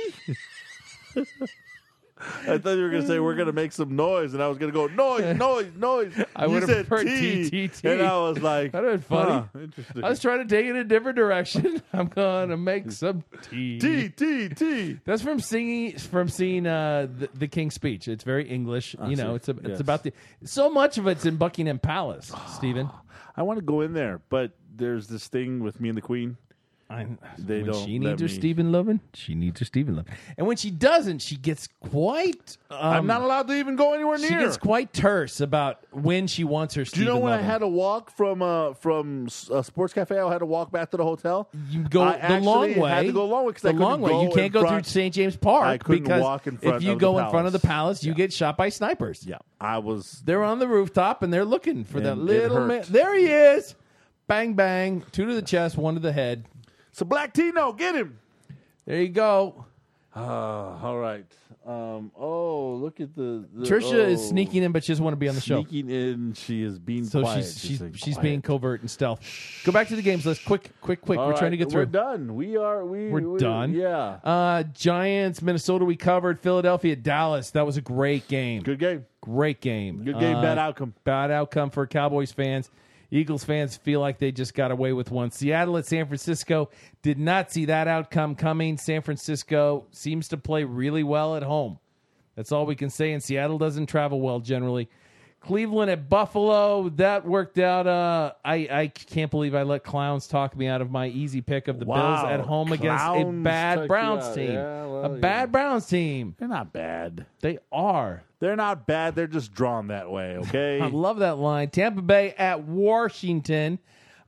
I thought you were going to say we're going to make some noise, and I was going to go noise. I You would have said preferred tea, tea. and I was like, that would have been funny. Interesting. I was trying to take it in a different direction. I'm gonna make some tea. Tea. That's from seeing the King's Speech. It's very English. You know, it's about so much of it's in Buckingham Palace, Stephen. I want to go in there, but there's this thing with me and the Queen. They when don't she let needs her me- Stephen Lovin, she needs her Stephen Lovin. And when she doesn't, she gets quite... I'm not allowed to even go anywhere near. She gets quite terse about when she wants her Do Stephen you know when Lovin. I had to walk from Sports Cafe? I had to walk back to the hotel. You go I the long actually way. had to go the long way because The I couldn't long way. go You can't in go through front. St. James Park I couldn't because walk in front if you of go the in front of the palace. palace, you get shot by snipers. Yeah, I was. They're on the rooftop and they're looking for that And it little hurt. man. There he is. Bang, bang. 2 to the chest, 1 to the head. So Black Tino, get him. There you go. All right. Look at the Trisha is sneaking in, but she doesn't want to be on the show. Sneaking in, she is being So quiet. she's being covert and stealth. Go back to the games list. Quick. All We're trying to right, get through. We're done. We're done. Yeah. Giants, Minnesota, we covered. Philadelphia, Dallas. That was a great game. Good game. Great game. Good game. Bad outcome. Bad outcome for Cowboys fans. Eagles fans feel like they just got away with one. Seattle at San Francisco did not see that outcome coming. San Francisco seems to play really well at home. That's all we can say. And Seattle doesn't travel well generally. Cleveland at Buffalo, that worked out. I can't believe I let clowns talk me out of my easy pick of the Bills at home against a Clowns bad took Browns you out. team. Yeah, well, A bad Browns team. They're not bad. They are. They're not bad. They're just drawn that way. Okay. I love that line. Tampa Bay at Washington.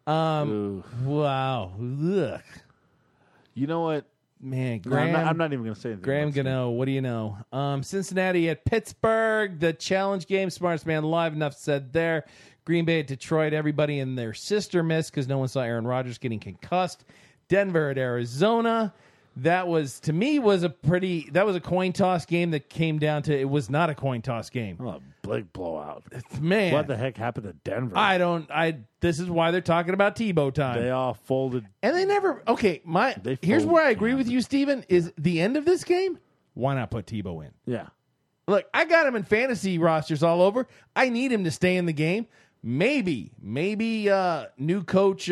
Wow. Ugh. You know what? Man, No, Graham. I'm not even going to say anything. Graham Gano, what do you know? Cincinnati at Pittsburgh, the challenge game. Smartest man alive. Enough said there. Green Bay at Detroit. Everybody and their sister missed because no one saw Aaron Rodgers getting concussed. Denver at Arizona. That was, to me, that was a coin toss game that came down to, it was not a coin toss game. Oh, big blowout. Man. What the heck happened to Denver? This is why they're talking about Tebow time. They all folded. And they never, okay, here's where I agree with you, Steven, is the end of this game, why not put Tebow in? Yeah. Look, I got him in fantasy rosters all over. I need him to stay in the game. Maybe new coach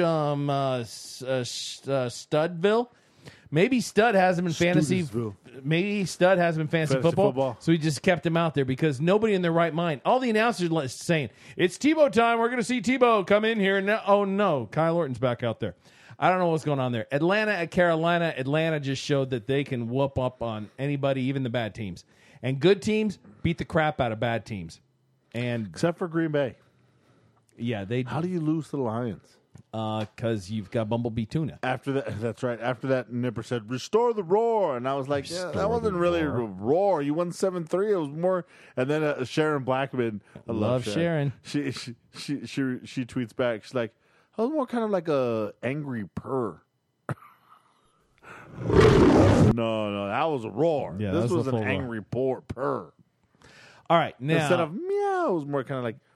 Studville. Maybe Stud has him in fantasy. Studesville. Maybe Stud has him in fantasy football. So he just kept him out there because nobody in their right mind. All the announcers are saying, it's Tebow time. We're going to see Tebow come in here. No, oh, no. Kyle Orton's back out there. I don't know what's going on there. Atlanta at Carolina. Atlanta just showed that they can whoop up on anybody, even the bad teams. And good teams beat the crap out of bad teams. And except for Green Bay. Yeah, they. How do you lose to the Lions? Because you've got Bumblebee Tuna. After that, that's right. After that, Nipper said, "Restore the roar," and I was like, "Yeah, that wasn't really a roar. You won 7-3. It was more." And then Sharon Blackman, I love Sharon. She tweets back. She's like, "That was more kind of like a angry purr." No, that was a roar. Yeah, this that was was a an full roar. angry purr. All right, now instead of meow, it was more kind of like.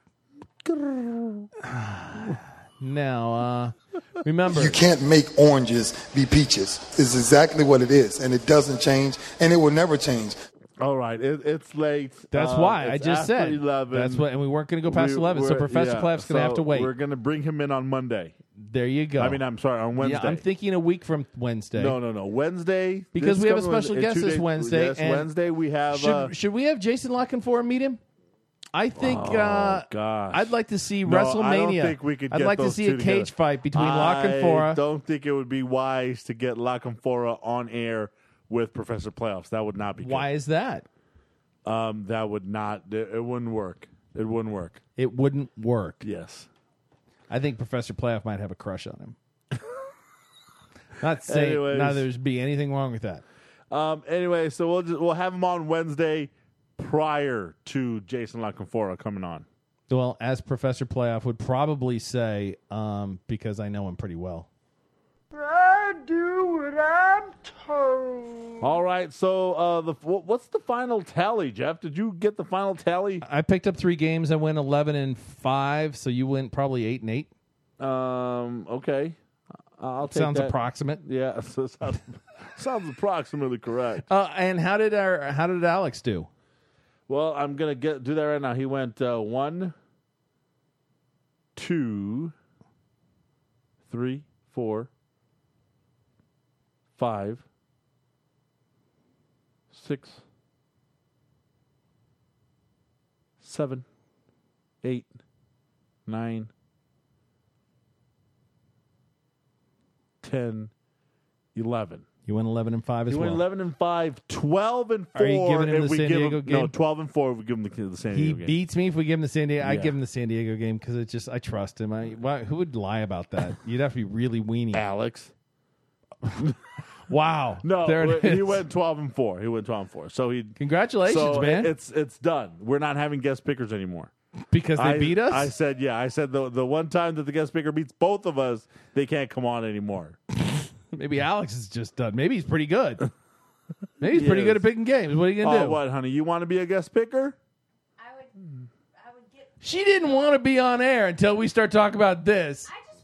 Now, remember, you can't make oranges be peaches. It's exactly what it is, and it doesn't change, and it will never change. All right, it's late. That's why I it's just after said 11. that's what, and we weren't going to go past 11. So Professor Plaff's going to have to wait. We're going to bring him in on Monday. There you go. I mean, I'm sorry, on Wednesday. Yeah, I'm thinking a week from Wednesday. No. Wednesday. Because this we have a coming special in guest 2 this days. Wednesday. Yes, and Wednesday we have. Should we have Jason Lockenfor meet him? I think. Gosh. I'd like to see No, WrestleMania. I don't think we could I'd get like to those see two a cage together. fight between Locke and I Fora. don't think it would be wise to get Lockenfora on air with Professor Playoffs. That would not be good. Why is that? That would not. It wouldn't work. It wouldn't work. It wouldn't work. Yes. I think Professor Playoff might have a crush on him. Not saying Anyways. there'd be anything wrong with that. Anyway, so we'll have him on Wednesday prior to Jason Lockenfora coming on. Well, as Professor Playoff would probably say, because I know him pretty well. I do what I'm told. All right, so what's the final tally, Jeff? Did you get the final tally? I picked up 3 games. I went 11-5, so you went probably 8-8. Okay. I'll take Sounds that. approximate. Yeah, so sounds approximately correct. And how did Alex do? Well, I'm gonna do that right now. He went 1, 2, 3, 4, 5, 6, 7, 8, 9, 10, 11. You went 11-5 as well. He went 11-5, 12-4. Are you giving him if the we San give Diego him, game? No, 12-4. If we give him the San He Diego game. beats me if we give him the San Diego. I Yeah. give him the San Diego game because I trust him. Who would lie about that? You'd have to be really weenie. Alex. Wow. No, there it is. he went 12-4. He went 12-4. So he. Congratulations, man. It's done. We're not having guest pickers anymore. Because they beat us? I said the one time that the guest picker beats both of us, they can't come on anymore. Maybe Alex is just done. Maybe he's pretty good. Maybe he's pretty good at picking games. What are you going to do? What, honey? You want to be a guest picker? She didn't want to be on air until we start talking about this.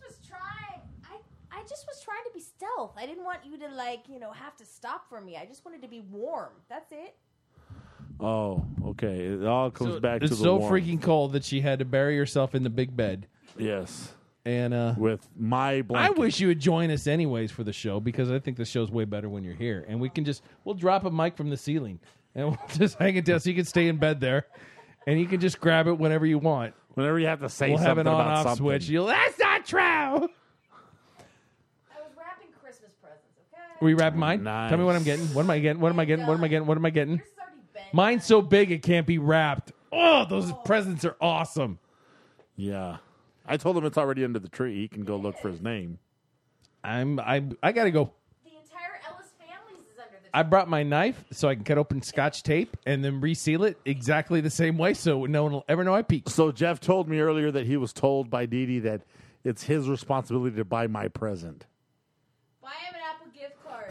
I just was trying to be stealth. I didn't want you to have to stop for me. I just wanted to be warm. That's it. Oh, okay. It all comes back to the It's so warm. freaking cold that she had to bury herself in the big bed. Yes. And with my blanket. I wish you would join us anyways for the show because I think the show's way better when you're here. And we'll drop a mic from the ceiling and we'll just hang it down so you can stay in bed there. And you can just grab it whenever you want. Whenever you have to say we'll something have an about on-off something. switch. That's not true. I was wrapping Christmas presents, okay? Will you wrap mine? Nice. Tell me what I'm getting. What am I getting? What am I getting? What am I getting? What am I getting? Mine's so big it can't be wrapped. Oh, those presents are awesome. Yeah. I told him it's already under the tree. He can go look for his name. I gotta go. The entire Ellis family is under the I brought my knife so I can cut open Scotch tape and then reseal it exactly the same way so no one will ever know I peeked. So Jeff told me earlier that he was told by Dee Dee that it's his responsibility to buy my present. Buy him an Apple gift card.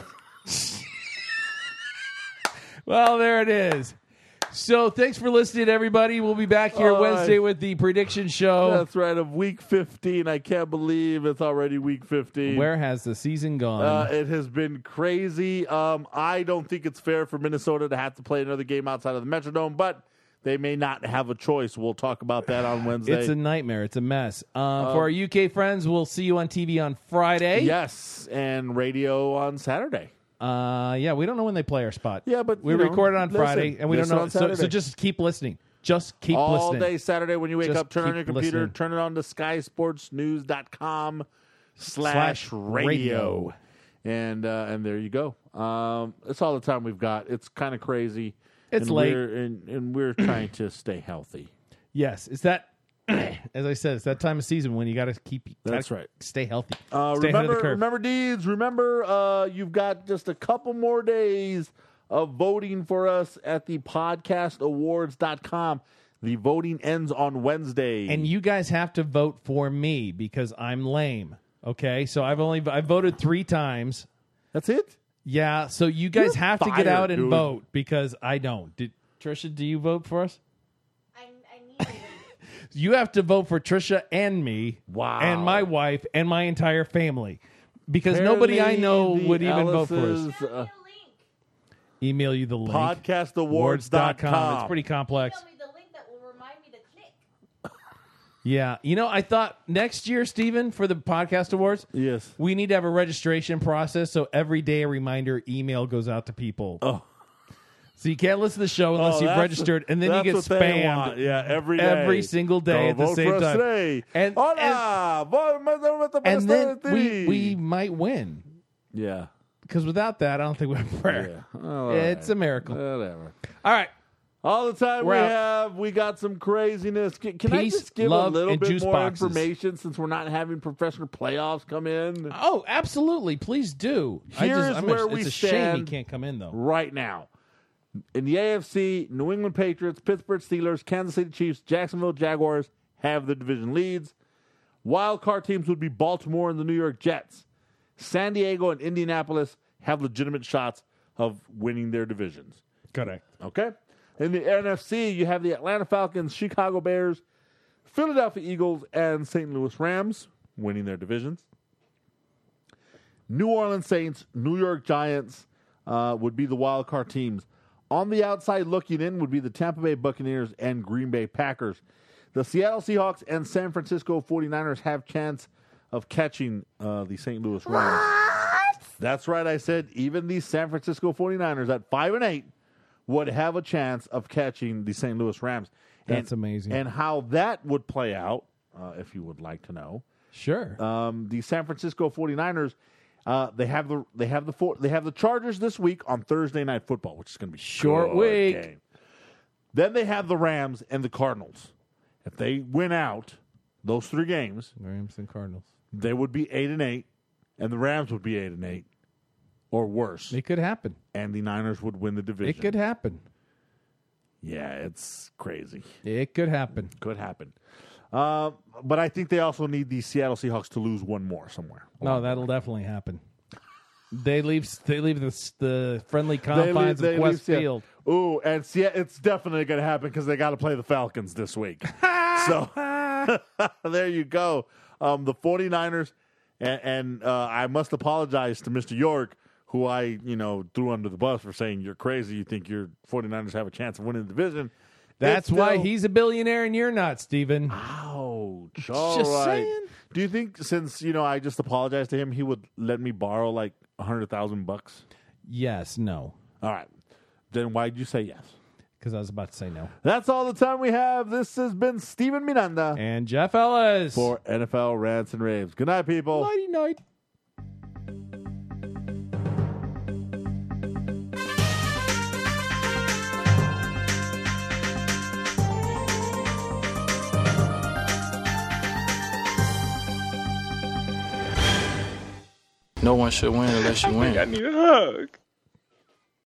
Well, there it is. So thanks for listening, everybody. We'll be back here Wednesday with the prediction show. That's right, of week 15. I can't believe it's already week 15. Where has the season gone? It has been crazy. I don't think it's fair for Minnesota to have to play another game outside of the Metrodome, but they may not have a choice. We'll talk about that on Wednesday. It's a nightmare. It's a mess. For our UK friends, we'll see you on TV on Friday. Yes, and radio on Saturday. Yeah, we don't know when they play our spot. Yeah, but we you know, record it on listen, Friday, and we don't listen know. on So Saturday. just keep listening. Just keep all listening. day Saturday when you wake Just up, turn on keep your computer, listening. turn it on to skysportsnews.com/radio. And there you go. It's all the time we've got. It's kind of crazy. It's and late. We're trying to stay healthy. Yes, it's that. As I said, it's that time of season when you got to That's right. Stay healthy. Stay ahead of the curve. Remember, Deeds. Remember, you've got just a couple more days of voting for us at the podcastawards.com. The voting ends on Wednesday. And you guys have to vote for me because I'm lame. Okay, so I've voted 3 times. That's it? Yeah, so you guys You're have to get fired, out and dude. vote because I don't. Trisha, do you vote for us? You have to vote for Trisha and me, and my wife, and my entire family, because nobody I know would even vote for us. Email you the link. Podcastawards.com. It's pretty complex. Email me the link that will remind me to click. Yeah. You know, I thought next year, Steven, for the Podcast Awards, yes, we need to have a registration process so every day a reminder email goes out to people. Oh. So you can't listen to the show unless you've registered, and then you get spammed. Yeah, every day. Every single day at the same time. And then we might win. Yeah. Because without that, I don't think we have prayer. Yeah. Oh, it's a miracle. Whatever. All right. All the time We're out. we got some craziness. Can I Peace, just give a love, little and bit juice more boxes. information since we're not having professional playoffs come in? Oh, absolutely. Please do. Here's where we it's a stand shame he can't come in, though. right now. In the AFC, New England Patriots, Pittsburgh Steelers, Kansas City Chiefs, Jacksonville Jaguars have the division leads. Wild card teams would be Baltimore and the New York Jets. San Diego and Indianapolis have legitimate shots of winning their divisions. Correct. Okay? In the NFC, you have the Atlanta Falcons, Chicago Bears, Philadelphia Eagles, and St. Louis Rams winning their divisions. New Orleans Saints, New York Giants would be the wild card teams. On the outside looking in would be the Tampa Bay Buccaneers and Green Bay Packers. The Seattle Seahawks and San Francisco 49ers have chance of catching the St. Louis Rams. That's right, I said even the San Francisco 49ers at 5-8 would have a chance of catching the St. Louis Rams. That's amazing. And how that would play out, if you would like to know. Sure. The San Francisco 49ers, they have the Chargers this week on Thursday Night Football, which is going to be short good week. game. Then they have the Rams and the Cardinals. If they win out those three games, Rams and Cardinals, they would be 8-8, and the Rams would be 8-8, or worse. It could happen. And the Niners would win the division. It could happen. Yeah, it's crazy. It could happen. Could happen. But I think they also need the Seattle Seahawks to lose one more somewhere. No, that'll definitely happen. They leave the friendly confines of West Field. Ooh, and it's definitely going to happen because they got to play the Falcons this week. So there you go. The 49ers, and I must apologize to Mr. York, who I threw under the bus for saying you're crazy. You think your 49ers have a chance of winning the division. That's why he's a billionaire and you're not, Steven. Ouch. Just saying. Do you think since, I just apologized to him, he would let me borrow like $100,000? Yes, no. All right. Then why'd you say yes? Because I was about to say no. That's all the time we have. This has been Steven Miranda. And Jeff Ellis. For NFL Rants and Raves. Good night, people. Nighty night. No one should win unless you win. I need a hug.